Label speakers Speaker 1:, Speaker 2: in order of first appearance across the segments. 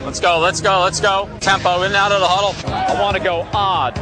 Speaker 1: Let's go, let's go, let's go. Tempo, in and out of the huddle. I want to go odd.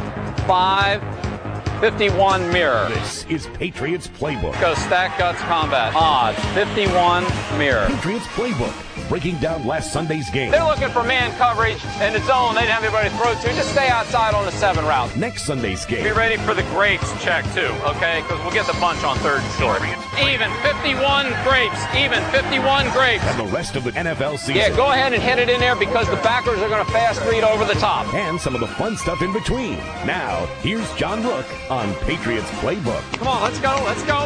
Speaker 1: 5-51 mirror.
Speaker 2: This is Patriots Playbook.
Speaker 1: Go stack guts combat. Odd. 51 mirror.
Speaker 2: Patriots Playbook. Breaking down last Sunday's game.
Speaker 1: They're looking for man coverage in the zone. They didn't have anybody to throw to. Just stay outside on the 7 route.
Speaker 2: Next Sunday's game.
Speaker 1: Be ready for the grapes check, too, okay? Because we'll get the bunch on 3rd and short. Even 51 grapes. Even 51 grapes.
Speaker 2: And the rest of the NFL season.
Speaker 1: Yeah, go ahead and hit it in there because the backers are going to fast read over the top.
Speaker 2: And some of the fun stuff in between. Now, here's John Rook on Patriots Playbook.
Speaker 1: Come on, let's go, let's go.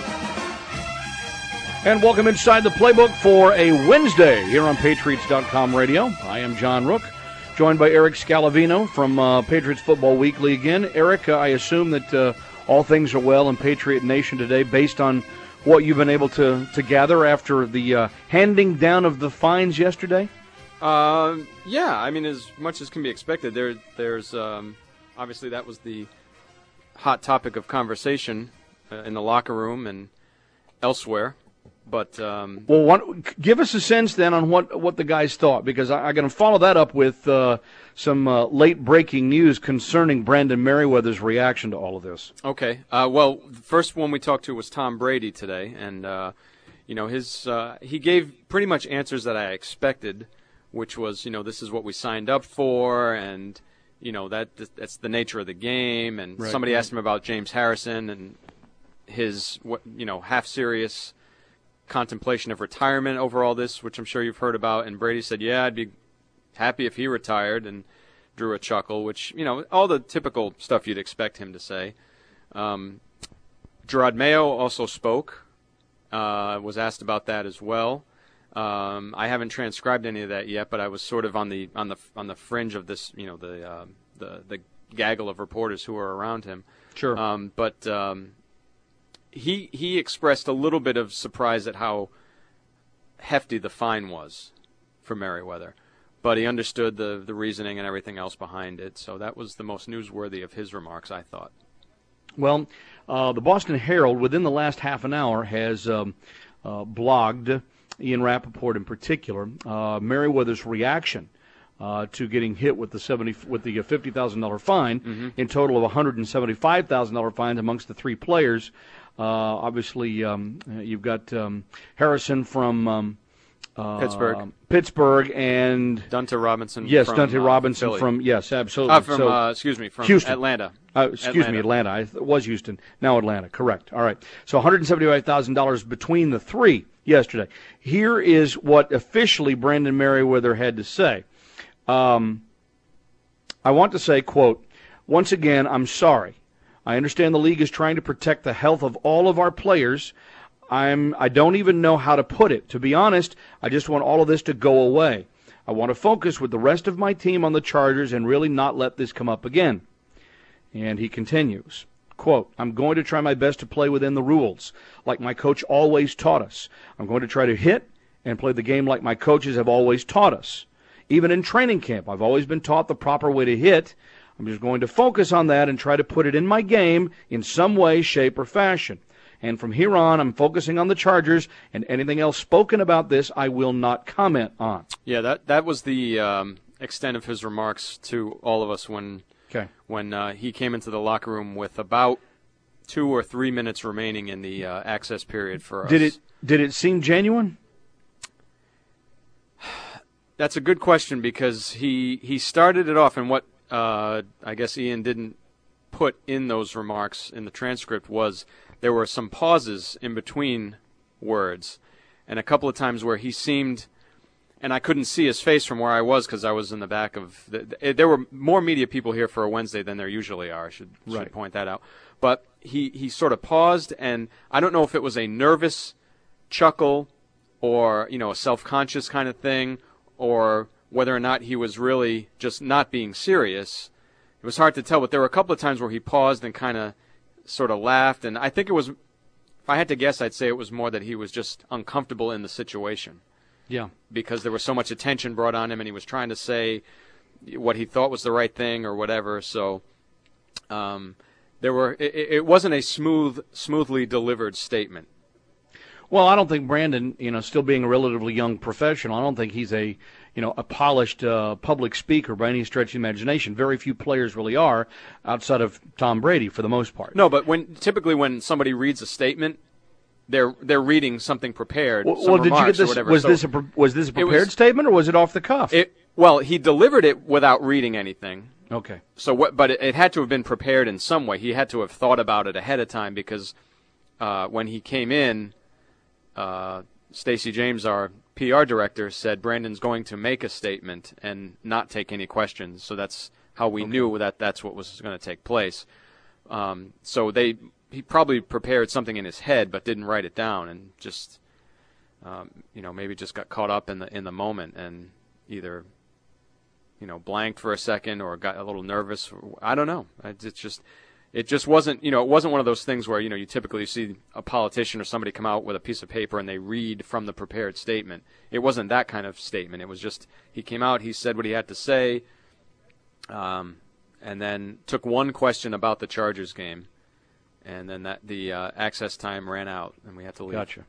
Speaker 3: And welcome inside the playbook for a Wednesday here on Patriots.com radio. I am John Rook, joined by Eric Scalavino from Patriots Football Weekly again. Eric, I assume that all things are well in Patriot Nation today based on what you've been able to gather after the handing down of the fines yesterday?
Speaker 4: Yeah, I mean, as much as can be expected. There's obviously that was the hot topic of conversation in the locker room and elsewhere. But
Speaker 3: give us a sense then on what the guys thought, because I'm going to follow that up with some late breaking news concerning Brandon Merriweather's reaction to all of this.
Speaker 4: Okay. Well, the first one we talked to was Tom Brady today, and he gave pretty much answers that I expected, which was this is what we signed up for, and that's the nature of the game. And
Speaker 3: right,
Speaker 4: somebody asked him about James Harrison and his half serious contemplation of retirement over all this, which I'm sure you've heard about, and Brady said, yeah, I'd be happy if he retired, and drew a chuckle, which, all the typical stuff you'd expect him to say. Gerard Mayo also spoke, was asked about that as well. I haven't transcribed any of that yet, but I was sort of on the fringe of this, the gaggle of reporters who were around him.
Speaker 3: Sure.
Speaker 4: He expressed a little bit of surprise at how hefty the fine was for Merriweather, but he understood the reasoning and everything else behind it, so that was the most newsworthy of his remarks, I thought.
Speaker 3: Well, the Boston Herald, within the last half an hour, has blogged, Ian Rappaport in particular, Merriweather's reaction to getting hit with the $50,000 fine, in total of $175,000 fines amongst the 3 players. Obviously, you've got Harrison from Pittsburgh, and
Speaker 4: Dunta Robinson.
Speaker 3: Yes,
Speaker 4: from,
Speaker 3: Dunta Robinson
Speaker 4: Philly.
Speaker 3: from absolutely.
Speaker 4: From
Speaker 3: Houston.
Speaker 4: Atlanta.
Speaker 3: Atlanta. It was Houston, now Atlanta. Correct. All right. So $175,000 between the 3 yesterday. Here is what officially Brandon Merriweather had to say. I want to say, quote, "Once again, I'm sorry. I understand the league is trying to protect the health of all of our players. I don't even know how to put it. To be honest, I just want all of this to go away. I want to focus with the rest of my team on the Chargers and really not let this come up again." And he continues, quote, "I'm going to try my best to play within the rules, like my coach always taught us. I'm going to try to hit and play the game like my coaches have always taught us. Even in training camp, I've always been taught the proper way to hit. I'm just going to focus on that and try to put it in my game in some way, shape, or fashion. And from here on, I'm focusing on the Chargers, and anything else spoken about this, I will not comment on."
Speaker 4: Yeah, that was the extent of his remarks to all of us when he came into the locker room with about 2 or 3 minutes remaining in the access period for us.
Speaker 3: Did it seem genuine?
Speaker 4: That's a good question, because he started it off, and what I guess Ian didn't put in those remarks in the transcript was there were some pauses in between words, and a couple of times where he seemed, and I couldn't see his face from where I was because I was in the back of there were more media people here for a Wednesday than there usually are. I should point that out. But he sort of paused, and I don't know if it was a nervous chuckle or a self-conscious kind of thing, or whether or not he was really just not being serious. It was hard to tell, but there were a couple of times where he paused and kind of sort of laughed, and I think it was, if I had to guess, I'd say it was more that he was just uncomfortable in the situation.
Speaker 3: Yeah. Because
Speaker 4: there was so much attention brought on him, and he was trying to say what he thought was the right thing or whatever, so it wasn't a smoothly delivered statement.
Speaker 3: Well, I don't think Brandon, still being a relatively young professional, I don't think he's a polished public speaker by any stretch of the imagination. Very few players really are, outside of Tom Brady for the most part.
Speaker 4: No, but typically when somebody reads a statement, they're reading something prepared.
Speaker 3: Well, did you get this? Was this a prepared statement, or was it off the cuff?
Speaker 4: Well, he delivered it without reading anything.
Speaker 3: Okay.
Speaker 4: So but it had to have been prepared in some way. He had to have thought about it ahead of time because when he came in, Stacey James, our PR director, said Brandon's going to make a statement and not take any questions. So that's how we knew that that's what was going to take place. So he probably prepared something in his head but didn't write it down and just maybe just got caught up in the moment and either blanked for a second or got a little nervous. I don't know. It just wasn't, it wasn't one of those things where, you typically see a politician or somebody come out with a piece of paper and they read from the prepared statement. It wasn't that kind of statement. It was just, he came out, he said what he had to say, and then took one question about the Chargers game, and then the access time ran out and we had to leave.
Speaker 3: Gotcha.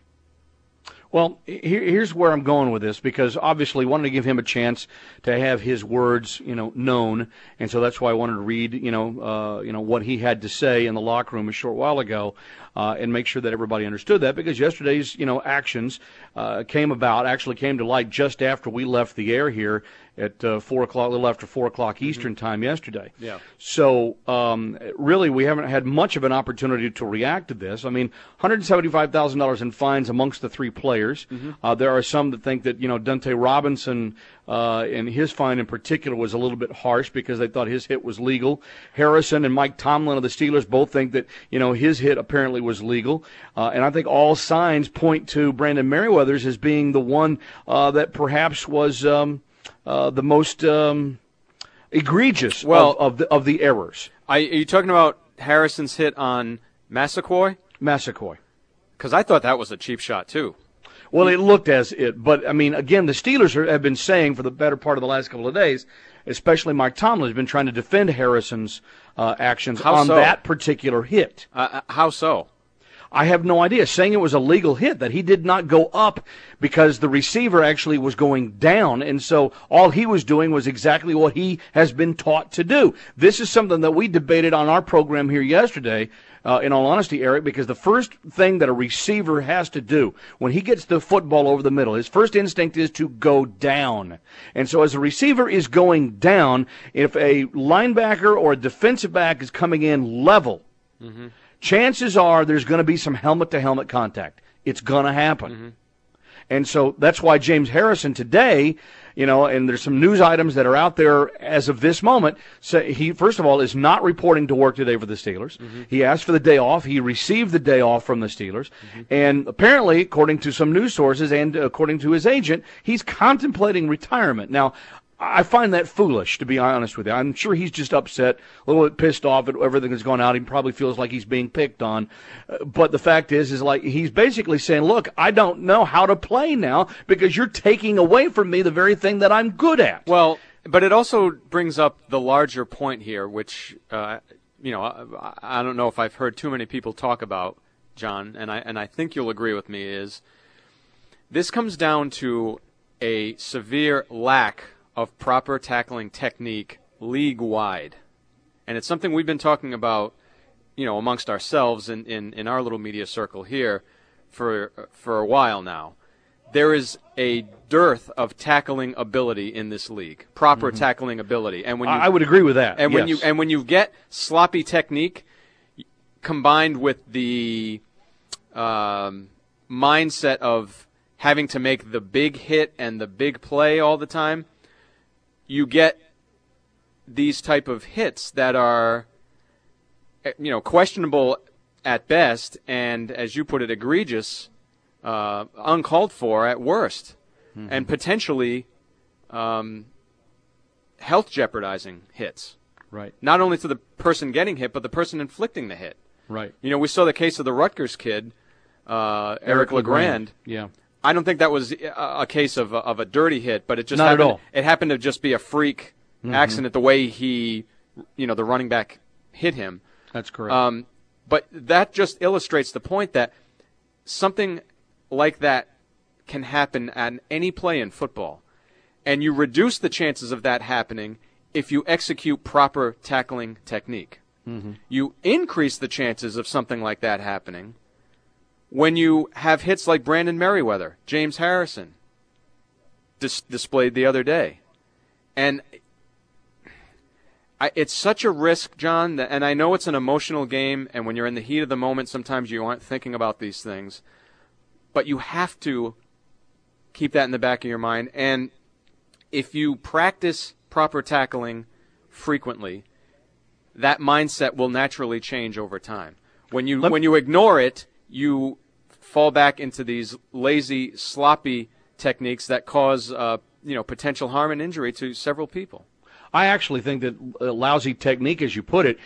Speaker 3: Well, here's where I'm going with this, because obviously wanted to give him a chance to have his words, known, and so that's why I wanted to read, what he had to say in the locker room a short while ago, and make sure that everybody understood that, because yesterday's, actions came to light just after we left the air here at 4 o'clock, a little after 4 o'clock Eastern time yesterday.
Speaker 4: Yeah.
Speaker 3: So really, we haven't had much of an opportunity to react to this. I mean, $175,000 in fines amongst the three players. There are some that think that Dante Robinson and his fine in particular was a little bit harsh because they thought his hit was legal. Harrison and Mike Tomlin of the Steelers both think that his hit apparently was legal, and I think all signs point to Brandon Merriweather's as being the one that perhaps was the most egregious of the errors.
Speaker 4: Are you talking about Harrison's hit on Massaquoi?
Speaker 3: Massaquoi.
Speaker 4: Because I thought that was a cheap shot, too.
Speaker 3: Well, it looked as it, but, I mean, again, the Steelers have been saying for the better part of the last couple of days, especially Mike Tomlin has been trying to defend Harrison's actions that particular hit.
Speaker 4: How so?
Speaker 3: I have no idea. Saying it was a legal hit, that he did not go up because the receiver actually was going down, and so all he was doing was exactly what he has been taught to do. This is something that we debated on our program here yesterday, in all honesty, Eric, because the first thing that a receiver has to do when he gets the football over the middle, his first instinct is to go down. And so as a receiver is going down, if a linebacker or a defensive back is coming in level, chances are there's going to be some helmet-to-helmet contact. It's going to happen. And so that's why James Harrison today, and there's some news items that are out there as of this moment, so he, first of all, is not reporting to work today for the Steelers. He asked for the day off. He received the day off from the Steelers. And apparently, according to some news sources and according to his agent, he's contemplating retirement. Now, I find that foolish, to be honest with you. I'm sure he's just upset, a little bit pissed off at everything that's going on. He probably feels like he's being picked on. But the fact is like he's basically saying, look, I don't know how to play now because you're taking away from me the very thing that I'm good at.
Speaker 4: Well, but it also brings up the larger point here, which, I don't know if I've heard too many people talk about, John, and I think you'll agree with me, is this comes down to a severe lack of proper tackling technique league-wide. And it's something we've been talking about, amongst ourselves in our little media circle here for a while now. There is a dearth of tackling ability in this league, proper tackling ability. And when
Speaker 3: I would agree with that.
Speaker 4: And
Speaker 3: yes.
Speaker 4: when you get sloppy technique combined with the mindset of having to make the big hit and the big play all the time, you get these type of hits that are, questionable at best, and as you put it, egregious, uncalled for at worst, and potentially health jeopardizing hits.
Speaker 3: Right.
Speaker 4: Not only to the person getting hit, but the person inflicting the hit.
Speaker 3: Right.
Speaker 4: We saw the case of the Rutgers kid, Eric LeGrand.
Speaker 3: Yeah.
Speaker 4: I don't think that was a case of a dirty hit, but it just
Speaker 3: Not
Speaker 4: happened.
Speaker 3: at all.
Speaker 4: It happened to just be a freak accident, the way he, the running back hit him.
Speaker 3: That's correct.
Speaker 4: But that just illustrates the point that something like that can happen at any play in football. And you reduce the chances of that happening if you execute proper tackling technique.
Speaker 3: Mm-hmm.
Speaker 4: You increase the chances of something like that happening when you have hits like Brandon Merriweather, James Harrison displayed the other day. And it's such a risk, John, and I know it's an emotional game, and when you're in the heat of the moment, sometimes you aren't thinking about these things. But you have to keep that in the back of your mind. And if you practice proper tackling frequently, that mindset will naturally change over time. When you ignore it, you fall back into these lazy, sloppy techniques that cause potential harm and injury to several people.
Speaker 3: I actually think that lousy technique, as you put it,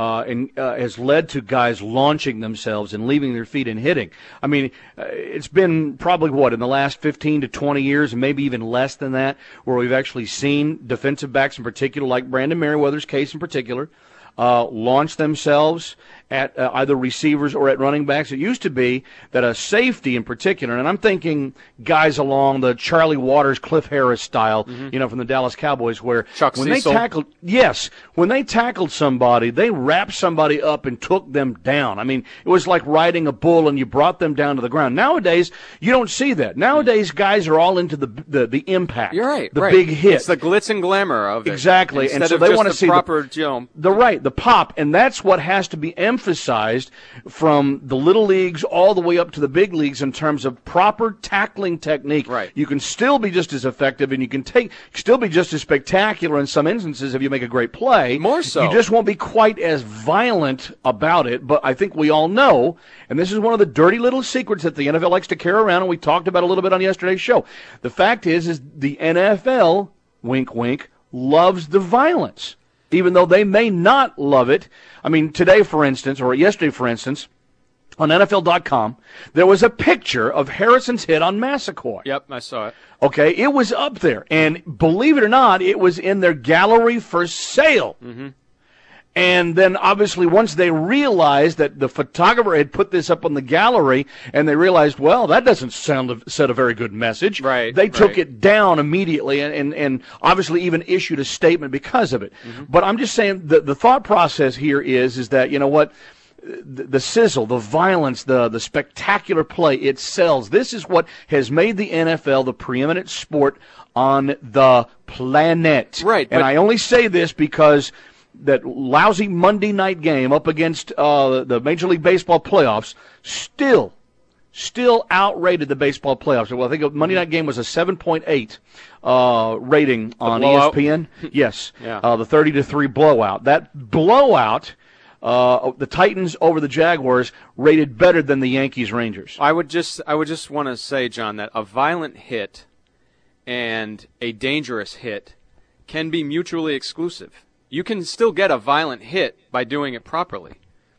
Speaker 3: has led to guys launching themselves and leaving their feet and hitting. I mean, it's been probably, in the last 15 to 20 years, and maybe even less than that, where we've actually seen defensive backs in particular, like Brandon Merriweather's case in particular, launch themselves at either receivers or at running backs. It used to be that a safety in particular, and I'm thinking guys along the Charlie Waters, Cliff Harris style, from the Dallas Cowboys, where
Speaker 4: Chuck Cecil.
Speaker 3: when they tackled somebody, they wrapped somebody up and took them down. I mean, it was like riding a bull and you brought them down to the ground. Nowadays, you don't see that. Nowadays, guys are all into the impact.
Speaker 4: You're right.
Speaker 3: The big hit.
Speaker 4: It's the glitz and glamour of it.
Speaker 3: Exactly.
Speaker 4: Instead
Speaker 3: and so
Speaker 4: of
Speaker 3: they
Speaker 4: just
Speaker 3: want to
Speaker 4: the
Speaker 3: see
Speaker 4: proper,
Speaker 3: the pop, and that's what has to be emphasized from the little leagues all the way up to the big leagues in terms of proper tackling technique.
Speaker 4: Right.
Speaker 3: You can still be just as effective, and you can still be just as spectacular in some instances if you make a great play.
Speaker 4: More so.
Speaker 3: You just won't be quite as violent about it, but I think we all know, and this is one of the dirty little secrets that the NFL likes to carry around, and we talked about a little bit on yesterday's show. The fact is the NFL, wink, wink, loves the violence, even though they may not love it. I mean, today, for instance, or yesterday, for instance, on NFL.com, there was a picture of Harrison's hit on Massaquoi.
Speaker 4: Yep, I saw it.
Speaker 3: Okay, it was up there, and believe it or not, it was in their gallery for sale.
Speaker 4: Mm-hmm.
Speaker 3: And then, obviously, once they realized that the photographer had put this up on the gallery, and they realized, well, that doesn't set a very good message.
Speaker 4: Right.
Speaker 3: They took it down immediately, and obviously even issued a statement because of it.
Speaker 4: Mm-hmm.
Speaker 3: But I'm just saying the thought process here is that, you know what, the sizzle, the violence, the spectacular play, it sells. This is what has made the NFL the preeminent sport on the planet.
Speaker 4: Right.
Speaker 3: And I only say this because that lousy Monday night game up against the Major League Baseball playoffs still outrated the baseball playoffs. Well, I think the Monday night game was a 7.8 rating on ESPN. Yes.
Speaker 4: Yeah.
Speaker 3: The 30-3 blowout. That blowout, the Titans over the Jaguars, rated better than the Yankees-Rangers.
Speaker 4: I would just want to say, John, that a violent hit and a dangerous hit can be mutually exclusive. You can still get a violent hit by doing it properly.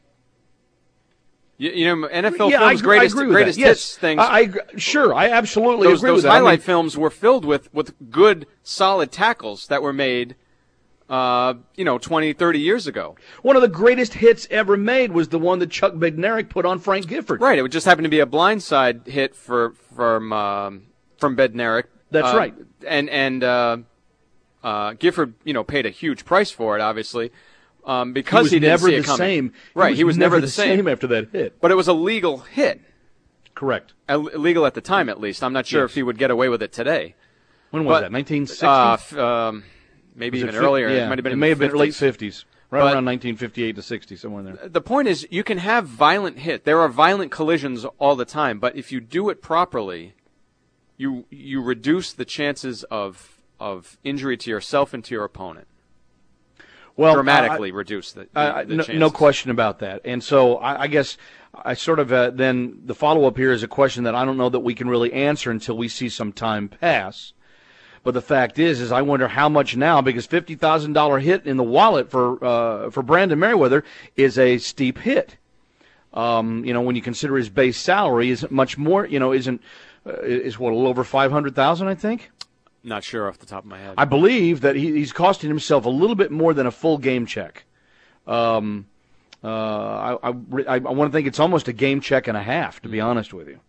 Speaker 4: NFL Films' greatest hits things.
Speaker 3: Sure, I absolutely agree with that.
Speaker 4: Those highlight films were filled with good, solid tackles that were made 20, 30 years ago.
Speaker 3: One of the greatest hits ever made was the one that Chuck Bednarik put on Frank Gifford.
Speaker 4: Right. It would just happen to be a blindside hit from Bednarik.
Speaker 3: That's right.
Speaker 4: And Gifford, paid a huge price for it, obviously, because he didn't see it coming. Right, he was never the same
Speaker 3: after that hit.
Speaker 4: But it was a legal hit.
Speaker 3: Correct.
Speaker 4: Illegal at the time, at least. I'm not sure if he would get away with it today.
Speaker 3: When was that? 1960?
Speaker 4: Maybe even earlier.
Speaker 3: Yeah.
Speaker 4: It may have been
Speaker 3: late 50s, around 1958 to 60, somewhere in there.
Speaker 4: The point is, you can have violent hit. There are violent collisions all the time, but if you do it properly, you reduce the chances of injury to yourself and to your opponent. Well, dramatically reduce the chances.
Speaker 3: No question about that. And so I guess I sort of then the follow-up here is a question that I don't know that we can really answer until we see some time pass. But the fact is I wonder how much now, because $50,000 hit in the wallet for Brandon Merriweather is a steep hit. When you consider his base salary isn't much more. Is what, a little over $500,000, I think.
Speaker 4: Not sure off the top of my head.
Speaker 3: I believe that he's costing himself a little bit more than a full game check. I want to think it's almost a game check and a half, to be honest with you.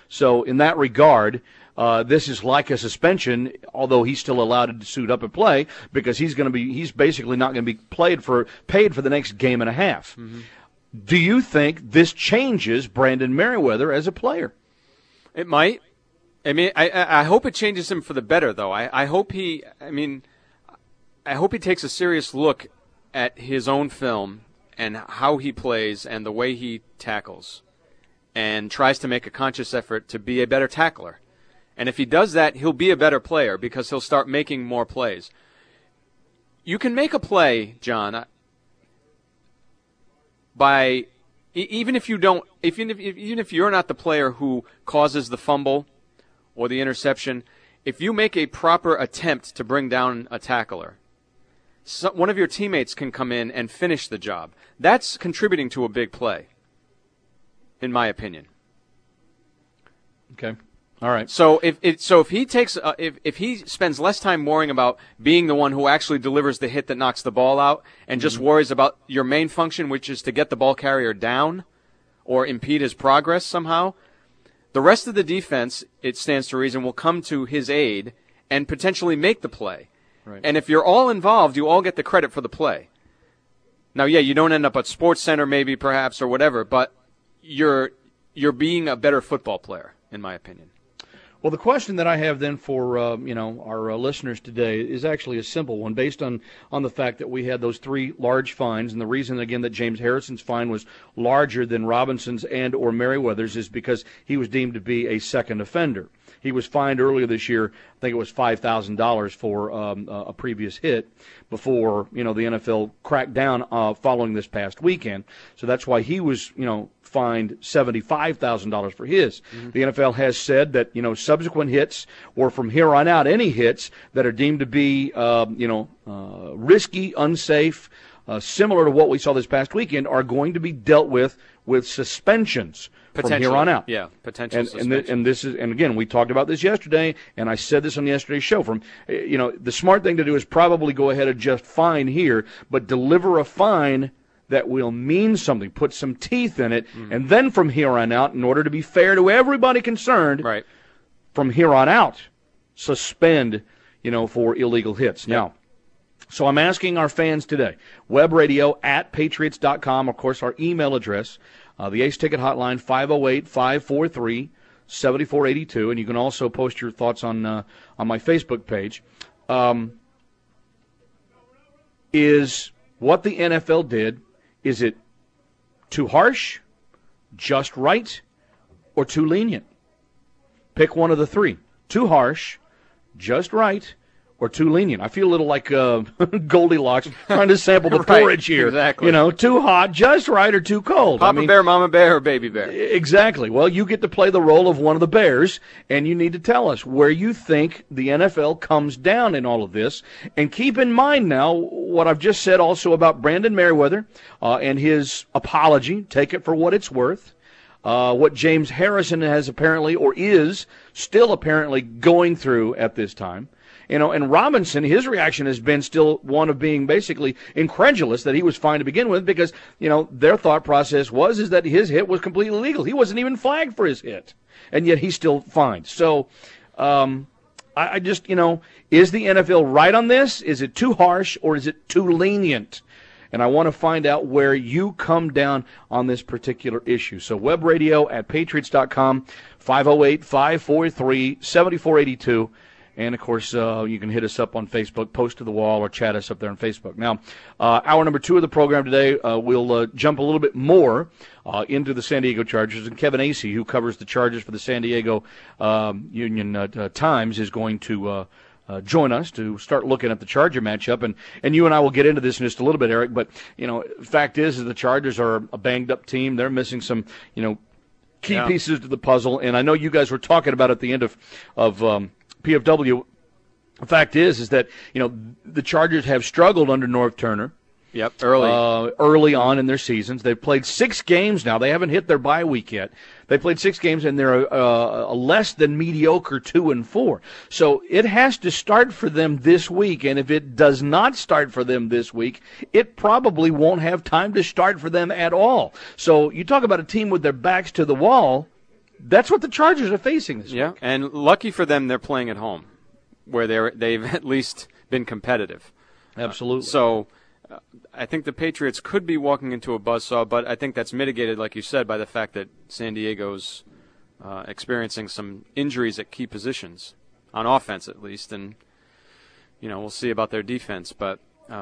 Speaker 3: So in that regard, this is like a suspension, although he's still allowed to suit up and play because he's basically not going to be paid for the next game and a half. Mm-hmm. Do you think this changes Brandon Merriweather as a player?
Speaker 4: It might. I mean, I hope it changes him for the better, though. I hope he takes a serious look at his own film and how he plays and the way he tackles and tries to make a conscious effort to be a better tackler. And if he does that, he'll be a better player because he'll start making more plays. You can make a play, John, by even if you're not the player who causes the fumble or the interception, if you make a proper attempt to bring down a tackler, one of your teammates can come in and finish the job. That's contributing to a big play, in my opinion.
Speaker 3: Okay. All right.
Speaker 4: So if he spends less time worrying about being the one who actually delivers the hit that knocks the ball out and just worries about your main function, which is to get the ball carrier down or impede his progress somehow, the rest of the defense, it stands to reason, will come to his aid and potentially make the play.
Speaker 3: Right.
Speaker 4: And if you're all involved, you all get the credit for the play. Now, yeah, you don't end up at Sports Center maybe perhaps or whatever, but you're being a better football player, in my opinion.
Speaker 3: Well, the question that I have then for our listeners today is actually a simple one, based on the fact that we had those 3 large fines, and the reason again that James Harrison's fine was larger than Robinson's and or Merriweather's is because he was deemed to be a second offender. He was fined earlier this year, I think it was $5,000 for a previous hit before the NFL cracked down following this past weekend. So that's why he was fined $75,000 for his. Mm-hmm. The NFL has said that subsequent hits or from here on out any hits that are deemed to be risky, unsafe, similar to what we saw this past weekend are going to be dealt with suspensions from here on out.
Speaker 4: Yeah, potential
Speaker 3: and again, we talked about this yesterday, and I said this on yesterday's show. The smart thing to do is probably go ahead and just fine here, but deliver a fine that will mean something, put some teeth in it, and then from here on out, in order to be fair to everybody concerned,
Speaker 4: right,
Speaker 3: from here on out, suspend, for illegal hits. Yep. Now, so I'm asking our fans today, webradio@patriots.com, of course, our email address, the Ace Ticket Hotline, 508-543-7482, and you can also post your thoughts on my Facebook page. Is what the NFL did, is it too harsh, just right, or too lenient? Pick one of the 3. Too harsh, just right, or too lenient. I feel a little like Goldilocks trying to sample the
Speaker 4: right,
Speaker 3: porridge here.
Speaker 4: Exactly.
Speaker 3: Too hot, just right, or too cold.
Speaker 4: Papa bear, mama bear, or baby bear.
Speaker 3: Exactly. Well, you get to play the role of one of the bears, and you need to tell us where you think the NFL comes down in all of this. And keep in mind now what I've just said also about Brandon Merriweather and his apology. Take it for what it's worth. What James Harrison has apparently, or is still apparently going through at this time. And Robinson, his reaction has been still one of being basically incredulous that he was fined to begin with because, their thought process is that his hit was completely legal. He wasn't even flagged for his hit, and yet he's still fined. So I just, is the NFL right on this? Is it too harsh or is it too lenient? And I want to find out where you come down on this particular issue. So webradio@patriots.com, 508-543-7482. And, of course, you can hit us up on Facebook, post to the wall, or chat us up there on Facebook. Now, hour number 2 of the program today, we'll jump a little bit more into the San Diego Chargers. And Kevin Acee, who covers the Chargers for the San Diego Union Times, is going to join us to start looking at the Charger matchup. And you and I will get into this in just a little bit, Eric. But, the fact is the Chargers are a banged-up team. They're missing some, key pieces to the puzzle. And I know you guys were talking about at the end of PFW. The fact is that the Chargers have struggled under North Turner.
Speaker 4: Yep,
Speaker 3: early on in their seasons. They've played 6 games now. They haven't hit their bye week yet. They played 6 games, and they're a less than mediocre 2-4. So it has to start for them this week, and if it does not start for them this week, it probably won't have time to start for them at all. So you talk about a team with their backs to the wall. That's what the Chargers are facing this
Speaker 4: Yeah,
Speaker 3: week.
Speaker 4: and lucky for them, they're playing at home, where they've at least been competitive.
Speaker 3: Absolutely.
Speaker 4: I think the Patriots could be walking into a buzzsaw, but I think that's mitigated, like you said, by the fact that San Diego's experiencing some injuries at key positions, on offense at least, and we'll see about their defense. But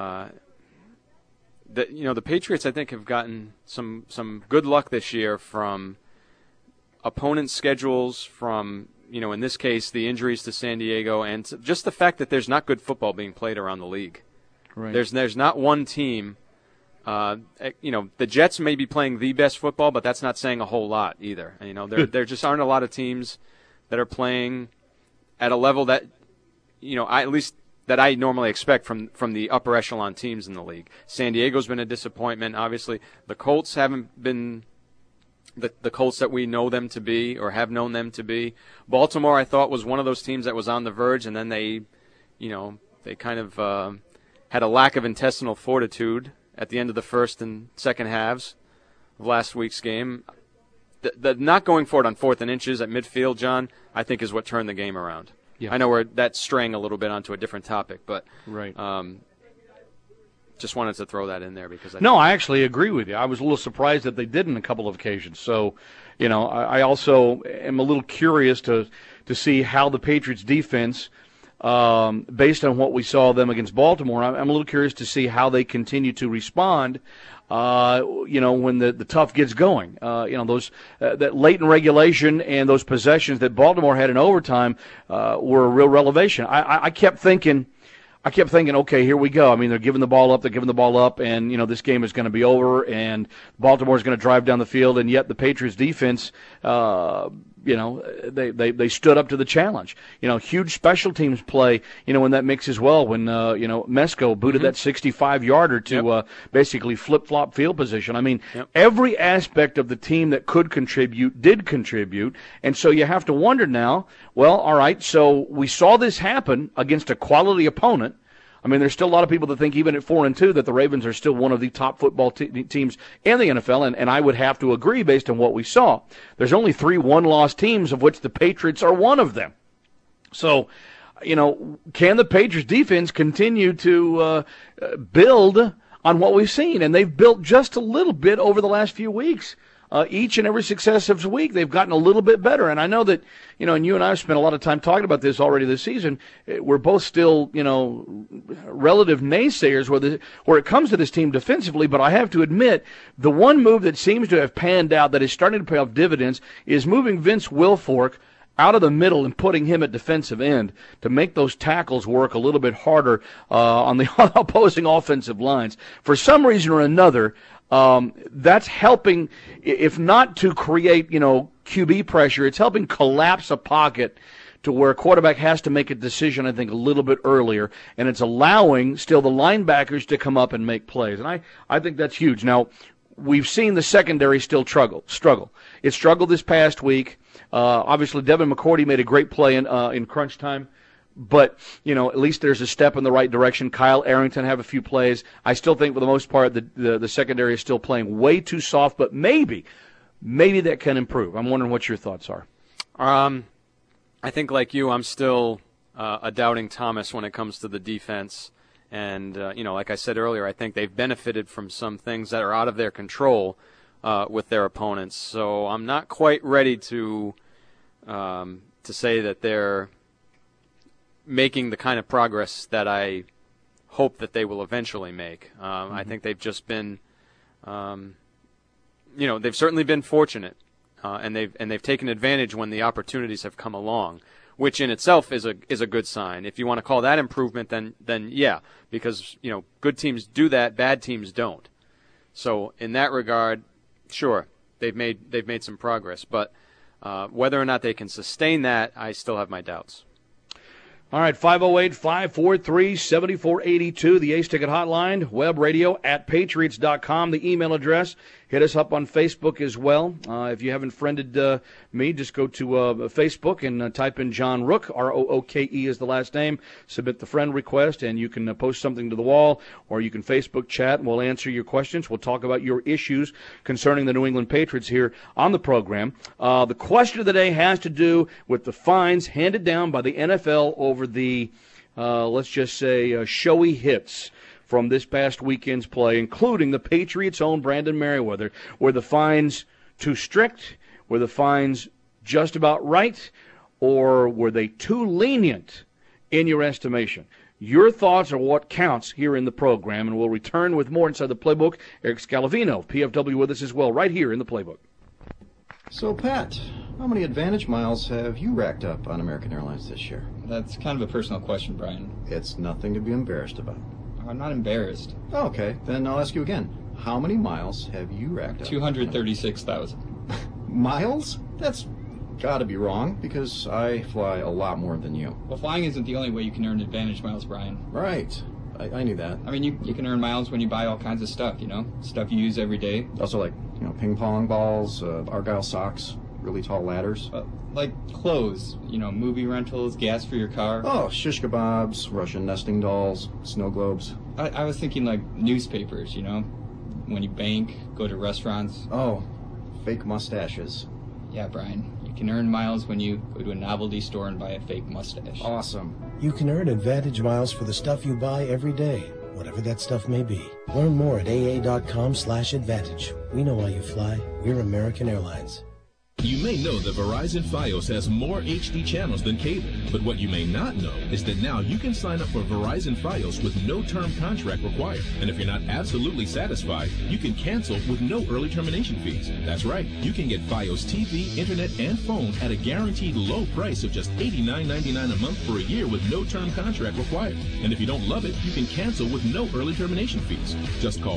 Speaker 4: the Patriots, I think, have gotten some good luck this year from opponent schedules, from in this case the injuries to San Diego, and just the fact that there's not good football being played around the league.
Speaker 3: Right.
Speaker 4: There's not one team. The Jets may be playing the best football, but that's not saying a whole lot either. There just aren't a lot of teams that are playing at a level that at least that I normally expect from the upper echelon teams in the league. San Diego's been a disappointment. Obviously, the Colts haven't been the Colts that we know them to be or have known them to be. Baltimore, I thought, was one of those teams that was on the verge, and then they kind of had a lack of intestinal fortitude at the end of the first and second halves of last week's game. The not going for it on 4th and inches at midfield, John, I think is what turned the game around.
Speaker 3: Yeah.
Speaker 4: I know that's straying a little bit onto a different topic, but
Speaker 3: right.
Speaker 4: Just wanted to throw that in there because
Speaker 3: I actually agree with you. I was a little surprised that they did on a couple of occasions. So, I also am a little curious to see how the Patriots defense, based on what we saw them against Baltimore, I'm a little curious to see how they continue to respond. When the tough gets going, those that late in regulation and those possessions that Baltimore had in overtime were a real revelation. I kept thinking, okay, here we go. I mean, they're giving the ball up, and this game is going to be over, and Baltimore is going to drive down the field, and yet the Patriots defense, they stood up to the challenge. Huge special teams play, in that mix as well. When Mesko booted that 65-yarder to basically flip-flop field position. I mean, every aspect of the team that could contribute did contribute, and so you have to wonder now. Well, all right, so we saw this happen against a quality opponent. I mean, there's still a lot of people that think even at 4-2 that the Ravens are still one of the top football teams in the NFL, and I would have to agree based on what we saw. There's only 3 one-loss teams, of which the Patriots are one of them. So, can the Patriots defense continue to build on what we've seen? And they've built just a little bit over the last few weeks. Each and every successive week, they've gotten a little bit better. And I know that, and you and I have spent a lot of time talking about this already this season. We're both still, relative naysayers where it comes to this team defensively. But I have to admit, the one move that seems to have panned out that is starting to pay off dividends is moving Vince Wilfork out of the middle and putting him at defensive end to make those tackles work a little bit harder on the opposing offensive lines. For some reason or another, that's helping, if not to create, QB pressure, it's helping collapse a pocket to where a quarterback has to make a decision, I think, a little bit earlier, and it's allowing still the linebackers to come up and make plays. And I think that's huge. Now, we've seen the secondary still struggle. It struggled this past week. Obviously, Devin McCourty made a great play in crunch time. But, at least there's a step in the right direction. Kyle Arrington have a few plays. I still think for the most part the secondary is still playing way too soft, but maybe that can improve. I'm wondering what your thoughts are.
Speaker 4: I think like you, I'm still a doubting Thomas when it comes to the defense. And, like I said earlier, I think they've benefited from some things that are out of their control with their opponents. So I'm not quite ready to say that they're making the kind of progress that I hope that they will eventually make. I think they've just been, they've certainly been fortunate, and they've taken advantage when the opportunities have come along, which in itself is a good sign. If you want to call that improvement, then yeah, because good teams do that, bad teams don't. So in that regard, sure, they've made some progress, but whether or not they can sustain that, I still have my doubts.
Speaker 3: All right, 508-543-7482, the Ace Ticket Hotline, web radio @patriots.com, the email address. Hit us up on Facebook as well. If you haven't friended me, just go to Facebook and type in John Rook, R-O-O-K-E is the last name. Submit the friend request, and you can post something to the wall, or you can Facebook chat, and we'll answer your questions. We'll talk about your issues concerning the New England Patriots here on the program. The question of the day has to do with the fines handed down by the NFL over the, let's just say, showy hits from this past weekend's play, including the Patriots' own Brandon Merriweather. Were the fines too strict? Were the fines just about right? Or were they too lenient in your estimation? Your thoughts are what counts here in the program, and we'll return with more Inside the Playbook. Eric Scalavino, PFW, with us as well, right here in the Playbook.
Speaker 5: So, Pat, how many Advantage miles have you racked up on American Airlines this year?
Speaker 6: That's kind of a personal question, Brian.
Speaker 5: It's nothing to be embarrassed about.
Speaker 6: I'm not embarrassed.
Speaker 5: Okay, then I'll ask you again. How many miles have you racked up?
Speaker 6: 236,000.
Speaker 5: Miles? That's gotta be wrong, because I fly a lot more than you.
Speaker 6: Well, flying isn't the only way you can earn Advantage miles, Brian.
Speaker 5: Right. I knew that.
Speaker 6: I mean, you can earn miles when you buy all kinds of stuff, stuff you use every day.
Speaker 5: Also, like, ping pong balls, Argyle socks, really tall ladders.
Speaker 6: Like clothes, movie rentals, gas for your car.
Speaker 5: Oh, shish kebabs, Russian nesting dolls, snow globes.
Speaker 6: I was thinking like newspapers, when you bank, go to restaurants.
Speaker 5: Oh, fake mustaches.
Speaker 6: Yeah, Brian. You can earn miles when you go to a novelty store and buy a fake mustache.
Speaker 5: Awesome.
Speaker 7: You can earn Advantage miles for the stuff you buy every day, whatever that stuff may be. Learn more at aa.com/advantage. We know why you fly. We're American Airlines.
Speaker 8: You may know that Verizon Fios has more HD channels than cable, but what you may not know is that now you can sign up for Verizon Fios with no term contract required. And if you're not absolutely satisfied, you can cancel with no early termination fees. That's right, you can get Fios TV, internet, and phone at a guaranteed low price of just $89.99 a month for a year with no term contract required. And if you don't love it, you can cancel with no early termination fees. Just call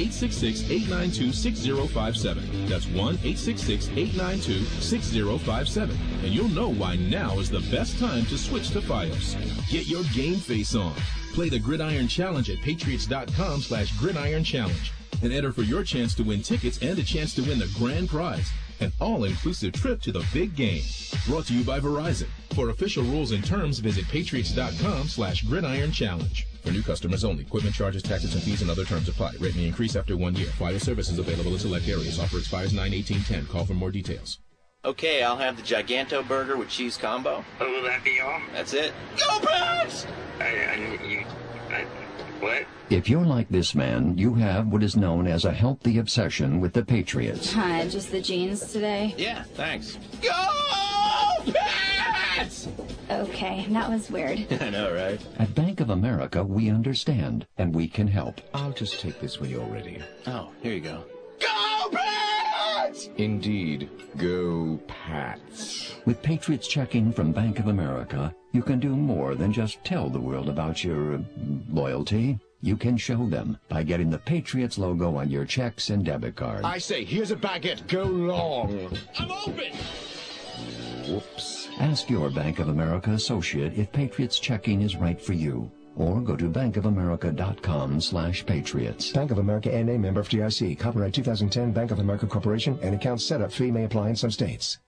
Speaker 8: 1-866-892-6057. That's 1-866-892-6057, and you'll know why now is the best time to switch to Fios. Get your game face on. Play the Gridiron Challenge at patriots.com/Gridiron Challenge and enter for your chance to win tickets and a chance to win the grand prize, an all-inclusive trip to the big game. Brought to you by Verizon. For official rules and terms, visit patriots.com/Gridiron Challenge. For new customers only. Equipment charges, taxes, and fees and other terms apply. Rate may increase after 1 year. Fios service is available in select areas. Offer expires 9/18/10. Call for more details.
Speaker 9: Okay, I'll have the Giganto burger with cheese combo.
Speaker 10: Oh, will that be all?
Speaker 9: That's it. Go Pats!
Speaker 10: What?
Speaker 11: If you're like this man, you have what is known as a healthy obsession with the Patriots.
Speaker 12: Hi, just the jeans today?
Speaker 9: Yeah, thanks. Go Pats!
Speaker 12: Okay, that was weird.
Speaker 9: I know, right?
Speaker 11: At Bank of America, we understand, and we can help.
Speaker 13: I'll just take this when you're ready.
Speaker 9: Oh, here you go.
Speaker 13: Go Pats! Indeed, go Pats.
Speaker 11: With Patriots checking from Bank of America, you can do more than just tell the world about your loyalty. You can show them by getting the Patriots logo on your checks and debit cards.
Speaker 13: I say, here's a baguette. Go long.
Speaker 10: I'm open!
Speaker 13: Whoops.
Speaker 11: Ask your Bank of America associate if Patriots checking is right for you. Or go to bankofamerica.com/patriots.
Speaker 14: Bank of America N.A. member FDIC. Copyright 2010 Bank of America Corporation. And account setup fee may apply in some states.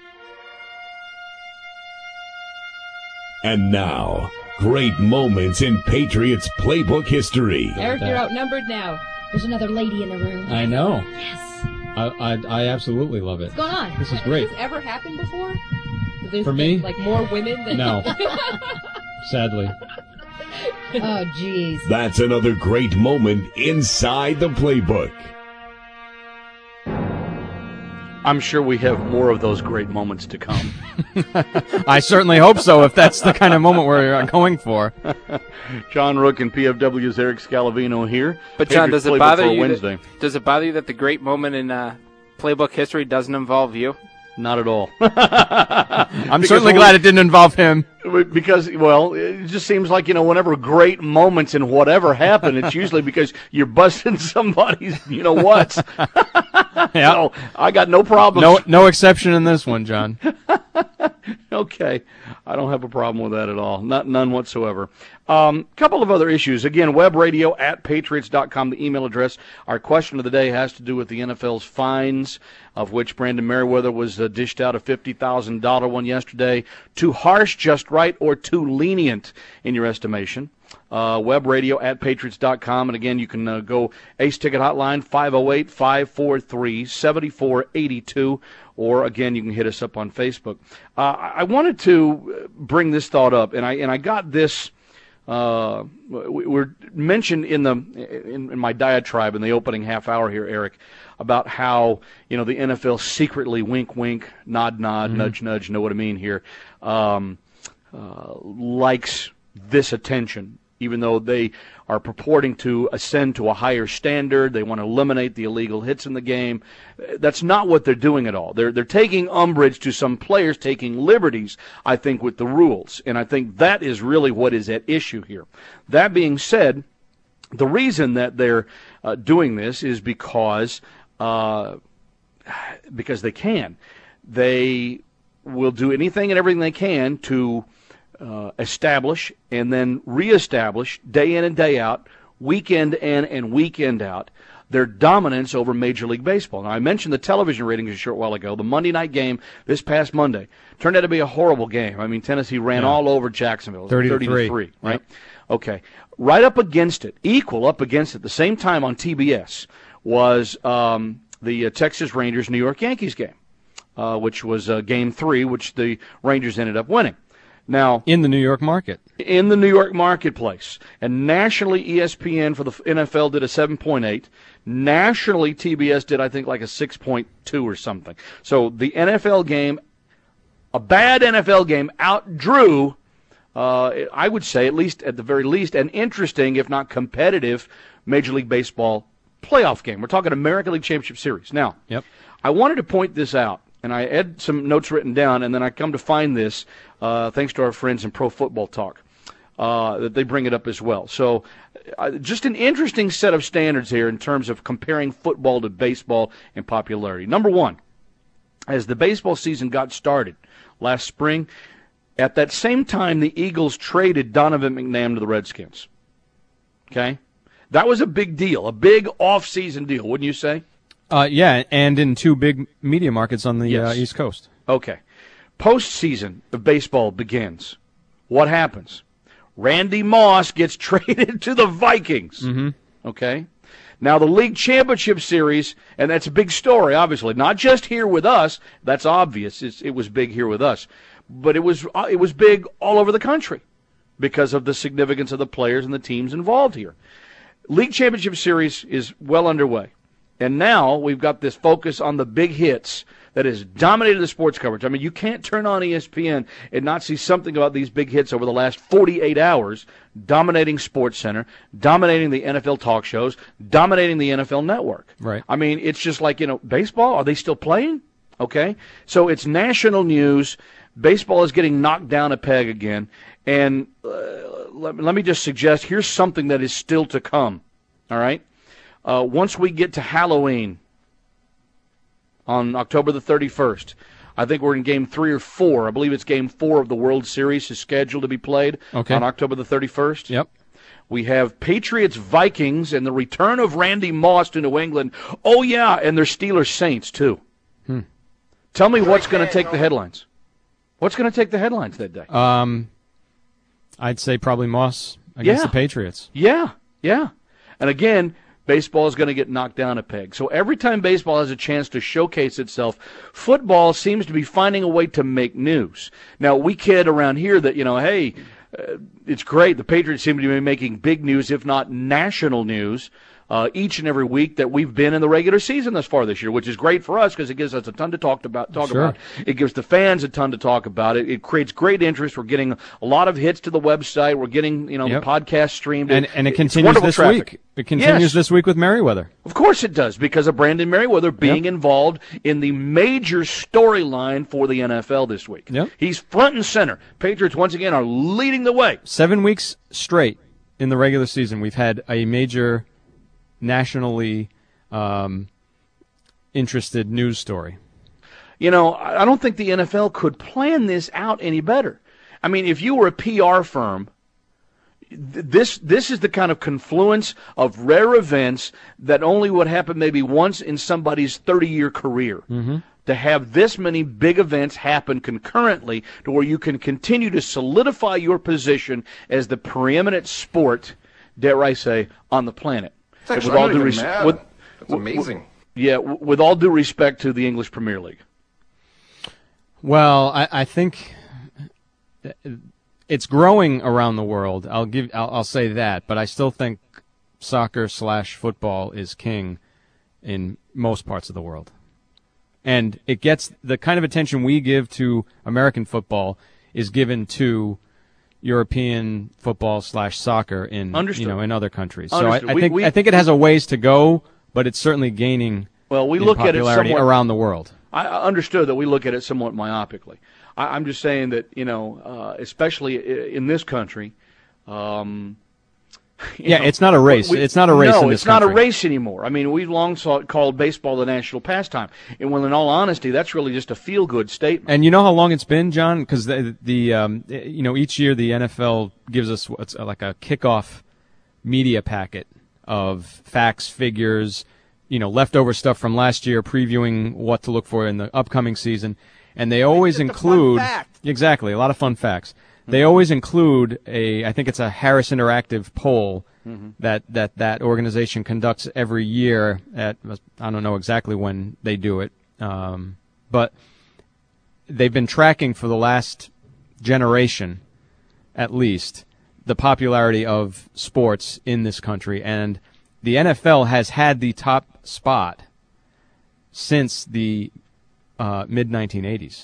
Speaker 2: And now, great moments in Patriots playbook history.
Speaker 15: Eric, you're outnumbered now. There's another lady in the room.
Speaker 16: I know.
Speaker 15: Yes.
Speaker 16: I absolutely love it.
Speaker 15: What's going on?
Speaker 16: This is great.
Speaker 15: Has this ever happened before? There's
Speaker 16: For me?
Speaker 15: Like more women than...
Speaker 16: No. Sadly.
Speaker 15: Oh, jeez.
Speaker 2: That's another great moment inside the playbook.
Speaker 3: I'm sure we have more of those great moments to come.
Speaker 4: I certainly hope so, if that's the kind of moment we're going for.
Speaker 3: John Rook and PFW's Eric Scalavino here.
Speaker 17: But John,
Speaker 3: Patriots
Speaker 17: does it bother you?
Speaker 3: Wednesday.
Speaker 17: Does it bother you that the great moment in playbook history doesn't involve you?
Speaker 3: Not at all.
Speaker 4: I'm certainly glad it didn't involve him.
Speaker 3: Because, well, it just seems like, whenever great moments in whatever happen, it's usually because you're busting somebody's, what.
Speaker 4: Yeah.
Speaker 3: So I got no problem.
Speaker 4: No exception in this one, John.
Speaker 3: Okay. I don't have a problem with that at all. None whatsoever. Couple of other issues. Again, webradio@patriots.com, the email address. Our question of the day has to do with the NFL's fines, of which Brandon Merriweather was dished out a $50,000 one yesterday. Too harsh, just right, or too lenient in your estimation? Webradio@patriots.com. And again, you can go Ace Ticket Hotline, 508-543-7482. Or, again, you can hit us up on Facebook. I wanted to bring this thought up, and I got this. We're mentioned in my diatribe in the opening half hour here, Eric, about how the NFL secretly wink, nod, nudge, nudge. Know what I mean here? Likes this attention, even though they are purporting to ascend to a higher standard. They want to eliminate the illegal hits in the game. That's not what they're doing at all. They're taking umbrage to some players taking liberties, I think, with the rules. And I think that is really what is at issue here. That being said, the reason that they're doing this is because they can. They will do anything and everything they can to establish and then reestablish day in and day out, weekend in and weekend out, their dominance over Major League Baseball. Now, I mentioned the television ratings a short while ago. The Monday night game this past Monday turned out to be a horrible game. I mean, Tennessee ran all over Jacksonville. 30-3, right?
Speaker 16: Yep.
Speaker 3: Okay. Right up against it, equal up against it, the same time on TBS was the Texas Rangers-New York Yankees game, which was Game 3, which the Rangers ended up winning. Now,
Speaker 16: in the New York market.
Speaker 3: In the New York marketplace. And nationally, ESPN for the NFL did a 7.8. Nationally, TBS did, I think, like a 6.2 or something. So the NFL game, a bad NFL game, outdrew, I would say, at the very least, an interesting, if not competitive, Major League Baseball playoff game. We're talking American League Championship Series. Now, I wanted to point this out. And I had some notes written down, and then I come to find this, thanks to our friends in Pro Football Talk, that they bring it up as well. So just an interesting set of standards here in terms of comparing football to baseball in popularity. Number one, as the baseball season got started last spring, at that same time the Eagles traded Donovan McNabb to the Redskins. Okay? That was a big deal, a big off-season deal, wouldn't you say?
Speaker 16: Yeah, and in two big media markets on the East Coast.
Speaker 3: Okay. Postseason of baseball begins. What happens? Randy Moss gets traded to the Vikings.
Speaker 16: Mm-hmm.
Speaker 3: Okay? Now, the League Championship Series, and that's a big story, obviously. Not just here with us. That's obvious. It was big here with us. But it was big all over the country because of the significance of the players and the teams involved here. League Championship Series is well underway. And now we've got this focus on the big hits that has dominated the sports coverage. I mean, you can't turn on ESPN and not see something about these big hits over the last 48 hours, dominating SportsCenter, dominating the NFL talk shows, dominating the NFL Network.
Speaker 16: Right.
Speaker 3: I mean, it's just like, baseball, are they still playing? Okay. So it's national news. Baseball is getting knocked down a peg again. And let me just suggest, here's something that is still to come. All right? Once we get to Halloween on October the 31st, I think we're in Game 3 or 4. I believe it's Game 4 of the World Series is scheduled to be played on October the 31st.
Speaker 16: Yep.
Speaker 3: We have Patriots-Vikings and the return of Randy Moss to New England. Oh, yeah, and there's Steelers-Saints, too. Tell me what's going to take the headlines. What's going to take the headlines that day?
Speaker 16: I'd say probably Moss against the Patriots.
Speaker 3: Yeah. And again, baseball is going to get knocked down a peg. So every time baseball has a chance to showcase itself, football seems to be finding a way to make news. Now, we kid around here that, hey, it's great. The Patriots seem to be making big news, if not national news, each and every week that we've been in the regular season thus far this year, which is great for us because it gives us a ton to talk about. It gives the fans a ton to talk about. It creates great interest. We're getting a lot of hits to the website. We're getting the podcast streamed.
Speaker 16: And it continues this week. It continues this week with Merriweather.
Speaker 3: Of course it does, because of Brandon Merriweather being involved in the major storyline for the NFL this week.
Speaker 16: Yep.
Speaker 3: He's front and center. Patriots, once again, are leading the way.
Speaker 16: 7 weeks straight in the regular season, we've had a major nationally interested news story.
Speaker 3: You know, I don't think the NFL could plan this out any better. I mean, if you were a PR firm, this is the kind of confluence of rare events that only would happen maybe once in somebody's 30-year career.
Speaker 16: Mm-hmm.
Speaker 3: To have this many big events happen concurrently to where you can continue to solidify your position as the preeminent sport, dare I say, on the planet.
Speaker 10: It's actually that's amazing.
Speaker 3: With all due respect to the English Premier League.
Speaker 16: Well, I think it's growing around the world. I'll say that, but I still think soccer/football is king in most parts of the world. And it gets the kind of attention we give to American football is given to European football/soccer in in other countries.
Speaker 3: Understood.
Speaker 16: So I think it has a ways to go, but it's certainly gaining popularity around the world.
Speaker 3: I understood that we look at it somewhat myopically. I'm just saying that, especially in this country,
Speaker 16: it's not a race. It's not a race in this country.
Speaker 3: No, it's not a race anymore. I mean, we've long called baseball the national pastime. And when, in all honesty, that's really just a feel-good statement.
Speaker 16: And you know how long it's been, John? Because each year the NFL gives us what's like a kickoff media packet of facts, figures, leftover stuff from last year, previewing what to look for in the upcoming season. And they always include exactly a lot of fun facts. They always include I think it's a Harris Interactive poll that organization conducts every year at, I don't know exactly when they do it, but they've been tracking for the last generation, at least, the popularity of sports in this country. And the NFL has had the top spot since the mid-1980s.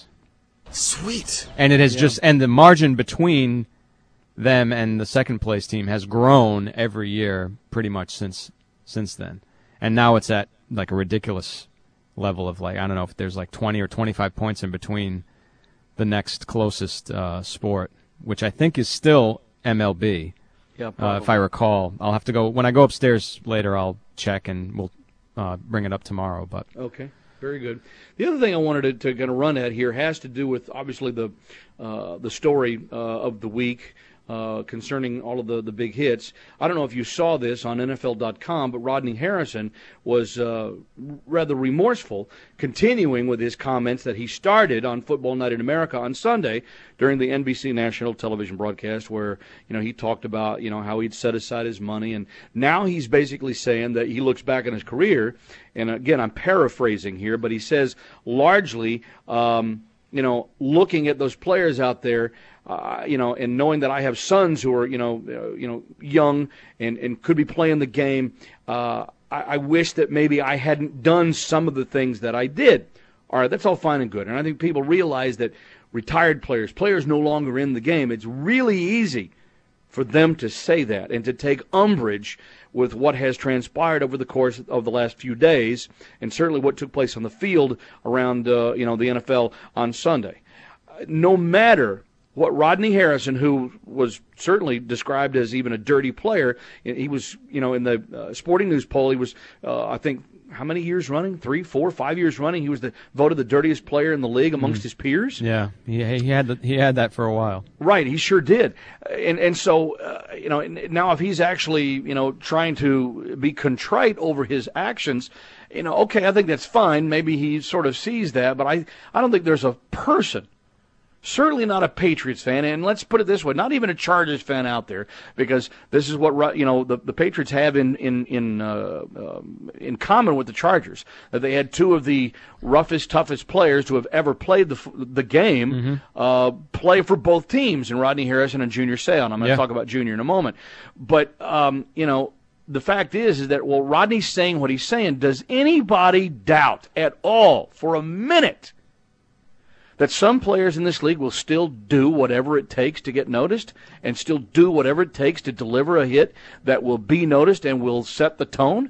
Speaker 10: Sweet.
Speaker 16: And it has and the margin between them and the second place team has grown every year pretty much since then. And now it's at like a ridiculous level of I don't know if there's like 20 or 25 points in between the next closest sport, which I think is still MLB.
Speaker 3: Yeah,
Speaker 16: if I recall. I'll have to go when I go upstairs later, I'll check and we'll bring it up tomorrow, but
Speaker 3: okay. Very good. The other thing I wanted to kind of run at here has to do with obviously the story of the week concerning all of the big hits. I don't know if you saw this on NFL.com, but Rodney Harrison was rather remorseful, continuing with his comments that he started on Football Night in America on Sunday during the NBC national television broadcast, where he talked about how he'd set aside his money, and now he's basically saying that he looks back on his career, and again I'm paraphrasing here, but he says largely, looking at those players out there. And knowing that I have sons who are, young and could be playing the game, I wish that maybe I hadn't done some of the things that I did. All right, that's all fine and good. And I think people realize that retired players no longer in the game, it's really easy for them to say that and to take umbrage with what has transpired over the course of the last few days, and certainly what took place on the field around, the NFL on Sunday. No matter what Rodney Harrison, who was certainly described as even a dirty player, he was, in the Sporting News poll, he was, I think, how many years running? 3, 4, 5 years running? He was voted the dirtiest player in the league amongst his peers.
Speaker 16: Yeah, he had that for a while.
Speaker 3: Right, he sure did. And so, now if he's actually, trying to be contrite over his actions, okay, I think that's fine. Maybe he sort of sees that, but I don't think there's a person, certainly not a Patriots fan, and let's put it this way, not even a Chargers fan out there, because this is what the Patriots have in common with the Chargers, that they had two of the roughest, toughest players to have ever played the game play for both teams, in Rodney Harrison and Junior Seau. I'm going to talk about Junior in a moment, but the fact is that Rodney's saying what he's saying. Does anybody doubt at all for a minute that some players in this league will still do whatever it takes to get noticed and still do whatever it takes to deliver a hit that will be noticed and will set the tone?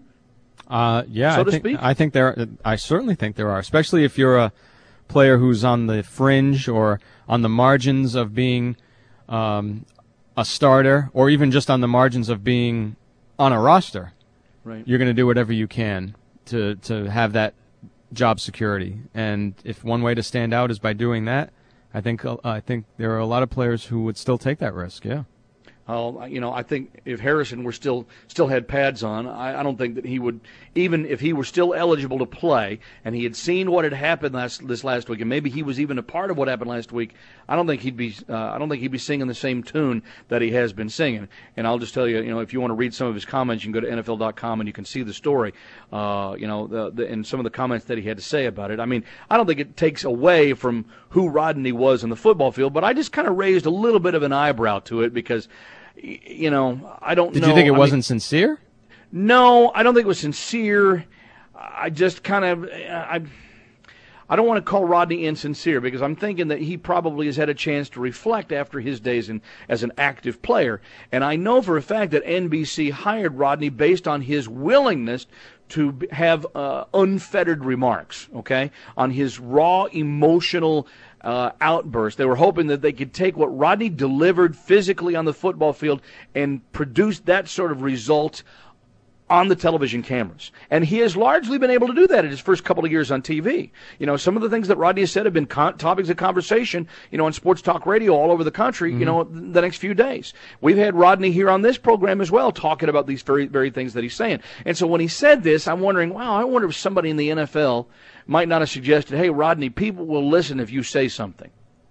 Speaker 16: I certainly think there are, especially if you're a player who's on the fringe or on the margins of being a starter, or even just on the margins of being on a roster.
Speaker 3: Right.
Speaker 16: You're going to do whatever you can to have that job security. And if one way to stand out is by doing that, I think there are a lot of players who would still take that risk. Yeah.
Speaker 3: I think if Harrison were still had pads on, I don't think that he would, even if he were still eligible to play and he had seen what had happened this last week, and maybe he was even a part of what happened last week. I don't think he'd be singing the same tune that he has been singing. And I'll just tell you, if you want to read some of his comments, you can go to NFL.com and you can see the story. And some of the comments that he had to say about it. I mean, I don't think it takes away from who Rodney was in the football field, but I just kind of raised a little bit of an eyebrow to it because, I don't know.
Speaker 16: Did you think it wasn't sincere?
Speaker 3: No, I don't think it was sincere. I just kind of, I don't want to call Rodney insincere because I'm thinking that he probably has had a chance to reflect after his days as an active player. And I know for a fact that NBC hired Rodney based on his willingness to have unfettered remarks, okay, on his raw emotional outburst. They were hoping that they could take what Rodney delivered physically on the football field and produce that sort of result on the television cameras. And he has largely been able to do that in his first couple of years on TV. Some of the things that Rodney has said have been topics of conversation, on sports talk radio all over the country, the next few days. We've had Rodney here on this program as well talking about these very, very things that he's saying. And so when he said this, I'm wondering, I wonder if somebody in the NFL might not have suggested, hey, Rodney, people will listen if you say something.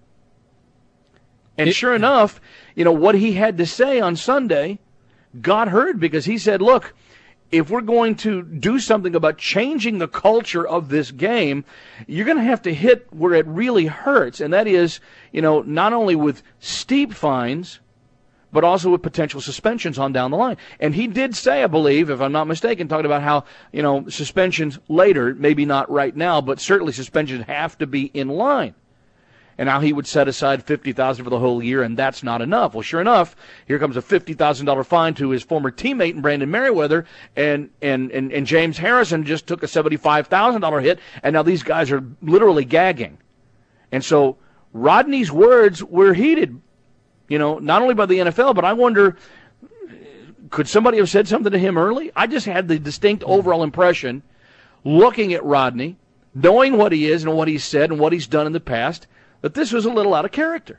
Speaker 3: And sure enough, what he had to say on Sunday got heard because he said, look, if we're going to do something about changing the culture of this game, you're going to have to hit where it really hurts, and that is, not only with steep fines, but also with potential suspensions on down the line. And he did say, I believe, if I'm not mistaken, talking about how, suspensions later, maybe not right now, but certainly suspensions have to be in line. And now he would set aside $50,000 for the whole year, and that's not enough. Well, sure enough, here comes a $50,000 fine to his former teammate in Brandon Merriweather, and James Harrison just took a $75,000 hit, and now these guys are literally gagging. And so Rodney's words were heeded, not only by the NFL, but I wonder, could somebody have said something to him early? I just had the distinct overall impression, looking at Rodney, knowing what he is and what he's said and what he's done in the past, that this was a little out of character.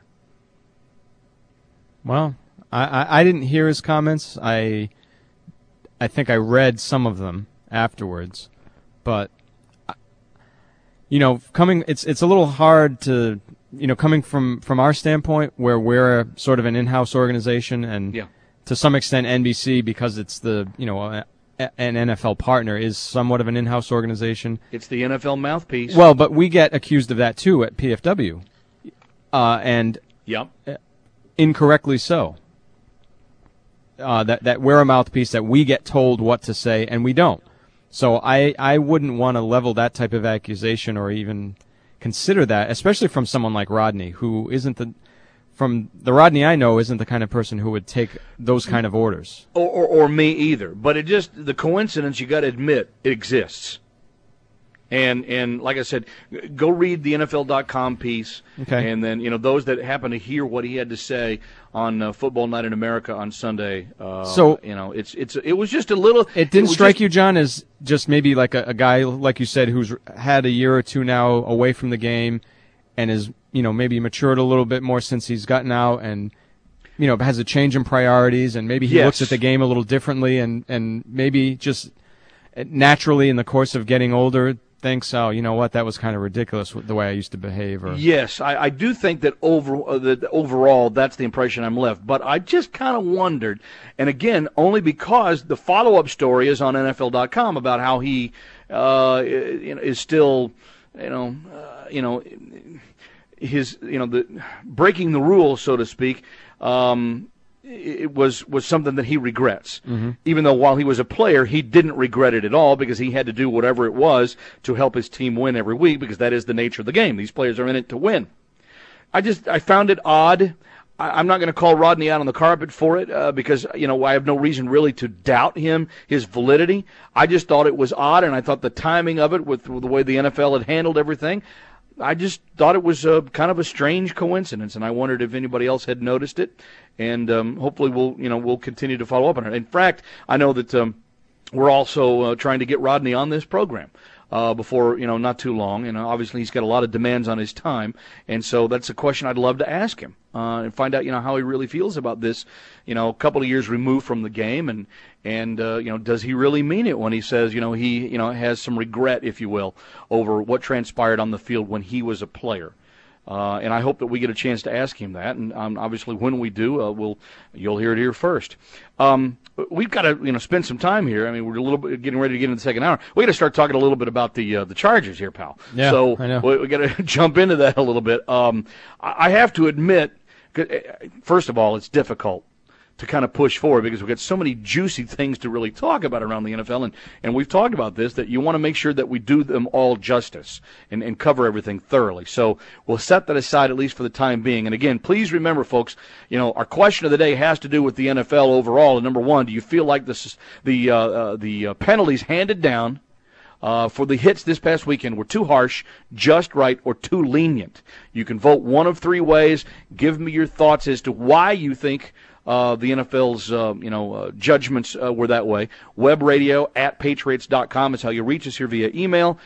Speaker 16: Well, I didn't hear his comments. I think I read some of them afterwards, but it's a little hard to coming from our standpoint where we're sort of an in-house organization and to some extent NBC because it's the an NFL partner is somewhat of an in-house organization.
Speaker 3: It's the NFL mouthpiece.
Speaker 16: Well, but we get accused of that too at PFW. And incorrectly so. That we're a mouthpiece, that we get told what to say, and we don't. So I wouldn't want to level that type of accusation or even consider that, especially from someone like Rodney, who from the Rodney I know, isn't the kind of person who would take those kind of orders.
Speaker 3: Or me either. But the coincidence, you got to admit, it exists. And like I said, go read the NFL.com piece.
Speaker 16: Okay.
Speaker 3: And then, those that happen to hear what he had to say on Football Night in America on Sunday. It was just a little.
Speaker 16: It didn't strike you, John, as just maybe like a guy, like you said, who's had a year or two now away from the game and is, maybe matured a little bit more since he's gotten out and, has a change in priorities and maybe he looks at the game a little differently and maybe just naturally in the course of getting older thinks, oh, you know what, that was kind of ridiculous the way I used to behave.
Speaker 3: Yes, I do think that overall that's the impression I'm left. But I just kind of wondered, and again, only because the follow-up story is on NFL.com about how he is still, the breaking the rules, so to speak. It was something that he regrets.
Speaker 16: Mm-hmm.
Speaker 3: Even though while he was a player, he didn't regret it at all because he had to do whatever it was to help his team win every week because that is the nature of the game. These players are in it to win. I found it odd. I'm not going to call Rodney out on the carpet for it because, I have no reason really to doubt his validity. I just thought it was odd, and I thought the timing of it with the way the NFL had handled everything, I just thought it was kind of a strange coincidence, and I wondered if anybody else had noticed it. And hopefully we'll continue to follow up on it. In fact, I know that we're also trying to get Rodney on this program. before, not too long. And obviously he's got a lot of demands on his time. And so that's a question I'd love to ask him and find out, how he really feels about this, a couple of years removed from the game. And does he really mean it when he says, he, has some regret, if you will, over what transpired on the field when he was a player. And I hope that we get a chance to ask him that. And obviously, when we do, you'll hear it here first. We've got to, spend some time here. I mean, we're a little bit getting ready to get into the second hour. We got to start talking a little bit about the Chargers here, pal.
Speaker 16: Yeah,
Speaker 3: so
Speaker 16: I know.
Speaker 3: we got to jump into that a little bit. I have to admit, first of all, it's difficult to kind of push forward because we've got so many juicy things to really talk about around the NFL, and we've talked about this, that you want to make sure that we do them all justice and cover everything thoroughly. So we'll set that aside at least for the time being. And again, please remember, folks, our question of the day has to do with the NFL overall. And number one, do you feel like the penalties handed down for the hits this past weekend were too harsh, just right, or too lenient? You can vote one of three ways. Give me your thoughts as to why you think the NFL's, judgments were that way. Web radio at patriots.com is how you reach us here via email,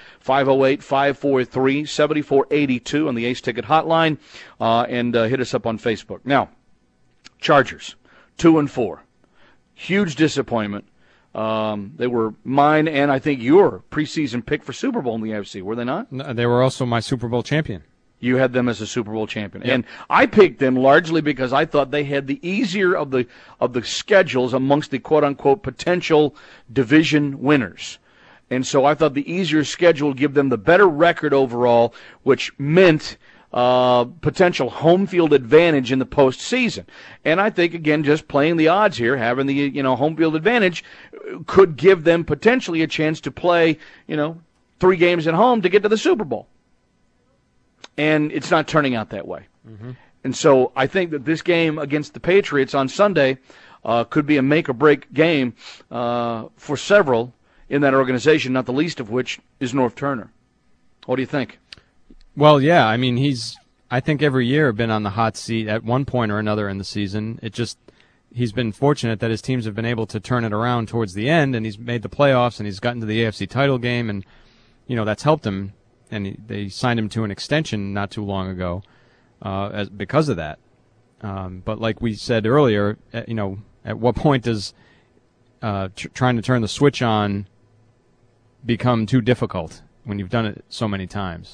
Speaker 3: 508-543-7482 on the Ace Ticket hotline, and hit us up on Facebook. Now, Chargers, 2-4. Huge disappointment. They were mine and I think your preseason pick for Super Bowl in the AFC, were they not?
Speaker 16: No, they were also my Super Bowl champion.
Speaker 3: You had them as a Super Bowl champion.
Speaker 16: Yep.
Speaker 3: And I picked them largely because I thought they had the easier of the schedules amongst the quote-unquote potential division winners. And so I thought the easier schedule would give them the better record overall, which meant potential home field advantage in the postseason. And I think, again, just playing the odds here, having the home field advantage could give them potentially a chance to play 3 games at home to get to the Super Bowl. And it's not turning out that way. Mm-hmm. And so I think that this game against the Patriots on Sunday could be a make-or-break game for several in that organization, not the least of which is Norv Turner. What do you think?
Speaker 16: Well, yeah, I mean, I think every year been on the hot seat at one point or another in the season. He's been fortunate that his teams have been able to turn it around towards the end, and he's made the playoffs, and he's gotten to the AFC title game, and, that's helped him. And they signed him to an extension not too long ago because of that. But like we said earlier, at what point does trying to turn the switch on become too difficult when you've done it so many times?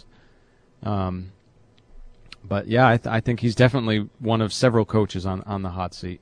Speaker 16: But, yeah, I think he's definitely one of several coaches on the hot seat.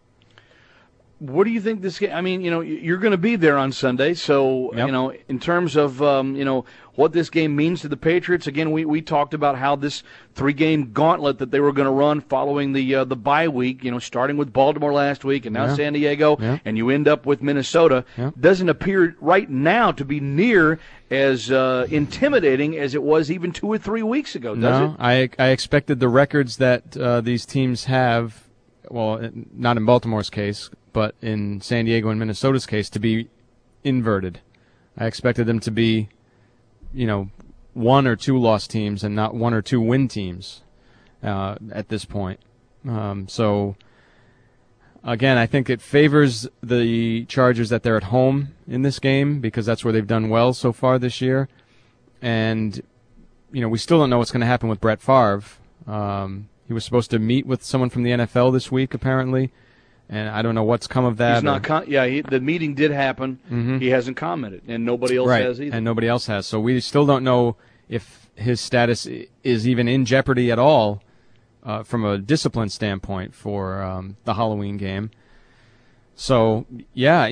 Speaker 3: What do you think this game? I mean, you're going to be there on Sunday, so
Speaker 16: Yep.
Speaker 3: In terms of what this game means to the Patriots. Again, we talked about how this 3-game gauntlet that they were going to run following the bye week. Starting with Baltimore last week and now San Diego, and you end up with Minnesota. Doesn't appear right now to be near as intimidating as it was even 2 or 3 weeks ago. Does it?
Speaker 16: I expected the records that these teams have. Well, not in Baltimore's case, but in San Diego and Minnesota's case, to be inverted. I expected them to be, 1 or 2 loss teams and not 1 or 2 win teams at this point. So, again, I think it favors the Chargers that they're at home in this game because that's where they've done well so far this year. And, we still don't know what's going to happen with Brett Favre. He was supposed to meet with someone from the NFL this week, apparently, and I don't know what's come of that.
Speaker 3: He's not. The meeting did happen. Mm-hmm. He hasn't commented, and nobody else has either.
Speaker 16: And nobody else has. So we still don't know if his status is even in jeopardy at all from a discipline standpoint for the Halloween game. So, yeah,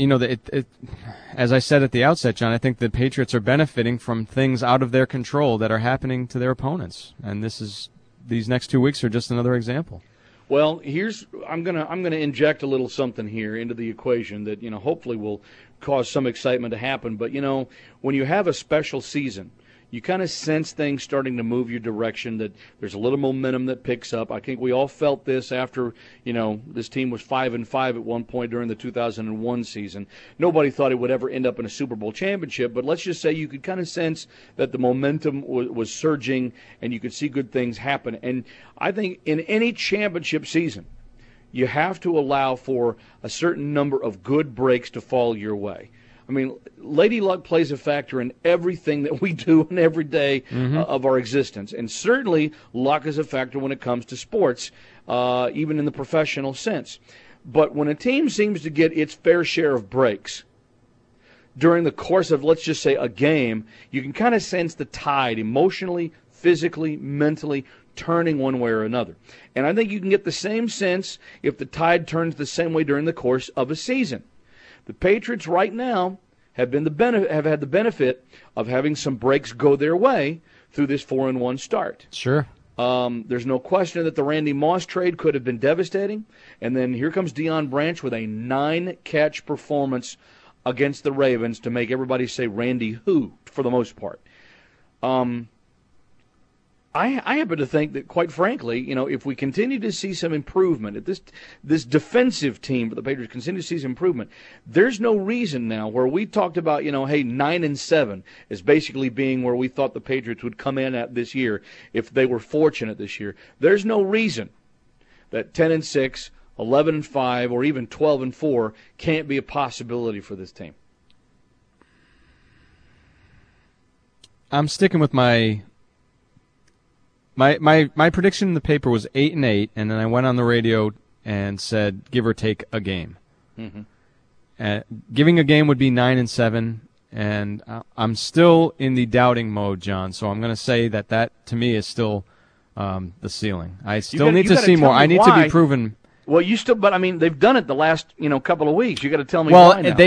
Speaker 16: as I said at the outset, John, I think the Patriots are benefiting from things out of their control that are happening to their opponents, and these next 2 weeks are just another example.
Speaker 3: Well, I'm gonna inject a little something here into the equation that hopefully will cause some excitement to happen. But when you have a special season, you kind of sense things starting to move your direction, that there's a little momentum that picks up. I think we all felt this after, this team was 5-5 at one point during the 2001 season. Nobody thought it would ever end up in a Super Bowl championship, but let's just say you could kind of sense that the momentum was surging and you could see good things happen. And I think in any championship season, you have to allow for a certain number of good breaks to fall your way. I mean, Lady Luck plays a factor in everything that we do in every day of our existence. And certainly luck is a factor when it comes to sports, even in the professional sense. But when a team seems to get its fair share of breaks during the course of, let's just say, a game, you can kind of sense the tide emotionally, physically, mentally turning one way or another. And I think you can get the same sense if the tide turns the same way during the course of a season. The Patriots right now have had the benefit of having some breaks go their way through this 4-1 start.
Speaker 16: Sure.
Speaker 3: There's no question that the Randy Moss trade could have been devastating. And then here comes Deion Branch with a 9-catch performance against the Ravens to make everybody say Randy who, for the most part. I happen to think that, quite frankly, if we continue to see some improvement, if this defensive team for the Patriots continue to see some improvement, there's no reason now where we talked about, hey, 9-7 is basically being where we thought the Patriots would come in at this year if they were fortunate this year. There's no reason that 10-6, 11-5, or even 12-4 can't be a possibility for this team.
Speaker 16: I'm sticking with my prediction in the paper was 8-8, and then I went on the radio and said give or take a game. Giving a game would be 9-7, and I'm still in the doubting mode, John. So I'm going to say that to me is still the ceiling. I still need to see more. I need to be proven.
Speaker 3: Well, but I mean, they've done it the last couple of weeks. You got to tell me why now.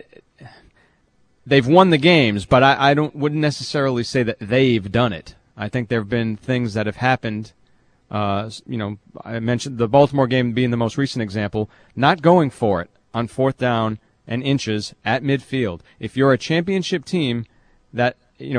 Speaker 16: They've won the games, but I wouldn't necessarily say that they've done it. I think there have been things that have happened. I mentioned the Baltimore game being the most recent example, not going for it on 4th down and inches at midfield. If you're a championship team, that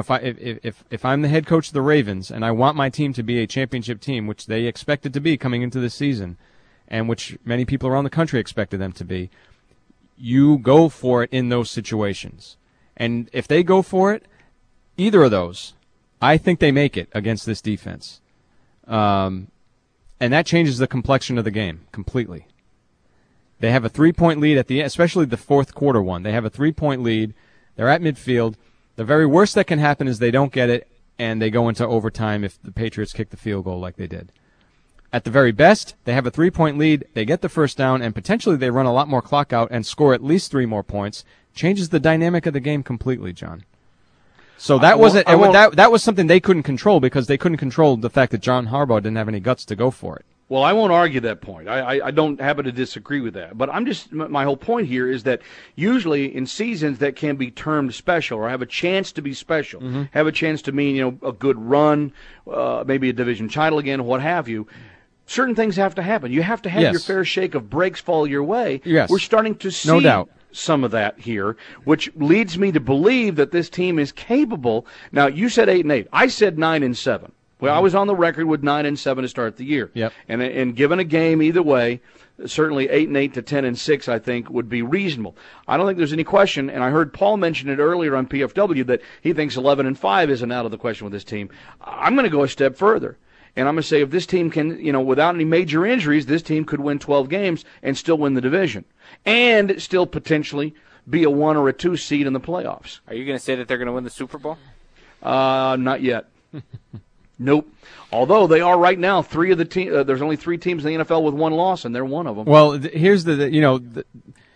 Speaker 16: if I'm the head coach of the Ravens and I want my team to be a championship team, which they expected to be coming into the season, and which many people around the country expected them to be, you go for it in those situations. And if they go for it, either of those, I think they make it against this defense. And that changes the complexion of the game completely. They have a 3-point lead at the end, especially the fourth quarter one. They have a 3-point lead. They're at midfield. The very worst that can happen is they don't get it, and they go into overtime if the Patriots kick the field goal like they did. At the very best, they have a 3-point lead, they get the first down, and potentially they run a lot more clock out and score at least 3 more points. Changes the dynamic of the game completely, John. So that was something they couldn't control because they couldn't control the fact that John Harbaugh didn't have any guts to go for it.
Speaker 3: Well, I won't argue that point. I don't happen to disagree with that. But my whole point here is that usually in seasons that can be termed special or have a chance to be special, have a chance to mean, a good run, maybe a division title again, what have you, certain things have to happen. You have to have your fair shake of breaks fall your way.
Speaker 16: Yes.
Speaker 3: We're starting to see
Speaker 16: no doubt.
Speaker 3: Some of that here, which leads me to believe that this team is capable. Now, you said 8-8. I said 9-7. Well, I was on the record with 9-7 to start the year.
Speaker 16: Yep.
Speaker 3: And given a game either way, certainly 8-8 to 10-6, I think, would be reasonable. I don't think there's any question, and I heard Paul mention it earlier on PFW, that he thinks 11-5 isn't out of the question with this team. I'm going to go a step further. And I'm going to say if this team can, without any major injuries, this team could win 12 games and still win the division. And still potentially be a 1 or a 2 seed in the playoffs.
Speaker 17: Are you going to say that they're going to win the Super Bowl?
Speaker 3: Not yet. Nope. Although they are right now 3 of the teams. There's only 3 teams in the NFL with 1 loss, and they're one of them.
Speaker 16: Well, here's the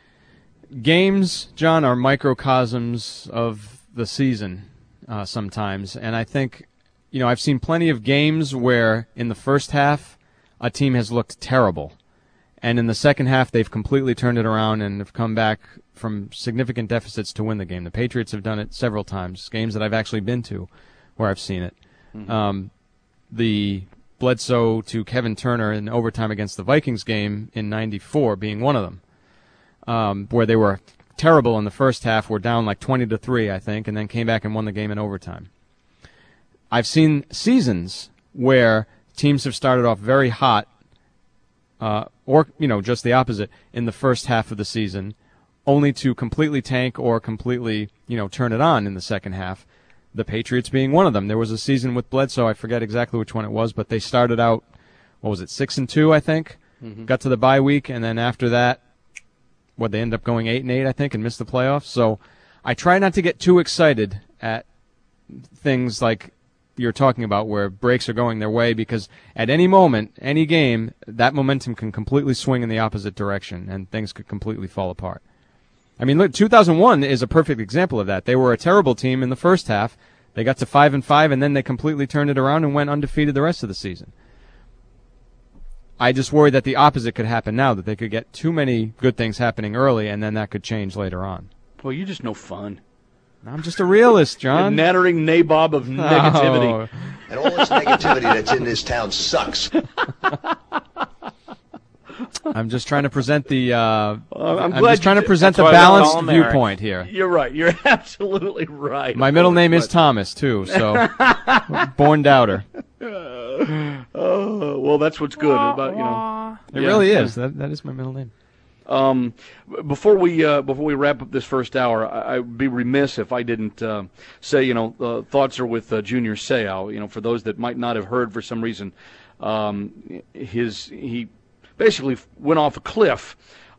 Speaker 16: games, John, are microcosms of the season sometimes. And I think, I've seen plenty of games where in the first half a team has looked terrible. And in the second half, they've completely turned it around and have come back from significant deficits to win the game. The Patriots have done it several times, games that I've actually been to where I've seen it. The Bledsoe to Kevin Turner in overtime against the Vikings game in '94 being one of them, where they were terrible in the first half, were down like 20-3, I think, and then came back and won the game in overtime. I've seen seasons where teams have started off very hot, or just the opposite in the first half of the season, only to completely tank or completely turn it on in the second half. The Patriots being one of them. There was a season with Bledsoe, I forget exactly which one it was, but they started out, 6-2, I think. Got to the bye week, and then after that, they ended up going 8-8, I think, and missed the playoffs. So I try not to get too excited at things like you're talking about where breaks are going their way, because at any moment, any game, that momentum can completely swing in the opposite direction and things could completely fall apart. I mean, look, 2001 is a perfect example of that. They were a terrible team in the first half. They got to 5-5, and then they completely turned it around and went undefeated the rest of the season. I just worry that the opposite could happen now, that they could get too many good things happening early, and then that could change later on.
Speaker 3: Well, you're just no fun.
Speaker 16: I'm just a realist, John.
Speaker 3: The nattering nabob of negativity.
Speaker 16: Oh.
Speaker 18: And all this negativity that's in this town sucks.
Speaker 16: I'm just trying to present the.
Speaker 3: I'm
Speaker 16: just trying to present the balanced viewpoint here.
Speaker 3: You're right. You're absolutely right.
Speaker 16: My middle name is Thomas too, so born doubter.
Speaker 3: Oh, well, that's what's good about
Speaker 16: It really is. That is my middle name.
Speaker 3: Before we wrap up this first hour, I'd be remiss if I didn't say, thoughts are with Junior Seau. For those that might not have heard for some reason, he basically went off a cliff,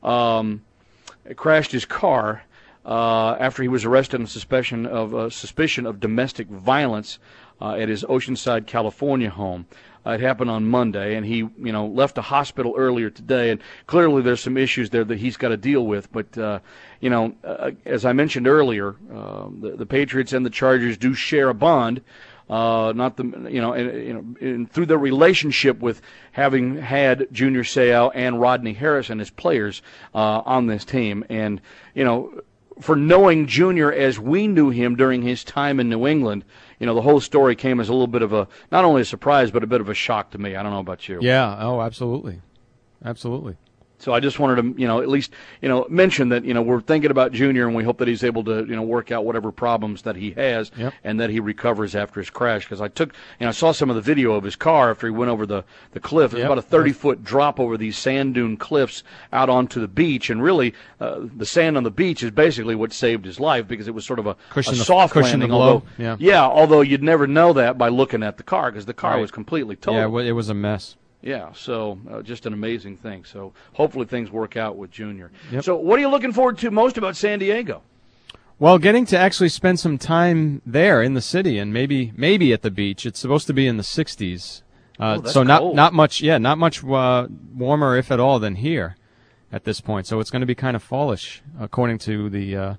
Speaker 3: crashed his car after he was arrested on suspicion of domestic violence at his Oceanside, California home. It happened on Monday, and he, left a hospital earlier today, and clearly there's some issues there that he's got to deal with. But, as I mentioned earlier, the Patriots and the Chargers do share a bond, and through their relationship with having had Junior Seau and Rodney Harrison as players on this team, and for knowing Junior as we knew him during his time in New England. The whole story came as a little bit of not only a surprise, but a bit of a shock to me. I don't know about you.
Speaker 16: Yeah. Oh, absolutely. Absolutely.
Speaker 3: So I just wanted to, at least, mention that, we're thinking about Junior, and we hope that he's able to, work out whatever problems that he has, and that he recovers after his crash. Because I saw some of the video of his car after he went over the cliff. It was about a 30-foot drop over these sand dune cliffs out onto the beach, and really, the sand on the beach is basically what saved his life, because it was sort of a soft landing. Although you'd never know that by looking at the car, because the car was completely totaled.
Speaker 16: Yeah, it was a mess.
Speaker 3: Yeah, so just an amazing thing. So hopefully things work out with Junior.
Speaker 16: Yep.
Speaker 3: So what are you looking forward to most about San Diego?
Speaker 16: Well, getting to actually spend some time there in the city, and maybe at the beach. It's supposed to be in the 60s, so not much warmer, if at all, than here at this point. So it's going to be kind of fallish, according to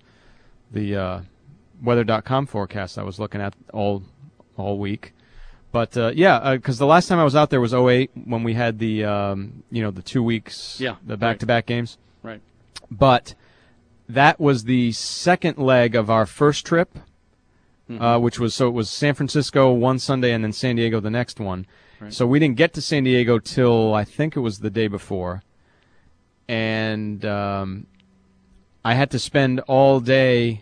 Speaker 16: the weather.com forecast I was looking at all week. But because the last time I was out there was 2008 when we had the the 2 weeks, the back-to-back games.
Speaker 3: Right.
Speaker 16: But that was the second leg of our first trip, which was it was San Francisco one Sunday and then San Diego the next one. Right. So we didn't get to San Diego till I think it was the day before, and I had to spend all day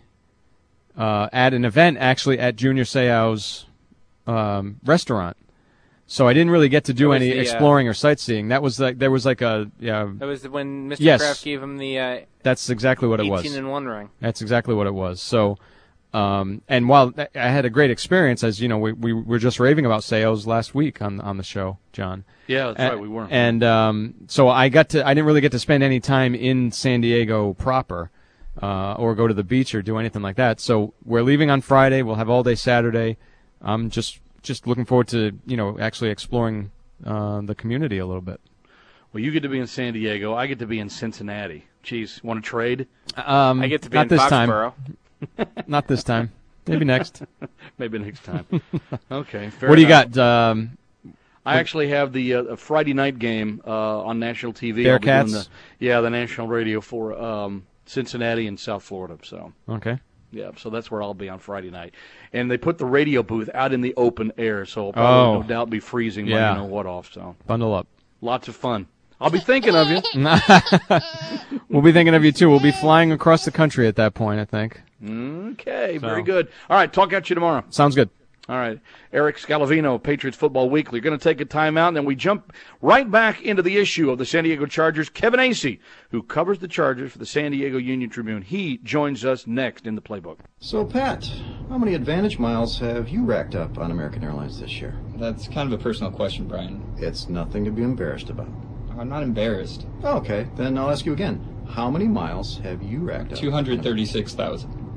Speaker 16: at an event actually at Junior Seau's restaurant, so I didn't really get to do any exploring or sightseeing. That was like there was like a
Speaker 17: That was when Mr. Kraft gave him the.
Speaker 16: That's exactly what it was.
Speaker 17: 18-1 ring.
Speaker 16: That's exactly what it was. So, and while I had a great experience, as you know, we were just raving about Seau's last week on the show, John.
Speaker 3: Yeah, that's right, we were.
Speaker 16: And so I didn't really get to spend any time in San Diego proper, or go to the beach or do anything like that. So we're leaving on Friday. We'll have all day Saturday. I'm just looking forward to, actually exploring the community a little bit.
Speaker 3: Well, you get to be in San Diego. I get to be in Cincinnati. Jeez, want to trade?
Speaker 17: I get to be in Foxborough.
Speaker 16: Not this time. Maybe next.
Speaker 3: Maybe next time. Okay, fair
Speaker 16: What do you
Speaker 3: enough.
Speaker 16: got?
Speaker 3: I actually have the Friday night game on national TV.
Speaker 16: Bearcats?
Speaker 3: I'll be doing the national radio for Cincinnati and South Florida. So
Speaker 16: okay.
Speaker 3: Yeah, so that's where I'll be on Friday night. And they put the radio booth out in the open air, so I'll probably no doubt be freezing when you know what off. So
Speaker 16: bundle up.
Speaker 3: Lots of fun. I'll be thinking of you.
Speaker 16: We'll be thinking of you, too. We'll be flying across the country at that point, I think.
Speaker 3: Okay, very good. All right, talk at you tomorrow.
Speaker 16: Sounds good.
Speaker 3: All right. Eric Scalavino, Patriots Football Weekly. Going to take a timeout, and then we jump right back into the issue of the San Diego Chargers. Kevin Acee, who covers the Chargers for the San Diego Union Tribune. He joins us next in the playbook.
Speaker 5: So, Pat, how many Advantage miles have you racked up on American Airlines this year?
Speaker 6: That's kind of a personal question, Brian.
Speaker 5: It's nothing to be embarrassed about.
Speaker 6: I'm not embarrassed.
Speaker 5: Okay, then I'll ask you again. How many miles have you racked up?
Speaker 6: 236,000.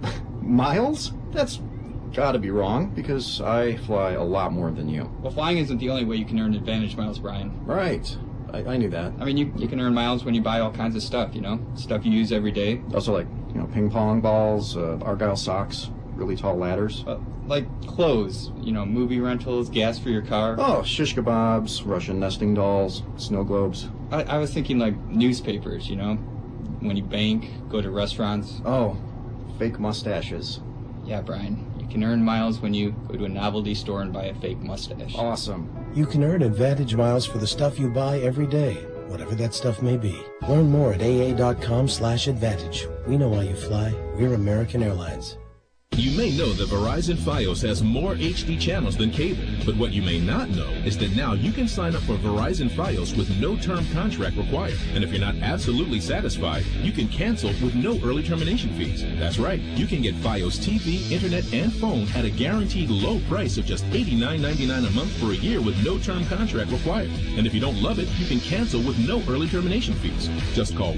Speaker 5: Miles? That's gotta be wrong, because I fly a lot more than you.
Speaker 6: Well, flying isn't the only way you can earn advantage miles, Brian.
Speaker 5: Right. I knew that.
Speaker 6: I mean, you can earn miles when you buy all kinds of stuff, stuff you use every day.
Speaker 5: Also, like, ping pong balls, Argyle socks, really tall ladders.
Speaker 6: Like clothes, movie rentals, gas for your car.
Speaker 5: Oh, shish kebabs, Russian nesting dolls, snow globes.
Speaker 6: I was thinking like newspapers, when you bank, go to restaurants.
Speaker 5: Oh, fake mustaches.
Speaker 6: Yeah, Brian. You can earn miles when you go to a novelty store and buy a fake mustache.
Speaker 5: Awesome.
Speaker 7: You can earn advantage miles for the stuff you buy every day, whatever that stuff may be. Learn more at aa.com/advantage. We know why you fly. We're American Airlines.
Speaker 8: You may know that Verizon Fios has more HD channels than cable, but what you may not know is that now you can sign up for Verizon Fios with no term contract required. And if you're not absolutely satisfied, you can cancel with no early termination fees. That's right, you can get Fios TV, internet, and phone at a guaranteed low price of just $89.99 a month for a year with no term contract required. And if you don't love it, you can cancel with no early termination fees. Just call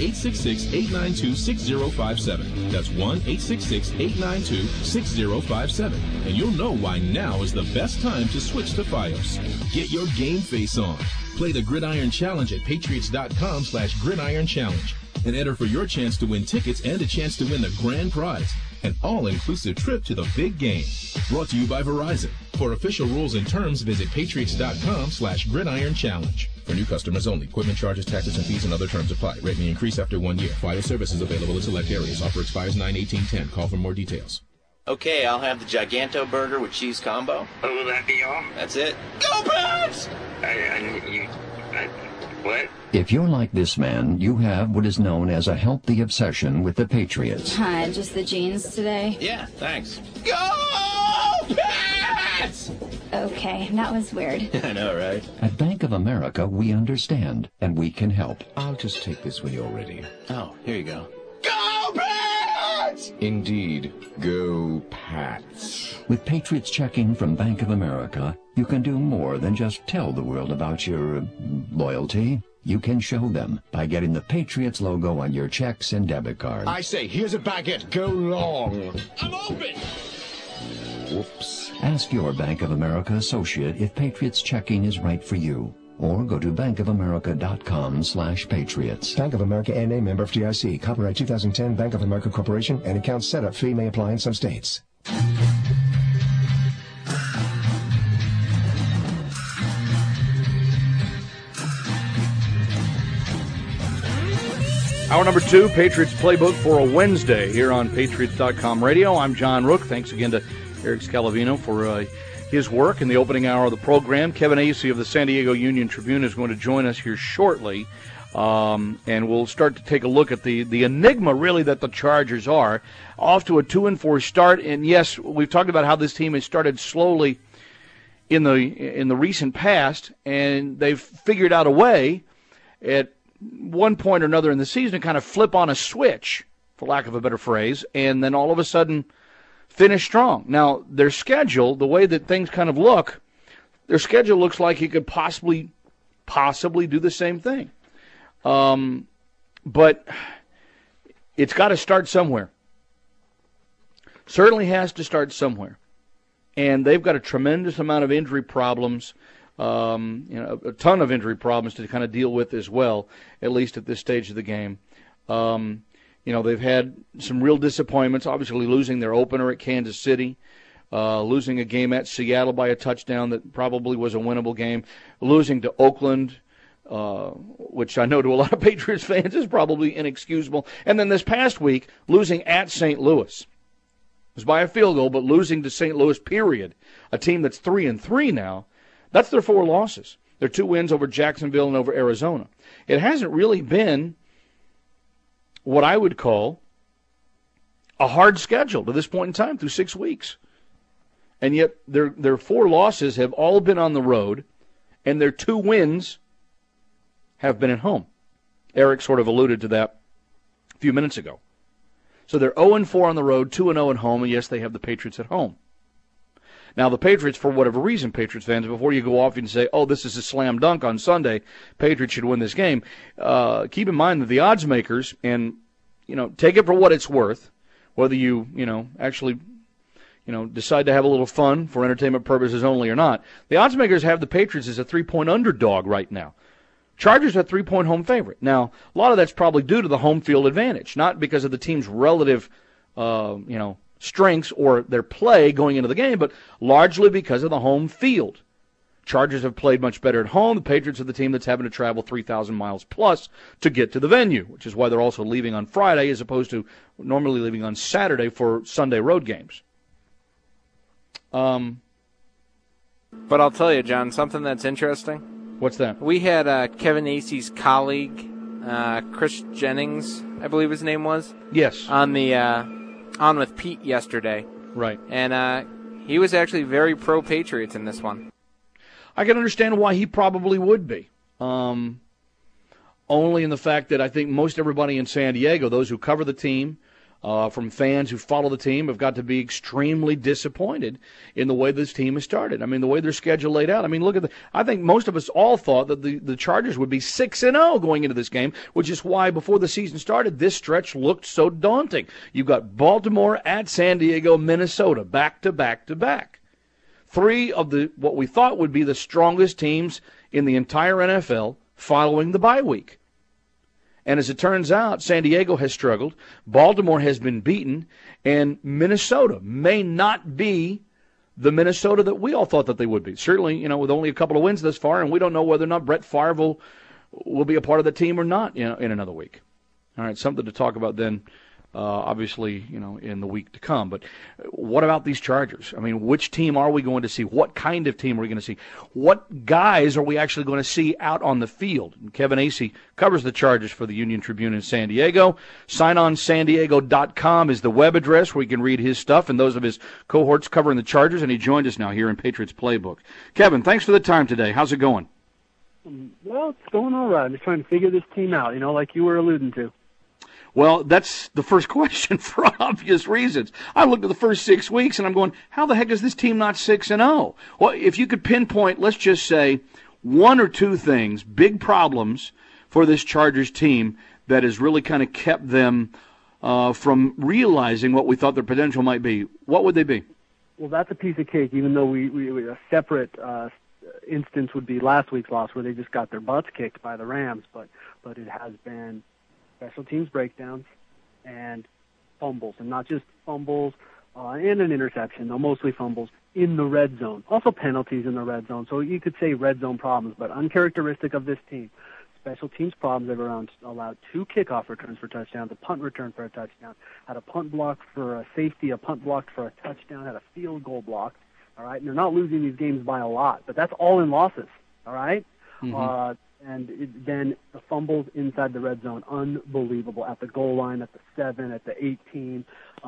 Speaker 8: 1-866-892-6057. That's 1-866-892-6057, and you'll know why now is the best time to switch to Fios. Get your game face on. Play the Gridiron Challenge at patriots.com/Gridiron Challenge and enter for your chance to win tickets and a chance to win the grand prize, an all-inclusive trip to the big game. Brought to you by Verizon. For official rules and terms, visit patriots.com/Gridiron Challenge. For new customers only. Equipment charges, taxes, and fees and other terms apply. Rate may increase after 1 year. Fios services available in select areas. Offer expires 9/18/10. Call for more details.
Speaker 9: Okay, I'll have the Giganto burger with cheese combo.
Speaker 19: Oh, will that be all?
Speaker 9: That's it. Go Pats!
Speaker 19: What?
Speaker 11: If you're like this man, you have what is known as a healthy obsession with the Patriots.
Speaker 12: Hi, just the jeans today?
Speaker 9: Yeah, thanks. Go Pats!
Speaker 12: Okay, that was weird.
Speaker 9: I know, right?
Speaker 11: At Bank of America, we understand, and we can help.
Speaker 13: I'll just take this when you're ready.
Speaker 9: Oh, here you go.
Speaker 18: Go Pats!
Speaker 13: Indeed, go Pats.
Speaker 11: With Patriots checking from Bank of America, you can do more than just tell the world about your loyalty. You can show them by getting the Patriots logo on your checks and debit cards.
Speaker 13: I say, here's a baguette. Go long.
Speaker 19: I'm open!
Speaker 13: Whoops.
Speaker 11: Ask your Bank of America associate if Patriots checking is right for you. Or go to bankofamerica.com/patriots.
Speaker 14: Bank of America N.A. member FDIC. Copyright 2010 Bank of America Corporation. An account setup fee may apply in some states.
Speaker 3: Hour number 2, Patriots Playbook for a Wednesday here on Patriots.com Radio. I'm John Rook. Thanks again to Eric Scalavino for his work in the opening hour of the program. Kevin Acee of the San Diego Union Tribune is going to join us here shortly, and we'll start to take a look at the enigma, really, that the Chargers are. Off to a 2-4 start, and yes, we've talked about how this team has started slowly in the recent past, and they've figured out a way at one point or another in the season to kind of flip on a switch, for lack of a better phrase, and then all of a sudden finish strong. Now, their schedule, the way that things kind of look, their schedule looks like he could possibly do the same thing. But it's got to start somewhere. Certainly has to start somewhere. And they've got a tremendous amount of injury problems, a ton of injury problems to kind of deal with as well, at least at this stage of the game. They've had some real disappointments, obviously losing their opener at Kansas City, losing a game at Seattle by a touchdown that probably was a winnable game, losing to Oakland, which I know to a lot of Patriots fans is probably inexcusable, and then this past week, losing at St. Louis. It was by a field goal, but losing to St. Louis, period, a team that's 3-3 now. That's their 4 losses. Their 2 wins over Jacksonville and over Arizona. It hasn't really been what I would call a hard schedule to this point in time through 6 weeks. And yet their 4 losses have all been on the road, and their 2 wins have been at home. Eric sort of alluded to that a few minutes ago. So they're 0-4 on the road, 2-0 at home, and yes, they have the Patriots at home. Now, the Patriots, for whatever reason, Patriots fans, before you go off and say, oh, this is a slam dunk on Sunday, Patriots should win this game, keep in mind that the odds makers, and, take it for what it's worth, whether you actually decide to have a little fun for entertainment purposes only or not. The odds makers have the Patriots as a 3-point underdog right now. Chargers are a 3-point home favorite. Now, a lot of that's probably due to the home field advantage, not because of the team's relative, strengths or their play going into the game, but largely because of the home field. Chargers have played much better at home. The Patriots are the team that's having to travel 3,000 miles plus to get to the venue, which is why they're also leaving on Friday as opposed to normally leaving on Saturday for Sunday road games.
Speaker 17: But I'll tell you, John, something that's interesting.
Speaker 3: What's that?
Speaker 17: We had Kevin Acey's colleague, Chris Jennings, I believe his name was.
Speaker 3: Yes.
Speaker 17: On the On with Pete yesterday.
Speaker 3: Right.
Speaker 17: And he was actually very pro-Patriots in this one.
Speaker 3: I can understand why he probably would be. Only in the fact that I think most everybody in San Diego, those who cover the team, from fans who follow the team, have got to be extremely disappointed in the way this team has started. I mean, the way their schedule laid out. I mean, look at I think most of us all thought that the Chargers would be 6-0 going into this game, which is why before the season started, this stretch looked so daunting. You've got Baltimore at San Diego, Minnesota, back to back to back. 3 of what we thought would be the strongest teams in the entire NFL following the bye week. And as it turns out, San Diego has struggled, Baltimore has been beaten, and Minnesota may not be the Minnesota that we all thought that they would be. Certainly, with only a couple of wins thus far, and we don't know whether or not Brett Favre will be a part of the team or not in another week. All right, something to talk about then, obviously, in the week to come. But what about these Chargers? I mean, which team are we going to see? What kind of team are we going to see? What guys are we actually going to see out on the field? And Kevin Acey covers the Chargers for the Union Tribune in San Diego. SignOnSanDiego.com is the web address where you can read his stuff and those of his cohorts covering the Chargers, and he joined us now here in Patriots Playbook. Kevin, thanks for the time today. How's it going?
Speaker 19: Well, it's going all right. I'm just trying to figure this team out, like you were alluding to.
Speaker 3: Well, that's the first question for obvious reasons. I looked at the first 6 weeks, and I'm going, how the heck is this team not 6-0? Well, if you could pinpoint, let's just say, 1 or 2 things, big problems for this Chargers team that has really kind of kept them from realizing what we thought their potential might be, what would they be?
Speaker 19: Well, that's a piece of cake, even though we a separate instance would be last week's loss where they just got their butts kicked by the Rams, but it has been special teams breakdowns and fumbles, and not just fumbles and an interception, though mostly fumbles in the red zone. Also penalties in the red zone. So you could say red zone problems, but uncharacteristic of this team. Special teams problems. They've allowed 2 kickoff returns for touchdowns, a punt return for a touchdown, had a punt blocked for a safety, a punt blocked for a touchdown, had a field goal blocked. All right, and they're not losing these games by a lot, but that's all in losses. All right. Mm-hmm. Then the fumbles inside the red zone, unbelievable. At the goal line, at the 7, at the 18,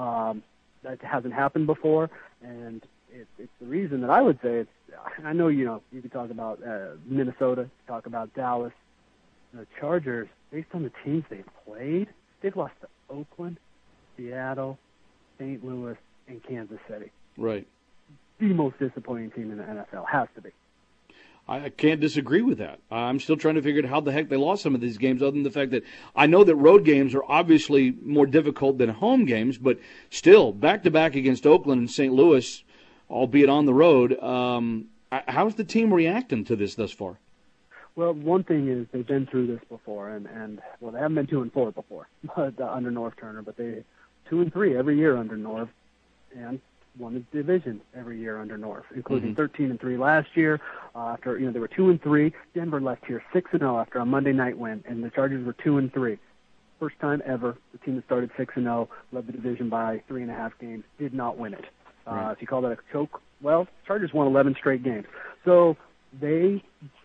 Speaker 19: that hasn't happened before, and it's the reason that I would say I know you could talk about Minnesota, talk about Dallas, the Chargers. Based on the teams they've played, they've lost to Oakland, Seattle, St. Louis, and Kansas City.
Speaker 3: Right.
Speaker 19: The most disappointing team in the NFL has to be.
Speaker 3: I can't disagree with that. I'm still trying to figure out how the heck they lost some of these games, other than the fact that I know that road games are obviously more difficult than home games, but still, back-to-back against Oakland and St. Louis, albeit on the road, how's the team reacting to this thus far?
Speaker 19: Well, one thing is they've been through this before, and they haven't been 2-4 before but under Norv Turner, but they 2-3 every year under Norv, and won the division every year under Norv, including 13-3 last year. After they were 2-3, Denver left here 6-0 after a Monday night win, and the Chargers were 2-3. First time ever the team that started 6-0 led the division by 3.5 games, did not win it.
Speaker 3: Right.
Speaker 19: If you call that a choke, well, Chargers won 11 straight games, so they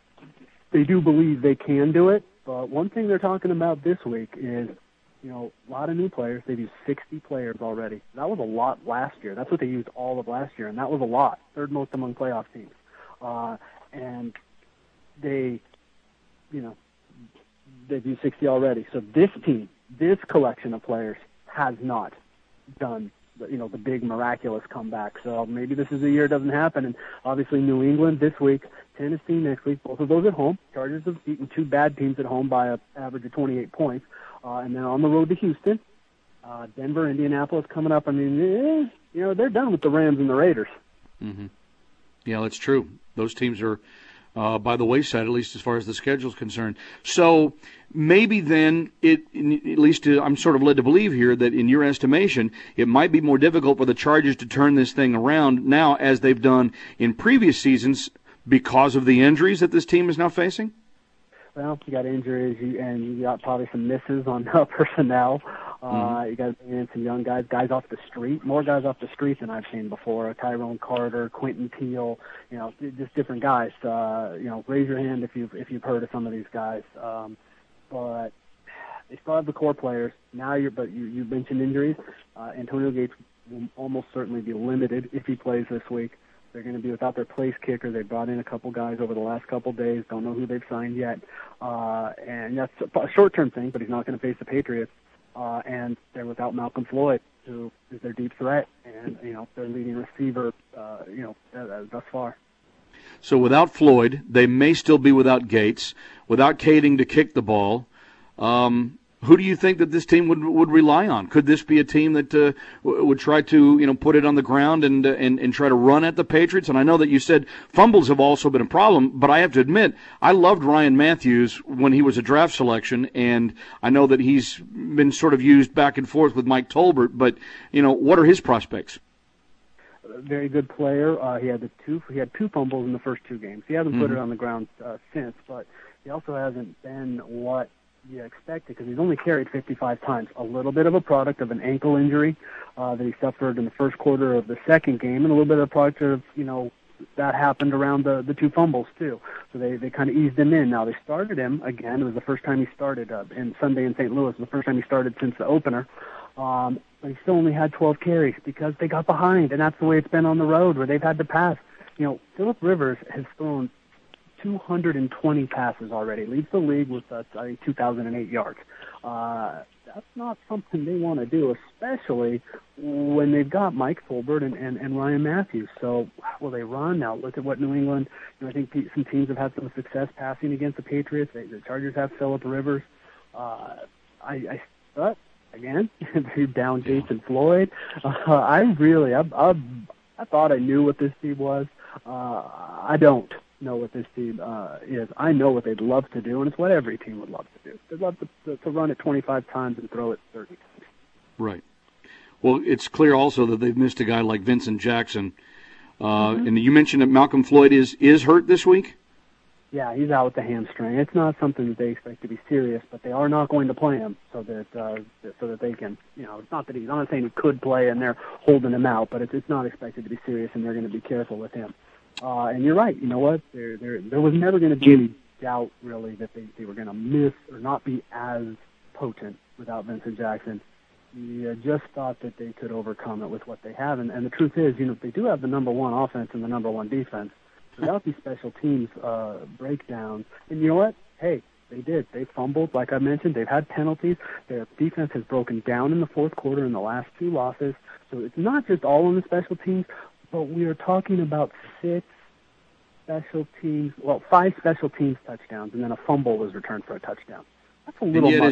Speaker 19: do believe they can do it. But one thing they're talking about this week is, a lot of new players. They've used 60 players already. That was a lot last year. That's what they used all of last year, and that was a lot. Third most among playoff teams. And they've used 60 already. So this team, this collection of players, has not done the big miraculous comeback. So maybe this is the year it doesn't happen. And obviously New England this week, Tennessee next week, both of those at home. Chargers have beaten 2 bad teams at home by an average of 28 points. And then on the road to Houston, Denver, Indianapolis coming up. I mean, they're done with the Rams and the Raiders.
Speaker 3: Mm-hmm. Yeah, that's true. Those teams are by the wayside, at least as far as the schedule is concerned. So maybe then, at least I'm sort of led to believe here that in your estimation, it might be more difficult for the Chargers to turn this thing around now as they've done in previous seasons because of the injuries that this team is now facing?
Speaker 19: Well, you got injuries, and you got probably some misses on personnel. You got to bring in some young guys off the street, more guys off the street than I've seen before. Tyrone Carter, Quentin Teal, just different guys. Raise your hand if you've heard of some of these guys. But they still have the core players. Now you mentioned injuries. Antonio Gates will almost certainly be limited if he plays this week. They're going to be without their place kicker. They brought in a couple guys over the last couple days. Don't know who they've signed yet. And that's a short-term thing, but he's not going to face the Patriots. And they're without Malcolm Floyd, who is their deep threat, and, their leading receiver, thus far.
Speaker 3: So without Floyd, they may still be without Gates, without Kading to kick the ball. Who do you think that this team would rely on? Could this be a team that would try to put it on the ground and try to run at the Patriots? And I know that you said fumbles have also been a problem, but I have to admit I loved Ryan Matthews when he was a draft selection, and I know that he's been sort of used back and forth with Mike Tolbert. But what are his prospects?
Speaker 19: Very good player. He had two fumbles in the first two games. He hasn't put it on the ground since, but he also hasn't been what you expected because he's only carried 55 times. A little bit of a product of an ankle injury that he suffered in the first quarter of the second game, and a little bit of a product of, that happened around the two fumbles too. So they kind of eased him in. Now they started him again. It was the first time he started in Sunday in St. Louis. It was the first time he started since the opener. But he still only had 12 carries because they got behind, and that's the way it's been on the road where they've had to pass. Phillip Rivers has thrown 220 passes already. Leads the league with, 2,008 yards. That's not something they want to do, especially when they've got Mike Tolbert and Ryan Matthews. So will they run? Now look at what New England, I think some teams have had some success passing against the Patriots. The Chargers have Phillip Rivers. But again, they're down Gates and Floyd. I thought I knew what this team was. I don't know what this team is. I know what they'd love to do, and it's what every team would love to do. They'd love to run it 25 times and throw it 30 times.
Speaker 3: Right. Well, it's clear also that they've missed a guy like Vincent Jackson. And you mentioned that Malcolm Floyd is hurt this week?
Speaker 19: Yeah, he's out with the hamstring. It's not something that they expect to be serious, but they are not going to play him so that they can, it's not that I'm not saying he could play and they're holding him out, but it's not expected to be serious, and they're going to be careful with him. And you're right. You know what? There was never going to be any doubt, really, that they were going to miss or not be as potent without Vincent Jackson. You just thought that they could overcome it with what they have. And the truth is, they do have the number one offense and the number one defense. Without these special teams breakdowns, and you know what? Hey, they did. They fumbled, like I mentioned. They've had penalties. Their defense has broken down in the fourth quarter in the last two losses. So it's not just all on the special teams, but we are talking about 5 special teams touchdowns, and then a fumble was returned for a touchdown. That's a little
Speaker 3: much. And yet,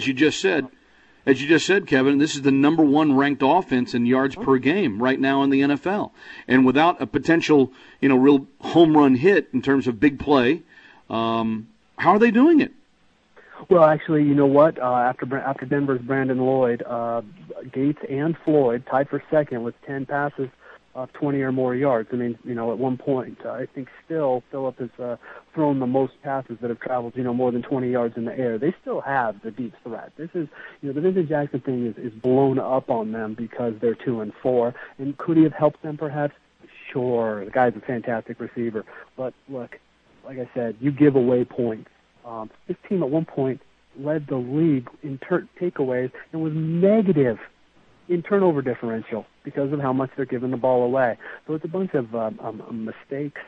Speaker 3: as you just said, Kevin, this is the number one ranked offense in yards per game right now in the NFL. And without a potential, real home run hit in terms of big play, how are they doing it?
Speaker 19: Well, actually, you know what? After Denver's Brandon Lloyd, Gates and Floyd tied for second with 10 passes of 20 or more yards. I mean, at one point, I think still Phillip has thrown the most passes that have traveled, more than 20 yards in the air. They still have the deep threat. This is, the Vincent Jackson thing is blown up on them because they're 2-4. And could he have helped them perhaps? Sure. The guy's a fantastic receiver. But look, like I said, you give away points. This team at one point led the league in takeaways and was negative in turnover differential because of how much they're giving the ball away. So it's a bunch of mistakes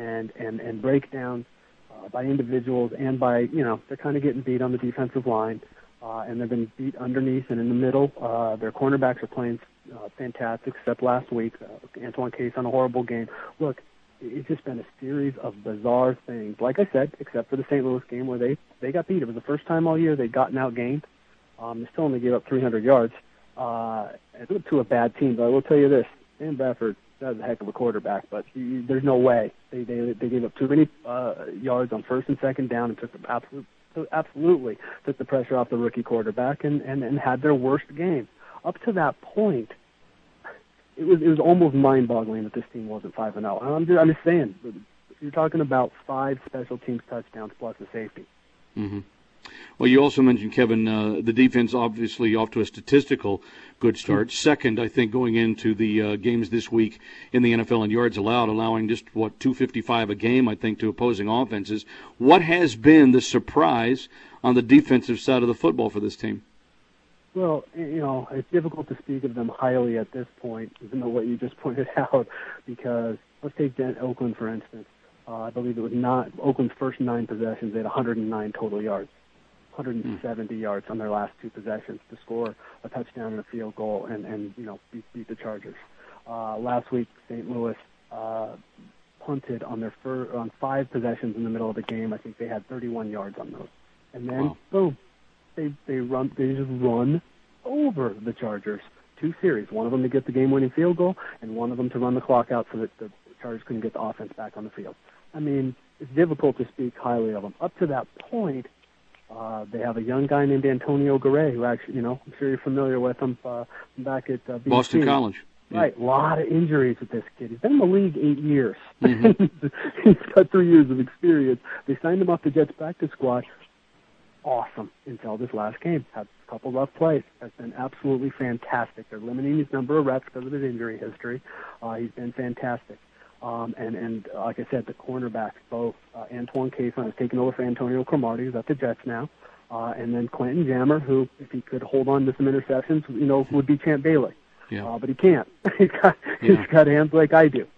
Speaker 19: and breakdowns by individuals and by, they're kind of getting beat on the defensive line, and they've been beat underneath and in the middle. Their cornerbacks are playing fantastic, except last week. Antoine Case on a horrible game. Look, it's just been a series of bizarre things. Like I said, except for the St. Louis game where they got beat. It was the first time all year they'd gotten outgained. They still only gave up 300 yards. to a bad team. But I will tell you this: Sam Bradford is a heck of a quarterback, but there's no way they gave up too many yards on first and second down and took absolutely took the pressure off the rookie quarterback and had their worst game. Up to that point, it was almost mind-boggling that this team wasn't 5-0. I'm just saying, you're talking about 5 special teams touchdowns plus a safety.
Speaker 3: Mm-hmm. Well, you also mentioned, Kevin, the defense obviously off to a statistical good start. Second, I think, going into the games this week in the NFL in yards allowed, allowing just, 255 a game, I think, to opposing offenses. What has been the surprise on the defensive side of the football for this team?
Speaker 19: Well, it's difficult to speak of them highly at this point, even though what you just pointed out, because let's take Oakland, for instance. I believe it was not Oakland's first 9 possessions. They had 109 total yards, 170 yards on their last 2 possessions to score a touchdown and a field goal and beat the Chargers. Last week, St. Louis punted on on 5 possessions in the middle of the game. I think they had 31 yards on those, and then boom, they just run over the Chargers. 2 series, one of them to get the game-winning field goal, and one of them to run the clock out so that the Chargers couldn't get the offense back on the field. I mean, it's difficult to speak highly of them. Up to that point, they have a young guy named Antonio Garay, who actually, I'm sure you're familiar with him back at BC.
Speaker 3: Boston College.
Speaker 19: Yeah. Right, a lot of injuries with this kid. He's been in the league 8 years. Mm-hmm. He's got 3 years of experience. They signed him off the Jets practice squad. Awesome until this last game. Had a couple rough plays. Has been absolutely fantastic. They're limiting his number of reps because of his injury history. He's been fantastic. And like I said, the cornerbacks, both Antoine Cason has taken over for Antonio Cromartie, who's at the Jets now, and then Quentin Jammer, who, if he could hold on to some interceptions, would be Champ Bailey. Yeah. But he can't. He's got hands like I do.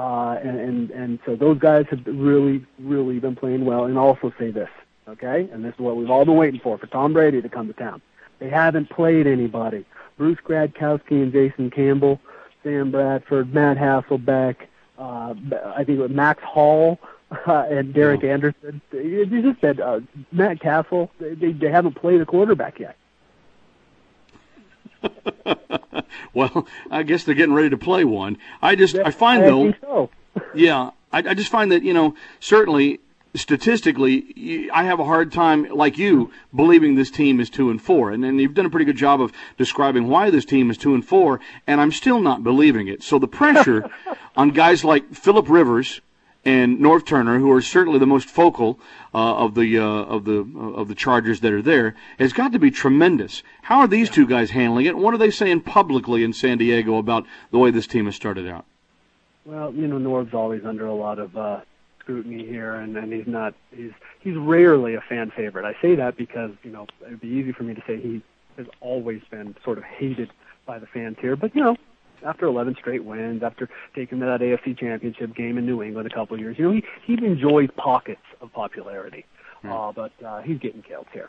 Speaker 19: And so those guys have really, really been playing well. And I'll also say this, okay? And this is what we've all been waiting for Tom Brady to come to town. They haven't played anybody. Bruce Gradkowski and Jason Campbell, Sam Bradford, Matt Hasselbeck, I think it was Max Hall and Derek Anderson. You just said Matt Castle. They haven't played a quarterback yet.
Speaker 3: Well, I guess they're getting ready to play one. I find I just find that, certainly statistically, I have a hard time, like you, believing this team is 2-4. And you've done a pretty good job of describing why this team is 2-4, and I'm still not believing it. So the pressure on guys like Phillip Rivers and Norv Turner, who are certainly the most focal of the Chargers that are there, has got to be tremendous. How are these two guys handling it? What are they saying publicly in San Diego about the way this team has started out?
Speaker 19: Well, Norv's always under a lot of scrutiny here, and he's rarely a fan favorite. I say that because it'd be easy for me to say he has always been sort of hated by the fans here, but after 11 straight wins, after taking that AFC Championship game in New England a couple of years, he enjoys pockets of popularity, but he's getting killed here.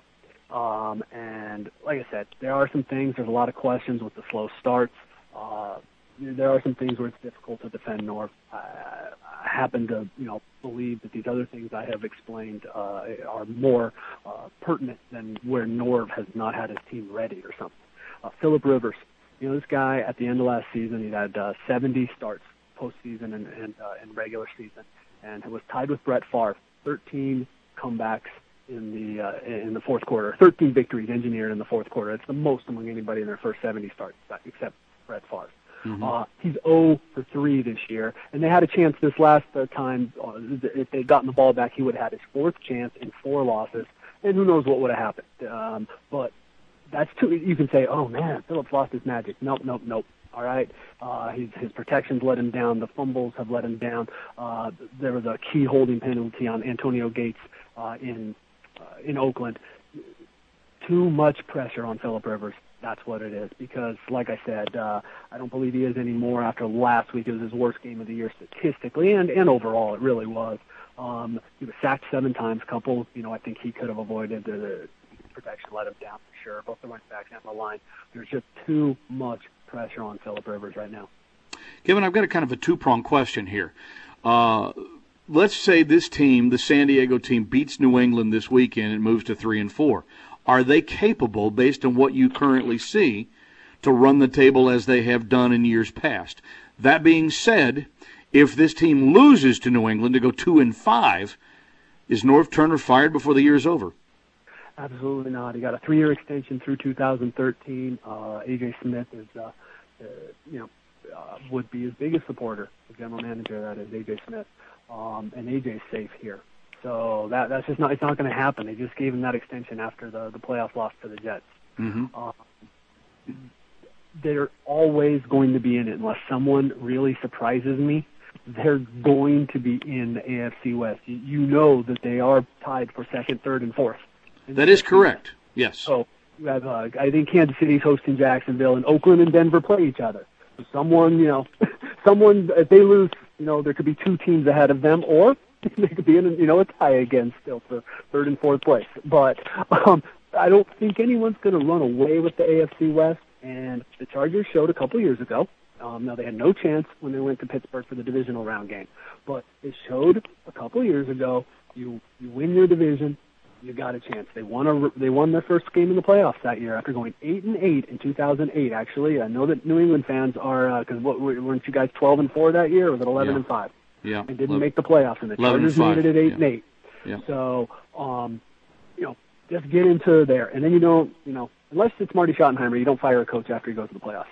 Speaker 19: And like I said, there are some things. There's a lot of questions with the slow starts. There are some things where it's difficult to defend Norv. I happen to, believe that these other things I have explained are more pertinent than where Norv has not had his team ready or something. Phillip Rivers, this guy at the end of last season, he had 70 starts postseason and regular season, and was tied with Brett Favre, 13 comebacks in the fourth quarter, 13 victories engineered in the fourth quarter. It's the most among anybody in their first 70 starts, except Brett Favre. Mm-hmm. He's 0 for 3 this year, and they had a chance this last time. If they'd gotten the ball back, he would have had his 4th chance in 4 losses, and who knows what would have happened. But that's too. You can say, "Oh man, Phillips lost his magic." Nope. All right, his protections let him down. The fumbles have let him down. There was a key holding penalty on Antonio Gates in Oakland. Too much pressure on Phillip Rivers. That's what it is. Because, like I said, I don't believe he is anymore after last week. It was his worst game of the year statistically and overall. It really was. He was sacked 7 times. Couple, I think he could have avoided the protection, let him down for sure. Both the running backs and the line. There's just too much pressure on Phillip Rivers right now.
Speaker 3: Kevin, I've got a kind of a 2-pronged question here. Let's say this team, the San Diego team, beats New England this weekend and moves to 3-4. Are they capable, based on what you currently see, to run the table as they have done in years past. That being said, if this team loses to New England to go 2-5, is Norv Turner fired before the year is over?
Speaker 19: Absolutely not. He got a 3-year extension through 2013. A.J. Smith is, would be his biggest supporter, the general manager. That is A.J. Smith, and A.J.'s safe here. So that's just not. It's not going to happen. They just gave him that extension after the playoff loss to the Jets.
Speaker 3: Mm-hmm.
Speaker 19: They're always going to be in it unless someone really surprises me. They're going to be in the AFC West. You know that they are tied for second, third, and fourth.
Speaker 3: That is correct. Yes.
Speaker 19: So you have, I think Kansas City's hosting Jacksonville, and Oakland and Denver play each other. So someone, if they lose, there could be two teams ahead of them, or they could be in, a tie again still for third and fourth place. But I don't think anyone's going to run away with the AFC West. And the Chargers showed a couple years ago. Now, they had no chance when they went to Pittsburgh for the divisional round game. But they showed a couple years ago, you win your division, you got a chance. They won their first game in the playoffs that year after going 8-8 in 2008. Actually, I know that New England fans are because weren't you guys 12-4 that year? Or was it 11-5?
Speaker 3: Yeah.
Speaker 19: They didn't make the playoffs, and the Chargers made it at 8-8.
Speaker 3: Yeah.
Speaker 19: So, just get into there, and then you don't, unless it's Marty Schottenheimer, you don't fire a coach after he goes to the playoffs.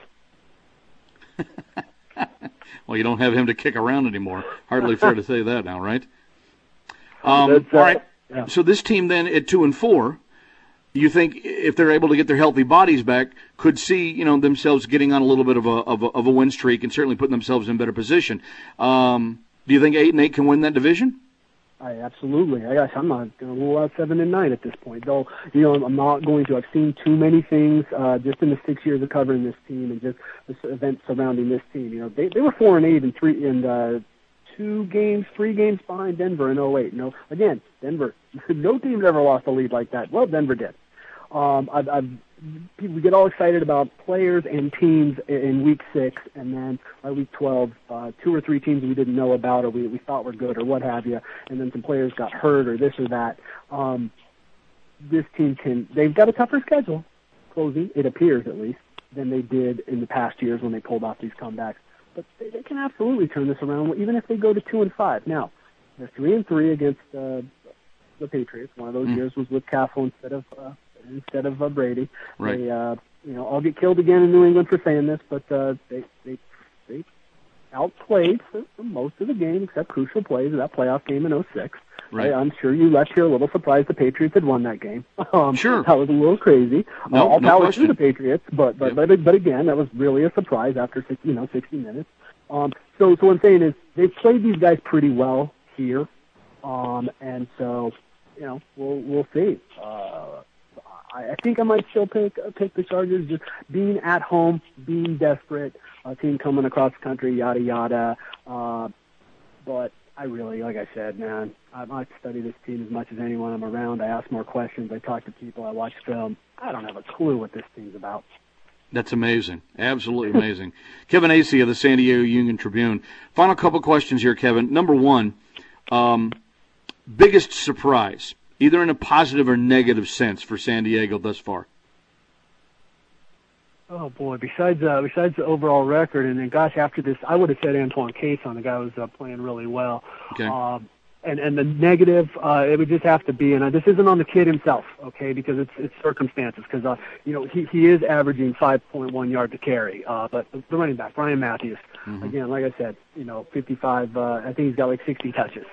Speaker 3: Well, you don't have him to kick around anymore. Hardly fair to say that now, right? All right.
Speaker 19: Yeah.
Speaker 3: So this team then at 2-4, you think if they're able to get their healthy bodies back, could see themselves getting on a little bit of a win streak and certainly putting themselves in better position. Do you think 8-8 can win that division?
Speaker 19: Absolutely. I'm not going to rule out 7-9 at this point, though. I'm not going to. I've seen too many things just in the 6 years of covering this team and just the events surrounding this team. They were 4-8 and 3 games behind Denver in 2008. Again, Denver. No team's ever lost a lead like that. Well, Denver did. We get all excited about players and teams in week 6, and then by week 12, 2 or 3 teams we didn't know about or we thought were good or what have you, and then some players got hurt or this or that. This team they've got a tougher schedule closing, it appears at least, than they did in the past years when they pulled off these comebacks. But they can absolutely turn this around even if they go to 2-5. Now, they're 3-3 against the Patriots. One of those years was with Castle instead of Brady.
Speaker 3: Right.
Speaker 19: They, I'll get killed again in New England for saying this, but they outplayed for most of the game, except crucial plays of that playoff game in 2006.
Speaker 3: Right.
Speaker 19: I'm sure you left here a little surprised the Patriots had won that game.
Speaker 3: Sure.
Speaker 19: That was a little crazy. All
Speaker 3: no
Speaker 19: power
Speaker 3: question.
Speaker 19: to the Patriots, but again, that was really a surprise after 60 minutes. So what I'm saying is they've played these guys pretty well here, and so we'll see. I think I might still pick the Chargers, just being at home, being desperate, a team coming across the country, yada yada. But I really, like I said, man, I study this team as much as anyone I'm around. I ask more questions. I talk to people. I watch film. I don't have a clue what this team's about.
Speaker 3: That's amazing. Absolutely amazing. Kevin Acee of the San Diego Union-Tribune. Final couple questions here, Kevin. Number one, biggest surprise, either in a positive or negative sense for San Diego thus far?
Speaker 19: Oh boy! Besides the overall record, and then gosh, after this, I would have said Antoine Cason. The guy was playing really well.
Speaker 3: Okay.
Speaker 19: And the negative, it would just have to be, and this isn't on the kid himself, okay, because it's circumstances, because he is averaging 5.1 yards to carry, but the running back Ryan Matthews, again, like I said, 55. I think he's got like 60 touches.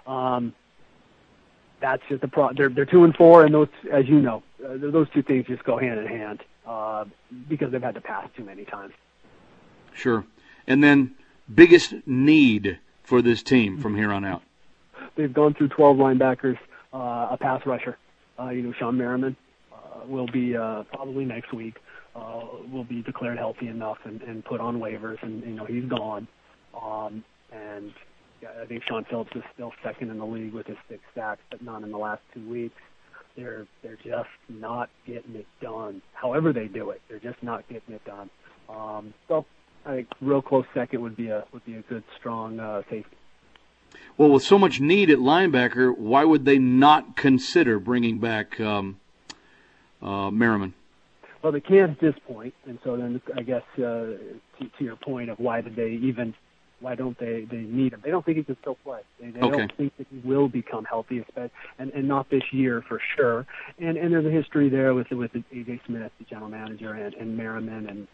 Speaker 19: That's just the problem. They're 2-4, and those, as you know, those two things just go hand in hand because they've had to pass too many times. Sure.
Speaker 3: And then biggest need for this team from here on out?
Speaker 19: They've gone through 12 linebackers, a pass rusher. Sean Merriman will be probably next week. Will be declared healthy enough and put on waivers, and he's gone. And I think Sean Phillips is still second in the league with his 6 sacks, but not in the last 2 weeks. They're just not getting it done. However they do it, they're just not getting it done. So I think real close second would be a good strong safety.
Speaker 3: Well, with so much need at linebacker, why would they not consider bringing back Merriman?
Speaker 19: Well, they can't at this point, and so then I guess to your point of why don't they need him? They don't think he can still play. They don't think that he will become healthy, and not this year for sure. And there's a history there with A.J. Smith, the general manager, and Merriman, and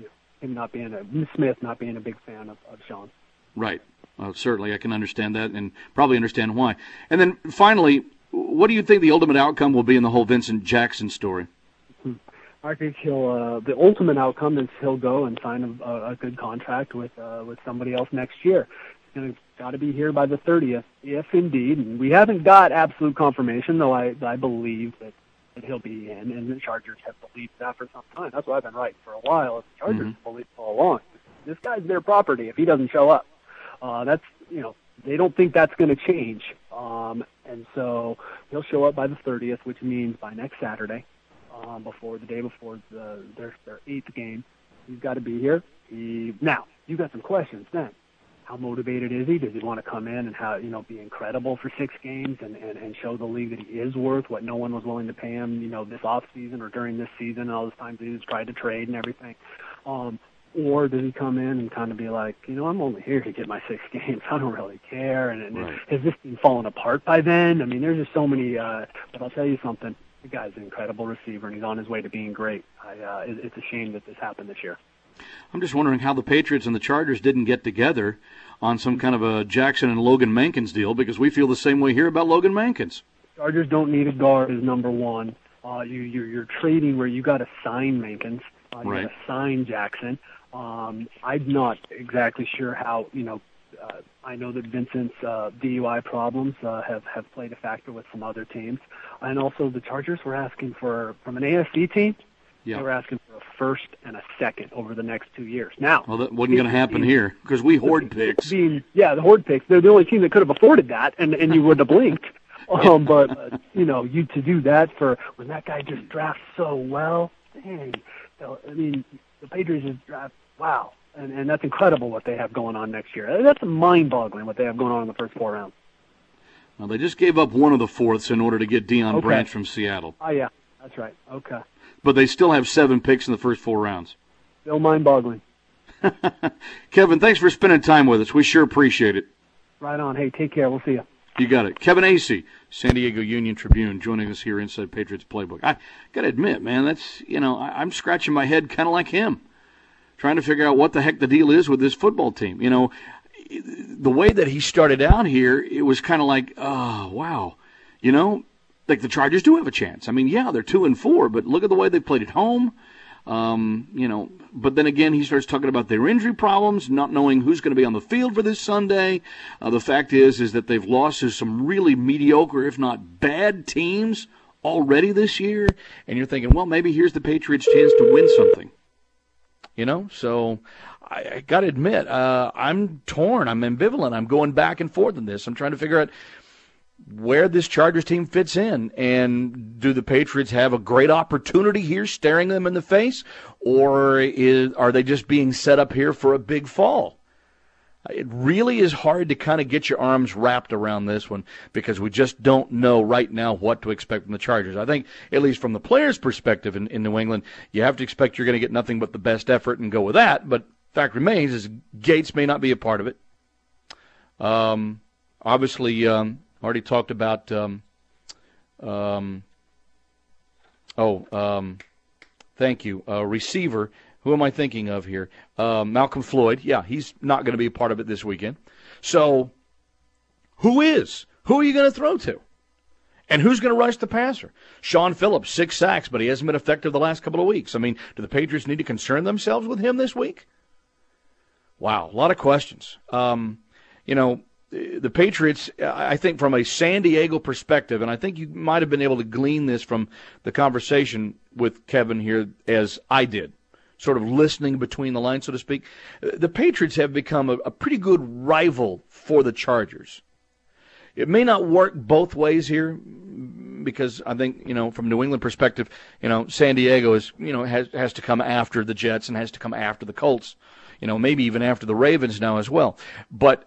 Speaker 19: him Smith not being a big fan of Sean.
Speaker 3: Right. Certainly, I can understand that, and probably understand why. And then finally, what do you think the ultimate outcome will be in the whole Vincent Jackson story?
Speaker 19: I think the ultimate outcome is he'll go and sign a good contract with somebody else next year. He's got to be here by the 30th, if indeed. And we haven't got absolute confirmation, though I believe that he'll be in, and the Chargers have believed that for some time. That's what I've been writing for a while. The Chargers have believed all along. This guy's their property if he doesn't show up. They don't think that's going to change. And so he'll show up by the 30th, which means by next Saturday. The day before their 8th game. He's got to be here. Now, you got some questions then. How motivated is he? Does he want to come in and be incredible for 6 games and show the league that he is worth what no one was willing to pay him, this off season or during this season and all those times he was tried to trade and everything? Or does he come in and kind of be like, I'm only here to get my 6 games. I don't really care. And has this team fallen apart by then? I mean, there's just so many. But I'll tell you something. The guy's an incredible receiver, and he's on his way to being great. It's a shame that this happened this year.
Speaker 3: I'm just wondering how the Patriots and the Chargers didn't get together on some kind of a Jackson and Logan Mankins deal, because we feel the same way here about Logan Mankins.
Speaker 19: Chargers don't need a guard as number one. You're trading where you got to sign Mankins. You got to sign Jackson. I'm not exactly sure how, I know that Vincent's DUI problems have played a factor with some other teams. And also the Chargers were asking from an AFC team, they were asking for a first and a second over the next 2 years. Now,
Speaker 3: well, that wasn't going to happen here because we hoard picks.
Speaker 19: The hoard picks. They're the only team that could have afforded that, and you would have blinked. But you to do that when that guy just drafts so well, dang. I mean, the Patriots just draft, wow. And that's incredible what they have going on next year. That's mind-boggling what they have going on in the first 4 rounds.
Speaker 3: Well, they just gave up one of the fourths in order to get Deion Branch from Seattle.
Speaker 19: Oh, yeah, that's right. Okay.
Speaker 3: But they still have 7 picks in the first 4 rounds.
Speaker 19: Still mind-boggling.
Speaker 3: Kevin, thanks for spending time with us. We sure appreciate it.
Speaker 19: Right on. Hey, take care. We'll see you.
Speaker 3: You got it. Kevin Acee, San Diego Union-Tribune, joining us here inside Patriots Playbook. I got to admit, man, that's, I'm scratching my head kind of like him, trying to figure out what the heck the deal is with this football team. The way that he started out here, it was kind of like, oh, wow. Like the Chargers do have a chance. I mean, yeah, they're 2-4, but look at the way they played at home. But then again, he starts talking about their injury problems, not knowing who's going to be on the field for this Sunday. The fact is that they've lost to some really mediocre, if not bad teams already this year. And you're thinking, well, maybe here's the Patriots' chance to win something. So I got to admit, I'm torn. I'm ambivalent. I'm going back and forth in this. I'm trying to figure out where this Chargers team fits in. And do the Patriots have a great opportunity here staring them in the face? Or are they just being set up here for a big fall? It really is hard to kind of get your arms wrapped around this one because we just don't know right now what to expect from the Chargers. I think, at least from the players' perspective in New England, you have to expect you're going to get nothing but the best effort and go with that. But fact remains is Gates may not be a part of it. Obviously, already talked about thank you, receiver. Who am I thinking of here? Malcolm Floyd. Yeah, he's not going to be a part of it this weekend. So who is? Who are you going to throw to? And who's going to rush the passer? Sean Phillips, 6 sacks, but he hasn't been effective the last couple of weeks. I mean, do the Patriots need to concern themselves with him this week? Wow, a lot of questions. The Patriots, I think from a San Diego perspective, and I think you might have been able to glean this from the conversation with Kevin here as I did, sort of listening between the lines, so to speak. The Patriots have become a pretty good rival for the Chargers. It may not work both ways here because I think, from New England perspective, San Diego is, has to come after the Jets and has to come after the Colts, maybe even after the Ravens now as well. But,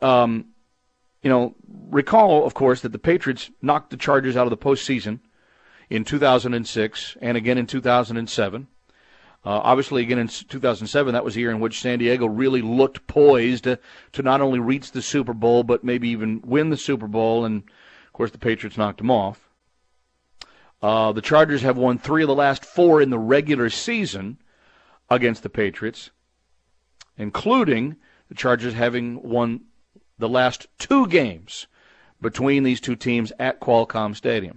Speaker 3: recall, of course, that the Patriots knocked the Chargers out of the postseason in 2006 and again in 2007. Obviously, again, in 2007, that was the year in which San Diego really looked poised to not only reach the Super Bowl, but maybe even win the Super Bowl. And, of course, the Patriots knocked them off. The Chargers have won 3 of the last 4 in the regular season against the Patriots, including the Chargers having won the last 2 games between these two teams at Qualcomm Stadium.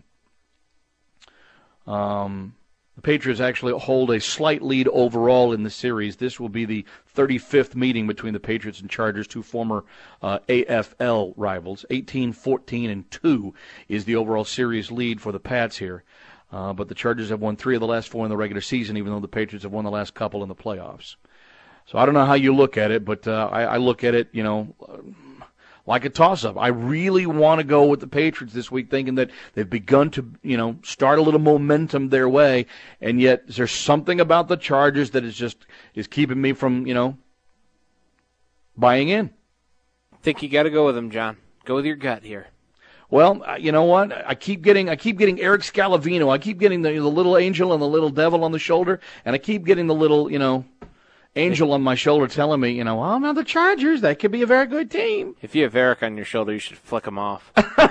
Speaker 3: The Patriots actually hold a slight lead overall in the series. This will be the 35th meeting between the Patriots and Chargers, 2 former AFL rivals. 18-14-2 is the overall series lead for the Pats here. But the Chargers have won 3 of the last 4 in the regular season, even though the Patriots have won the last couple in the playoffs. So I don't know how you look at it, but I look at it, like a toss-up. I really want to go with the Patriots this week, thinking that they've begun to, start a little momentum their way, and yet there's something about the Chargers that is keeping me from, buying in.
Speaker 17: I think you got to go with them, John. Go with your gut here.
Speaker 3: Well, you know what? I keep getting Eric Scalavino. I keep getting the little angel and the little devil on the shoulder, and I keep getting the little, angel on my shoulder telling me, oh, now the Chargers, that could be a very good team.
Speaker 17: If you have Eric on your shoulder, you should flick him off.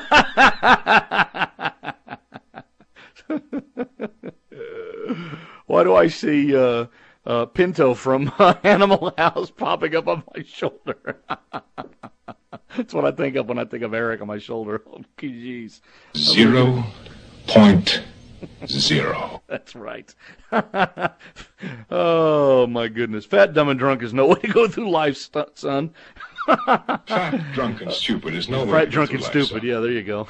Speaker 3: Why do I see Pinto from Animal House popping up on my shoulder? That's what I think of when I think of Eric on my shoulder. Oh, jeez.
Speaker 13: 0.0.
Speaker 3: That's right. Oh, my goodness. Fat, dumb, and drunk is no way to go through life, son.
Speaker 13: Fat, drunk, and stupid is no way
Speaker 3: Fat,
Speaker 13: to go
Speaker 3: drunk,
Speaker 13: through
Speaker 3: and
Speaker 13: life,
Speaker 3: stupid.
Speaker 13: son.
Speaker 3: Yeah, there you go.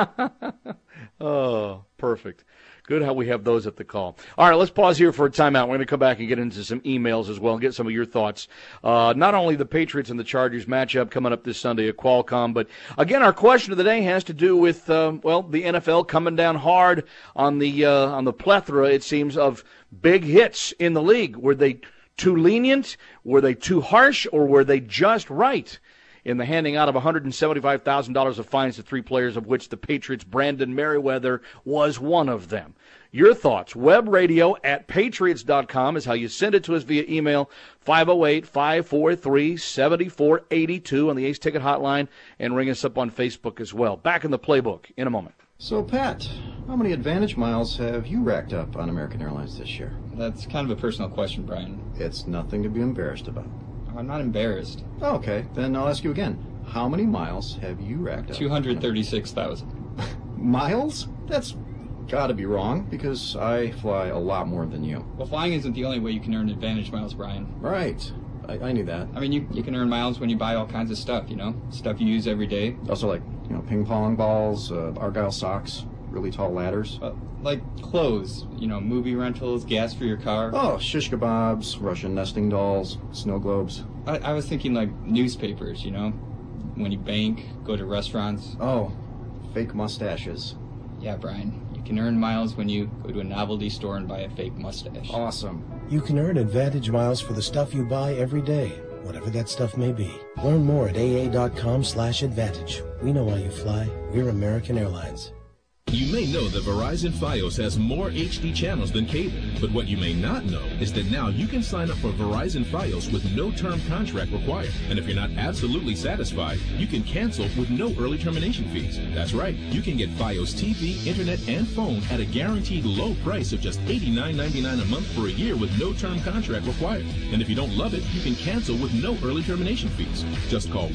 Speaker 3: Oh, perfect. Good how we have those at the call. All right, let's pause here for a timeout. We're going to come back and get into some emails as well and get some of your thoughts. Not only the Patriots and the Chargers matchup coming up this Sunday at Qualcomm, but, again, our question of the day has to do with, the NFL coming down hard on the plethora, it seems, of big hits in the league. Were they too lenient? Were they too harsh? Or were they just right in the handing out of $175,000 of fines to 3 players, of which the Patriots' Brandon Merriweather was one of them? Your thoughts, webradio@patriots.com is how you send it to us via email, 508-543-7482 on the Ace Ticket Hotline, and ring us up on Facebook as well. Back in the playbook in a moment.
Speaker 5: So, Pat, how many Advantage miles have you racked up on American Airlines this year?
Speaker 6: That's kind of a personal question, Brian.
Speaker 5: It's nothing to be embarrassed about.
Speaker 6: I'm not embarrassed.
Speaker 5: Oh, okay, then I'll ask you again. How many miles have you racked up?
Speaker 6: 236,000.
Speaker 5: Miles? That's got to be wrong, because I fly a lot more than you.
Speaker 6: Well, flying isn't the only way you can earn Advantage miles, Brian.
Speaker 5: Right. I knew that.
Speaker 6: I mean, you can earn miles when you buy all kinds of stuff, stuff you use every day.
Speaker 5: Also, like, ping pong balls, Argyle socks, really tall ladders.
Speaker 6: Like clothes, movie rentals, gas for your car.
Speaker 5: Oh, shish kebabs, Russian nesting dolls, snow globes.
Speaker 6: I was thinking like newspapers, when you bank, go to restaurants.
Speaker 5: Oh, fake mustaches.
Speaker 6: Yeah, Brian. You can earn miles when you go to a novelty store and buy a fake mustache.
Speaker 5: Awesome.
Speaker 7: You can earn Advantage miles for the stuff you buy every day, whatever that stuff may be. Learn more at aa.com/advantage. We know why you fly. We're American Airlines.
Speaker 8: You may know that Verizon Fios has more HD channels than cable, but what you may not know is that now you can sign up for Verizon Fios with no term contract required. And if you're not absolutely satisfied, you can cancel with no early termination fees. That's right, you can get Fios TV, internet, and phone at a guaranteed low price of just $89.99 a month for a year with no term contract required. And if you don't love it, you can cancel with no early termination fees. Just call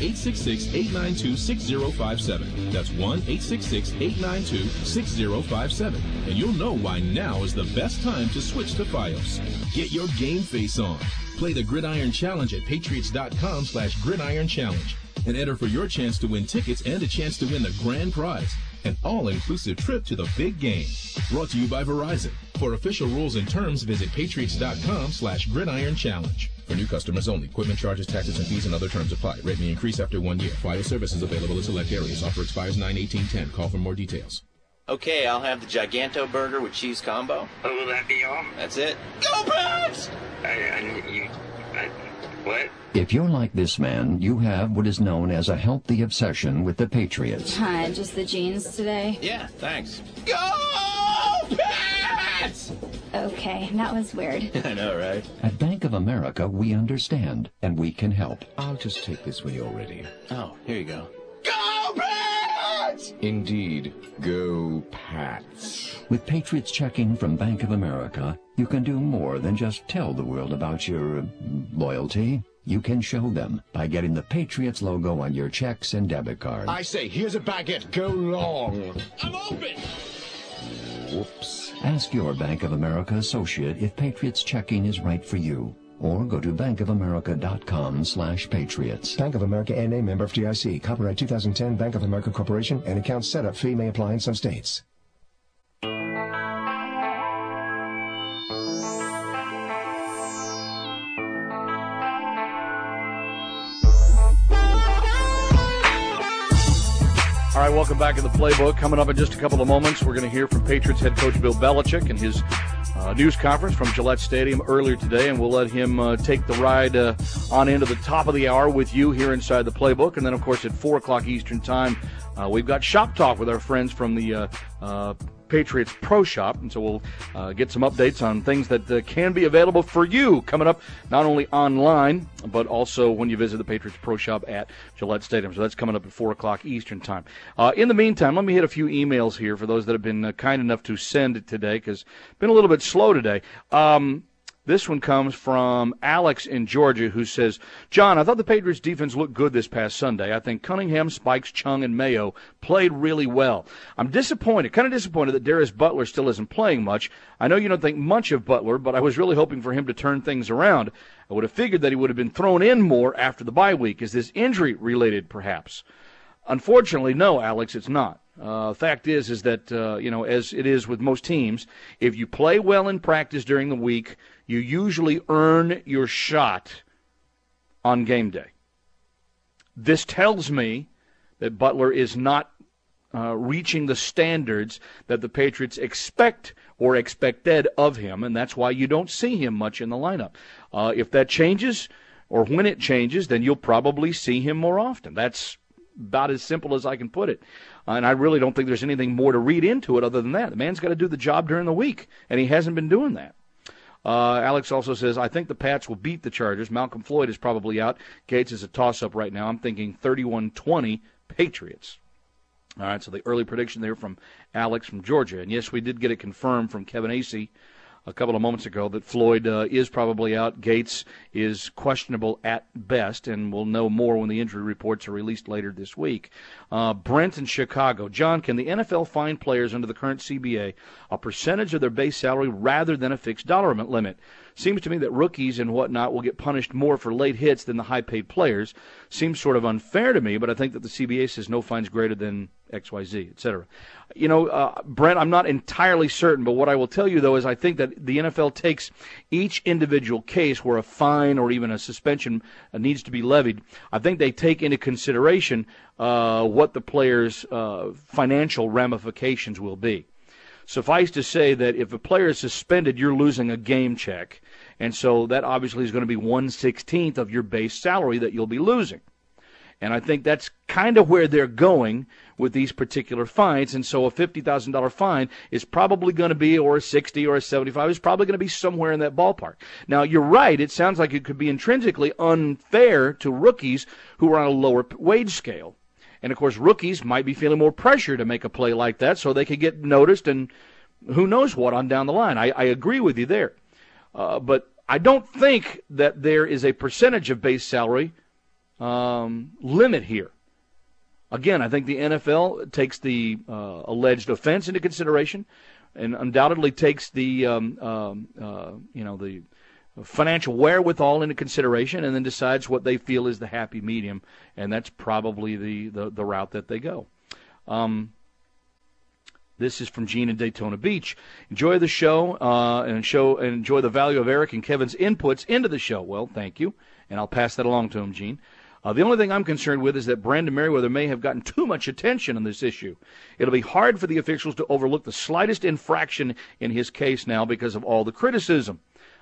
Speaker 8: 1-866-892-6057. That's 1-866-892-6057, and you'll know why now is the best time to switch to Fios. Get your game face on. Play the Gridiron Challenge at patriots.com/Gridiron Challenge and enter for your chance to win tickets and a chance to win the grand prize, an all-inclusive trip to the big game. Brought to you by Verizon. For official rules and terms, visit patriots.com/Gridiron Challenge. For new customers only. Equipment charges, taxes, and fees and other terms apply. Rate may increase after 1 year. Fios services available in select areas. Offer expires 9/18/10. Call for more details.
Speaker 9: Okay, I'll have the Giganto burger with cheese combo.
Speaker 20: Oh, will that be all?
Speaker 9: That's it. Go Pats!
Speaker 20: What?
Speaker 11: If you're like this man, you have what is known as a healthy obsession with the Patriots.
Speaker 12: Hi, just the jeans today?
Speaker 9: Yeah, thanks.
Speaker 18: Go Pats!
Speaker 12: Okay, that was weird.
Speaker 9: I know, right?
Speaker 11: At Bank of America, we understand, and we can help.
Speaker 14: I'll just take this when you're ready.
Speaker 9: Oh, here you go.
Speaker 18: Go Pats!
Speaker 14: Indeed. Go Pats.
Speaker 11: With Patriots Checking from Bank of America, you can do more than just tell the world about your loyalty. You can show them by getting the Patriots logo on your checks and debit cards.
Speaker 10: I say, here's a baguette. Go long.
Speaker 18: I'm open!
Speaker 14: Whoops.
Speaker 11: Ask your Bank of America associate if Patriots Checking is right for you. Or go to bankofamerica.com/patriots.
Speaker 14: Bank of America N.A. member FDIC. Copyright 2010 Bank of America Corporation. An account setup fee may apply in some states.
Speaker 3: All right, welcome back to the Playbook. Coming up in just a couple of moments, we're going to hear from Patriots head coach Bill Belichick and his news conference from Gillette Stadium earlier today, and we'll let him take the ride on into the top of the hour with you here inside the Playbook. And then, of course, at 4 o'clock Eastern Time, we've got Shop Talk with our friends from the Patriots Pro Shop, and so we'll get some updates on things that can be available for you coming up, not only online, but also when you visit the Patriots Pro Shop at Gillette Stadium. So that's coming up at 4 o'clock Eastern Time. In the meantime, let me hit a few emails here for those that have been kind enough to send it today, because it's been a little bit slow today. This one comes from Alex in Georgia, who says, John, I thought the Patriots defense looked good this past Sunday. I think Cunningham, Spikes, Chung, and Mayo played really well. I'm kind of disappointed that Darius Butler still isn't playing much. I know you don't think much of Butler, but I was really hoping for him to turn things around. I would have figured that he would have been thrown in more after the bye week. Is this injury-related, perhaps? Unfortunately, no, Alex, it's not. Fact is that, as it is with most teams, if you play well in practice during the week, you usually earn your shot on game day. This tells me that Butler is not reaching the standards that the Patriots expect or expected of him, and that's why you don't see him much in the lineup. If that changes, or when it changes, then you'll probably see him more often. That's about as simple as I can put it. And I really don't think there's anything more to read into it other than that. The man's got to do the job during the week, and he hasn't been doing that. Alex also says, I think the Pats will beat the Chargers. Malcolm Floyd is probably out. Gates is a toss-up right now. I'm thinking 31-20 Patriots. All right, so the early prediction there from Alex from Georgia. And, yes, we did get it confirmed from Kevin Acee a couple of moments ago that Floyd is probably out. Gates is questionable at best, and we'll know more when the injury reports are released later this week. Brent in Chicago. John, can the NFL fine players under the current CBA a percentage of their base salary rather than a fixed dollar limit? Seems to me that rookies and whatnot will get punished more for late hits than the high-paid players. Seems sort of unfair to me, but I think that the CBA says no fines greater than XYZ, etc. Brent, I'm not entirely certain, but what I will tell you, though, is I think that the NFL takes each individual case where a fine or even a suspension needs to be levied. I think they take into consideration what the player's financial ramifications will be. Suffice to say that if a player is suspended, you're losing a game check, and so that obviously is going to be 1/16 of your base salary that you'll be losing. And I think that's kind of where they're going with these particular fines. And so a $50,000 fine is probably going to be, or a 60 or a 75, is probably going to be somewhere in that ballpark. Now, you're right. It sounds like it could be intrinsically unfair to rookies who are on a lower wage scale. And, of course, rookies might be feeling more pressure to make a play like that so they could get noticed and who knows what on down the line. I agree with you there. But I don't think that there is a percentage of base salary limit here. Again, I think the NFL takes the alleged offense into consideration, and undoubtedly takes the the financial wherewithal into consideration, and then decides what they feel is the happy medium, and that's probably the route that they go. This is from Gene in Daytona Beach. Enjoy the show, and enjoy the value of Eric and Kevin's inputs into the show. Well, thank you, and I'll pass that along to him, Gene. The only thing I'm concerned with is that Brandon Merriweather may have gotten too much attention on this issue. It'll be hard for the officials to overlook the slightest infraction in his case now because of all the criticism.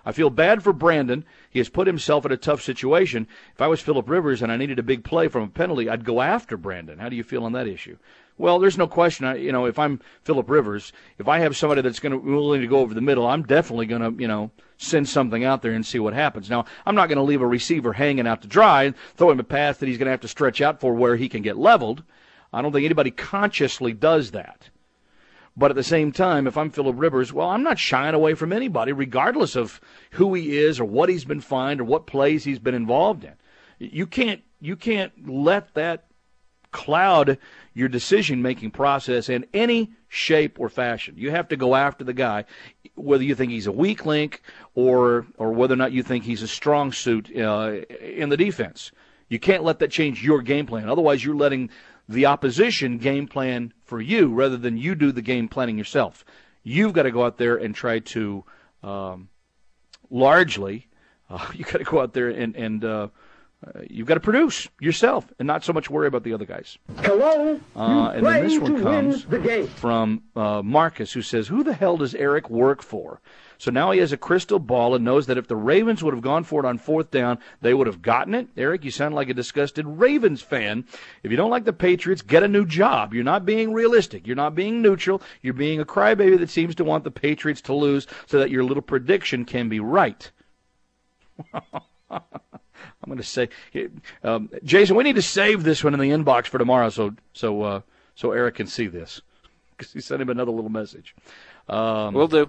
Speaker 3: I feel bad for Brandon. He has put himself in a tough situation. If I was Phillip Rivers and I needed a big play from a penalty, I'd go after Brandon. How do you feel on that issue? Well, there's no question. If I'm Phillip Rivers, if I have somebody that's willing to go over the middle, I'm definitely going to, send something out there and see what happens. Now, I'm not going to leave a receiver hanging out to dry and throw him a pass that he's going to have to stretch out for where he can get leveled. I don't think anybody consciously does that. But at the same time, if I'm Phillip Rivers, well, I'm not shying away from anybody, regardless of who he is or what he's been fined or what plays he's been involved in. You can't let that cloud your decision-making process in any shape or fashion. You have to go after the guy, whether you think he's a weak link or whether or not you think he's a strong suit in the defense. You can't let that change your game plan. Otherwise, you're letting the opposition game plan for you rather than you do the game planning yourself. You've got to go out there and try to largely, you've got to go out there and you've got to produce yourself and not so much worry about the other guys.
Speaker 2: Hello?
Speaker 3: And then this one comes from Marcus, who says, who the hell does Eric work for? So now he has a crystal ball and knows that if the Ravens would have gone for it on 4th down, they would have gotten it. Eric, you sound like a disgusted Ravens fan. If you don't like the Patriots, get a new job. You're not being realistic. You're not being neutral. You're being a crybaby that seems to want the Patriots to lose so that your little prediction can be right. I'm going to say, Jason, we need to save this one in the inbox for tomorrow so Eric can see this, because he sent him another little message.
Speaker 17: Will do.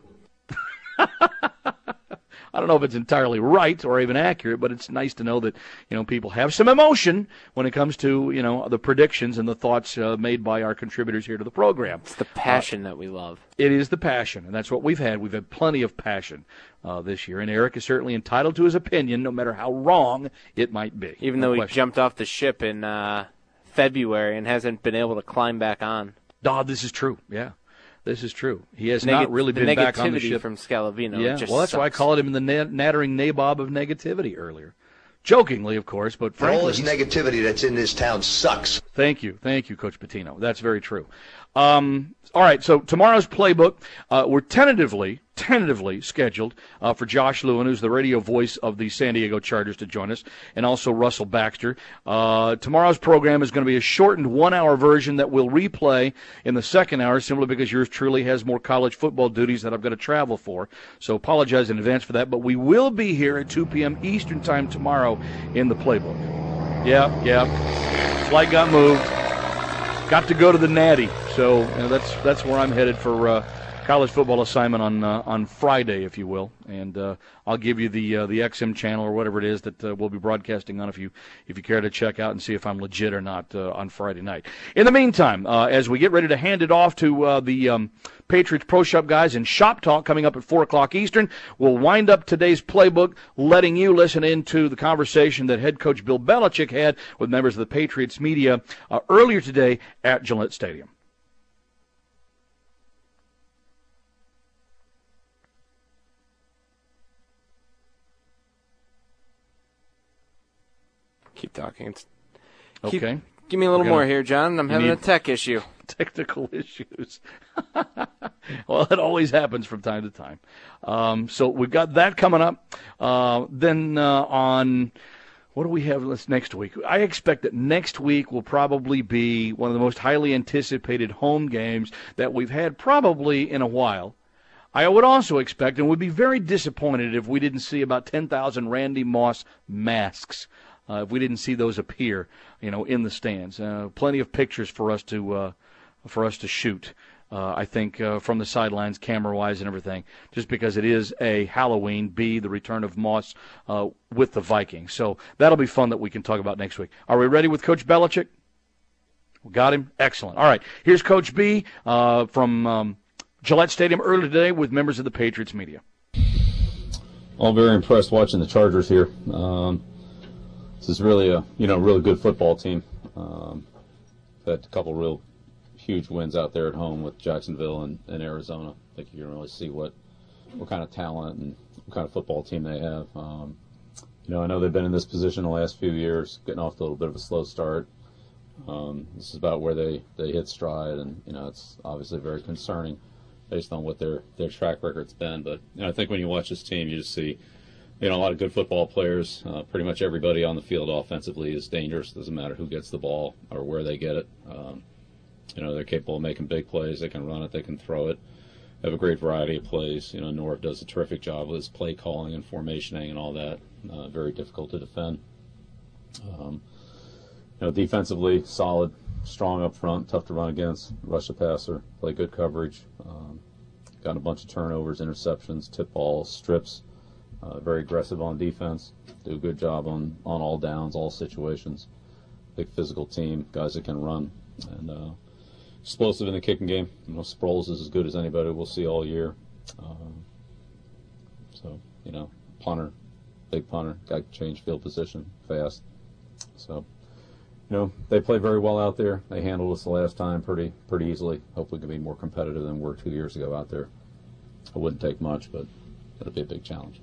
Speaker 3: I don't know if it's entirely right or even accurate, but it's nice to know that people have some emotion when it comes to the predictions and the thoughts made by our contributors here to the program.
Speaker 17: It's the passion that we love.
Speaker 3: It is the passion, and that's what we've had. We've had plenty of passion this year, and Eric is certainly entitled to his opinion, no matter how wrong it might be.
Speaker 17: Even though he jumped off the ship in February and hasn't been able to climb back on.
Speaker 3: This is true. Yeah. This is true. He has not really been back on the ship.
Speaker 17: Negativity from Scalavino.
Speaker 3: Yeah,
Speaker 17: just
Speaker 3: well, that's
Speaker 17: sucks.
Speaker 3: why I called him the nattering nabob of negativity earlier. Jokingly, of course, but frankly.
Speaker 20: All this negativity that's in this town sucks.
Speaker 3: Thank you, Coach Patino. That's very true. All right, so tomorrow's playbook, we're tentatively scheduled for Josh Lewin, who's the radio voice of the San Diego Chargers, to join us, and also Russell Baxter. Tomorrow's program is going to be a shortened 1-hour version that we'll replay in the second hour, simply because yours truly has more college football duties that I've got to travel for. So apologize in advance for that, but we will be here at 2 p.m. Eastern Time tomorrow in the playbook. Yeah. Flight got moved. Got to go to the Natty, so that's where I'm headed for college football assignment on Friday, if you will, and I'll give you the XM channel or whatever it is that we'll be broadcasting on if you care to check out and see if I'm legit or not on Friday night. In the meantime, as we get ready to hand it off to the Patriots Pro Shop guys in Shop Talk coming up at 4 o'clock Eastern, we'll wind up today's playbook, letting you listen into the conversation that head coach Bill Belichick had with members of the Patriots media earlier today at Gillette Stadium.
Speaker 17: Keep talking.
Speaker 3: Okay.
Speaker 17: Give me a little more here, John. I'm having a tech issue.
Speaker 3: Technical issues. Well, it always happens from time to time. So we've got that coming up. Then on, what do we have next week? I expect that next week will probably be one of the most highly anticipated home games that we've had probably in a while. I would also expect and would be very disappointed if we didn't see about 10,000 Randy Moss masks. If we didn't see those appear, in the stands. Plenty of pictures for us to shoot. I think from the sidelines, camera-wise and everything, just because it is A, Halloween, B, the return of Moss with the Vikings. So that'll be fun that we can talk about next week. Are we ready with Coach Belichick? We got him? Excellent. All right, here's Coach B from Gillette Stadium earlier today with members of the Patriots media.
Speaker 21: Well, very impressed watching the Chargers here. This is really a really good football team. Had a couple real huge wins out there at home with Jacksonville and Arizona. I think you can really see what kind of talent and what kind of football team they have. I know they've been in this position the last few years, getting off to a little bit of a slow start. This is about where they hit stride, and it's obviously very concerning based on what their track record's been. But I think when you watch this team, you just see a lot of good football players. Pretty much everybody on the field offensively is dangerous. Doesn't matter who gets the ball or where they get it. They're capable of making big plays. They can run it. They can throw it. They have a great variety of plays. Norv does a terrific job with his play calling and formationing and all that. Very difficult to defend. Defensively, solid, strong up front, tough to run against, rush the passer, play good coverage. Got a bunch of turnovers, interceptions, tip balls, strips. Very aggressive on defense. Do a good job on all downs, all situations. Big physical team, guys that can run. And explosive in the kicking game. Sproles is as good as anybody we'll see all year. Punter, big punter, guy can change field position fast. So, they play very well out there. They handled us the last time pretty easily. Hopefully, we can be more competitive than we were 2 years ago out there. It wouldn't take much, but it'll be a big challenge.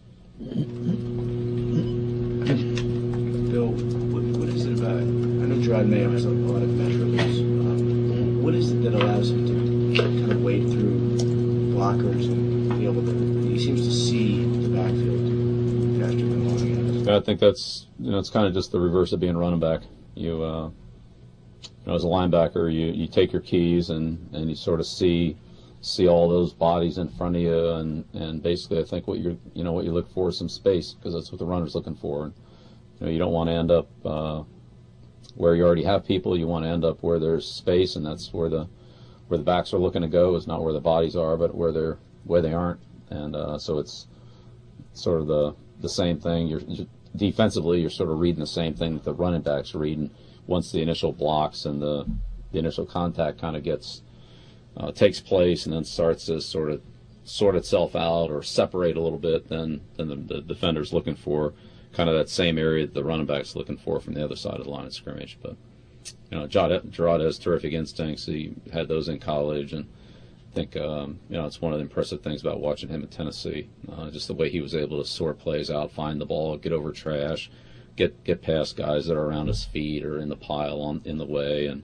Speaker 10: Bill, what is it about? I know Jerod Mayo has a lot of measurables. What is it that allows him to kind of wade through blockers and be able to? He seems to see the backfield faster than long.
Speaker 21: I think that's it's kind of just the reverse of being a running back. You as a linebacker, you take your keys and you sort of see all those bodies in front of you, and basically I think what you look for is some space, because that's what the runner's looking for. And, you don't want to end up where you already have people. You want to end up where there's space, and that's where the backs are looking to go. Is not where the bodies are, but where they aren't. And so it's sort of the same thing. You're defensively, you're sort of reading the same thing that the running backs are reading. Once the initial blocks and the initial contact kind of takes place and then starts to sort of sort itself out or separate a little bit, then the defender's looking for kind of that same area that the running back's looking for from the other side of the line of scrimmage. But Jerod has terrific instincts. He had those in college, and I think it's one of the impressive things about watching him at Tennessee. Just the way he was able to sort plays out, find the ball, get over trash, get past guys that are around his feet or in the pile in the way, and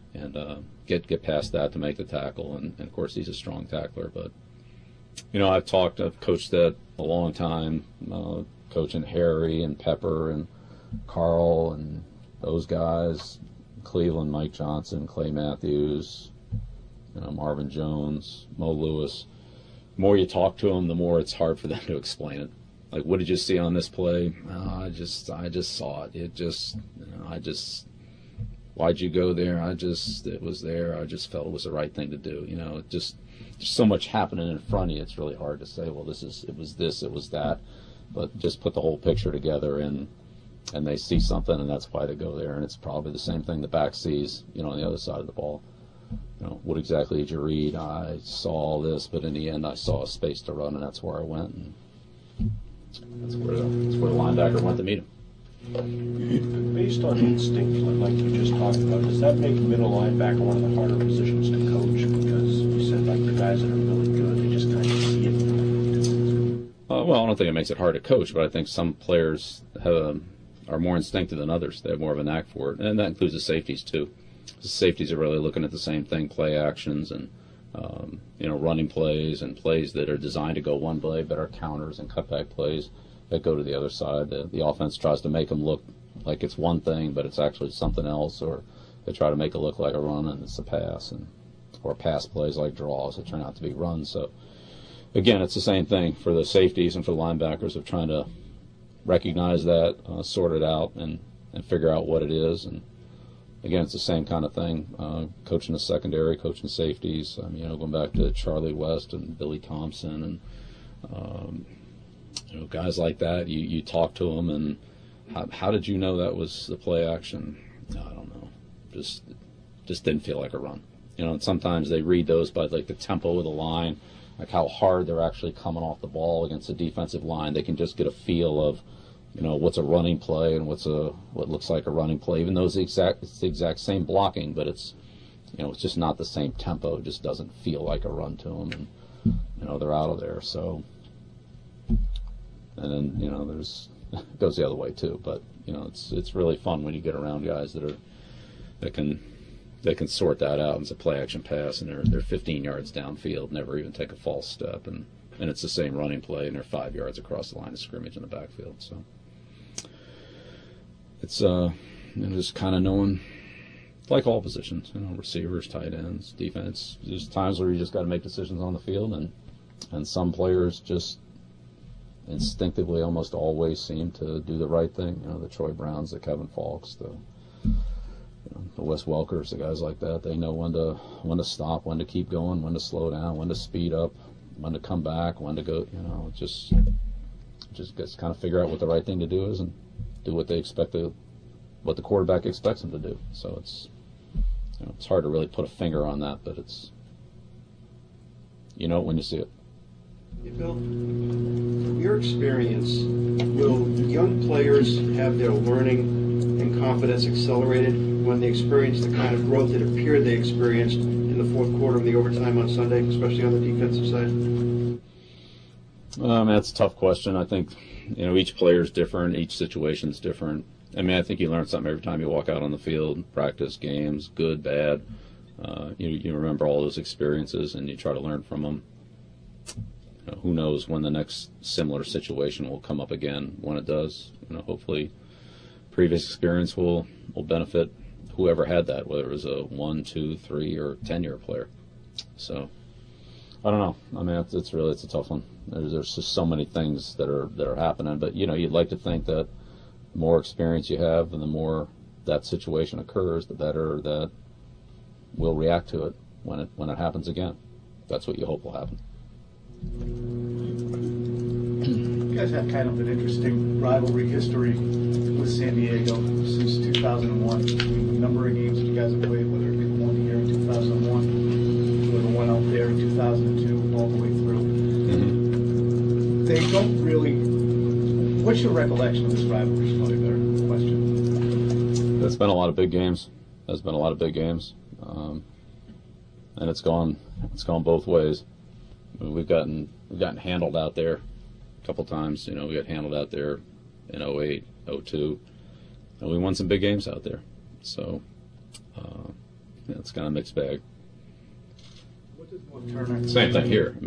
Speaker 21: get past that to make the tackle. And of course, he's a strong tackler. But I've coached that a long time, coaching Harry and Pepper and Carl and those guys, Cleveland, Mike Johnson, Clay Matthews, Marvin Jones, Mo Lewis. The more you talk to them, the more it's hard for them to explain it. Like, what did you see on this play? I just saw it. Why'd you go there? It was there. I just felt it was the right thing to do. There's so much happening in front of you. It's really hard to say, well, it was this, it was that. But just put the whole picture together, and they see something, and that's why they go there. And it's probably the same thing the back sees, on the other side of the ball. What exactly did you read? I saw this, but in the end, I saw a space to run, and that's where I went. And that's where the linebacker went to meet him.
Speaker 10: Based on instinct, like you just talked about, does that make middle linebacker one of the harder positions to coach? Because you said, like, the guys that are really good, they just kind of see it.
Speaker 21: Well, I don't think it makes it hard to coach, but I think some players are more instinctive than others. They have more of a knack for it, and that includes the safeties too. The safeties are really looking at the same thing: play actions and running plays and plays that are designed to go one way, but are counters and cutback plays that go to the other side. The offense tries to make them look like it's one thing, but it's actually something else, or they try to make it look like a run and it's a pass, or pass plays like draws that turn out to be runs. So again, it's the same thing for the safeties and for the linebackers of trying to recognize that, sort it out, and figure out what it is. And again, it's the same kind of thing. Coaching the secondary, coaching safeties. Going back to Charlie West and Billy Thompson and guys like that. You talk to them, and how did you know that was the play action? I don't know. Just didn't feel like a run. And sometimes they read those by like the tempo of the line, like how hard they're actually coming off the ball against the defensive line. They can just get a feel of, what's a running play and what looks like a running play, even though it's the exact same blocking, but it's just not the same tempo. It just doesn't feel like a run to them, and they're out of there. So, and then there's it goes the other way too. But it's really fun when you get around guys that can they can sort that out. It's a play action pass, and they're 15 yards downfield, never even take a false step, and it's the same running play, and they're 5 yards across the line of scrimmage in the backfield. So it's just kind of knowing, like all positions, receivers, tight ends, defense. There's times where you just got to make decisions on the field, and some players just instinctively almost always seem to do the right thing. The Troy Browns, the Kevin Falks, the Wes Welkers, the guys like that. They know when to stop, when to keep going, when to slow down, when to speed up, when to come back, when to go. Just kind of figure out what the right thing to do is and do what they expect what the quarterback expects them to do. So it's hard to really put a finger on that, but it's when you see it.
Speaker 1: Hey, Bill, from your experience, will young players have their learning and confidence accelerated when they experience the kind of growth it appeared they experienced in the fourth quarter of the overtime on Sunday, especially on the defensive side?
Speaker 21: That's a tough question. I think each player is different, each situation is different. I think you learn something every time you walk out on the field, practice, games, good, bad. You remember all those experiences and you try to learn from them. Who knows when the next similar situation will come up again. When it does, hopefully previous experience will benefit whoever had that, whether it was a 1, 2, 3, or 10-year player. So I don't know. It's a tough one. There's just so many things that are happening, but you'd like to think that the more experience you have and the more that situation occurs, the better that we'll react to it when it happens again. That's what you hope will happen.
Speaker 22: You guys have kind of an interesting rivalry history with San Diego since 2001. The number of games that you guys have played, whether it be the one here in 2001 or the one out there in 2002, all the way through. Mm-hmm. They don't really. What's your recollection of this rivalry? Is probably a better question.
Speaker 21: There's been a lot of big games. And it's gone both ways. We've gotten handled out there a couple times. We got handled out there in 08, 02, and we won some big games out there. So it's kind of a mixed bag. Same thing here.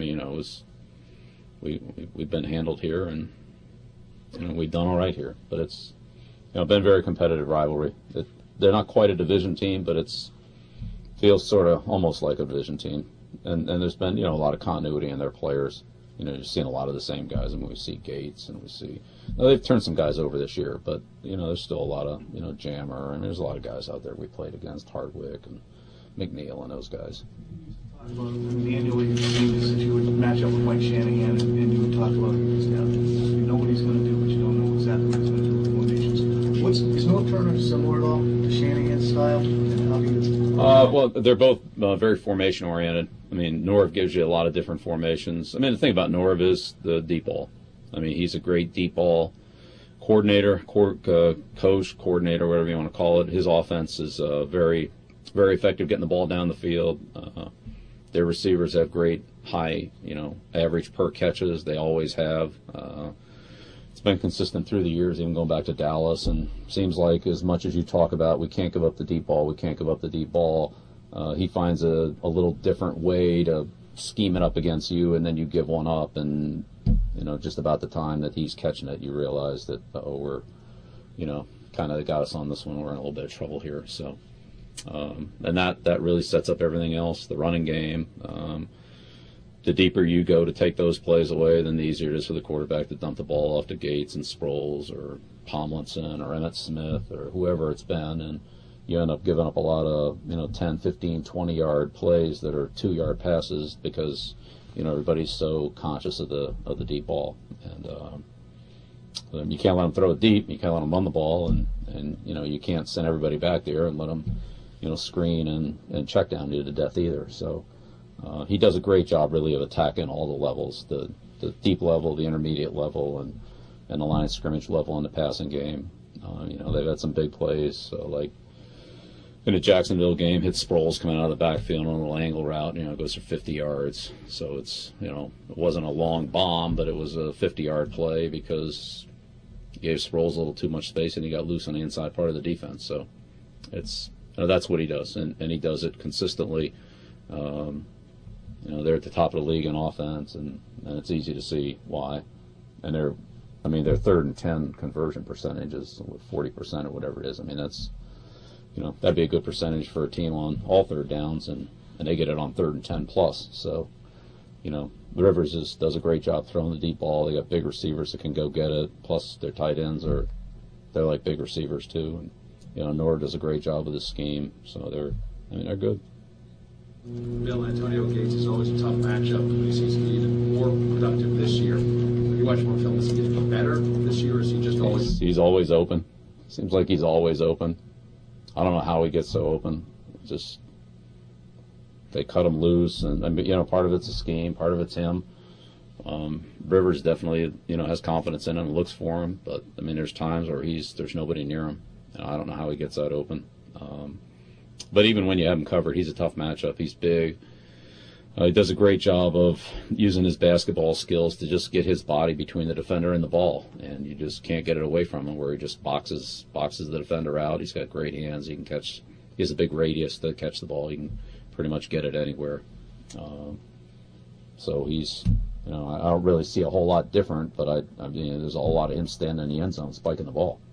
Speaker 21: We've been handled here, and we've done all right here. But it's been a very competitive rivalry. They're not quite a division team, but feels sort of almost like a division team. And there's been, a lot of continuity in their players. You've seen a lot of the same guys. We see Gates, and they've turned some guys over this year, but, there's still a lot of, Jammer, and there's a lot of guys out there we played against, Hardwick and McNeil and those guys.
Speaker 22: Annually, since you would match up with Mike Shanahan, and you would talk about you know what he's going to do, but you don't know exactly what he's going to do with formations. Is Norv Turner similar at all to Shanahan's style? And how do you...
Speaker 21: Well, they're both very formation-oriented. Norv gives you a lot of different formations. The thing about Norv is the deep ball. He's a great deep ball coordinator, coach, coordinator, whatever you want to call it. His offense is very, very effective getting the ball down the field. Their receivers have great high, average per catches. They always have. It's been consistent through the years, even going back to Dallas. And seems like as much as you talk about we can't give up the deep ball, he finds a little different way to scheme it up against you, and then you give one up, and just about the time that he's catching it, you realize that we're kind of got us on this one. We're in a little bit of trouble here. So, and that really sets up everything else. The running game. The deeper you go to take those plays away, then the easier it is for the quarterback to dump the ball off to Gates and Sproles or Tomlinson or Emmitt Smith or whoever it's been, and you end up giving up a lot of 10, 15, 20-yard plays that are 2-yard passes because everybody's so conscious of the deep ball, and you can't let them throw it deep, you can't let them run the ball, and you can't send everybody back there and let them screen and check down you to death either. So. He does a great job, really, of attacking all the levels, the deep level, the intermediate level, and the line of scrimmage level in the passing game. They've had some big plays, like in the Jacksonville game, hit Sproles coming out of the backfield on a little angle route, goes for 50 yards. So it's, it wasn't a long bomb, but it was a 50-yard play because he gave Sproles a little too much space and he got loose on the inside part of the defense. So it's that's what he does, and he does it consistently. They're at the top of the league in offense, and it's easy to see why. And their 3rd and 10 conversion percentages with 40% or whatever it is. I mean, that's, that'd be a good percentage for a team on all third downs, and they get it on 3rd and 10 plus. So, Rivers does a great job throwing the deep ball. They got big receivers that can go get it. Plus, their tight ends they're like big receivers too. And Nora does a great job with this scheme. So they're good.
Speaker 4: Bill, Antonio Gates is always a tough matchup. He seems to be even more productive this year. When you watch more film, is he getting better this year, or is he just always?
Speaker 21: He's always open. Seems like he's always open. I don't know how he gets so open. Just they cut him loose, and part of it's a scheme, part of it's him. Rivers definitely, has confidence in him, and looks for him, but there's times where there's nobody near him, and I don't know how he gets that open. But even when you have him covered, he's a tough matchup. He's big. He does a great job of using his basketball skills to just get his body between the defender and the ball, and you just can't get it away from him. Where he just boxes the defender out. He's got great hands. He has a big radius to catch the ball. He can pretty much get it anywhere. So he's, I don't really see a whole lot different, but there's a whole lot of him standing in the end zone spiking the ball.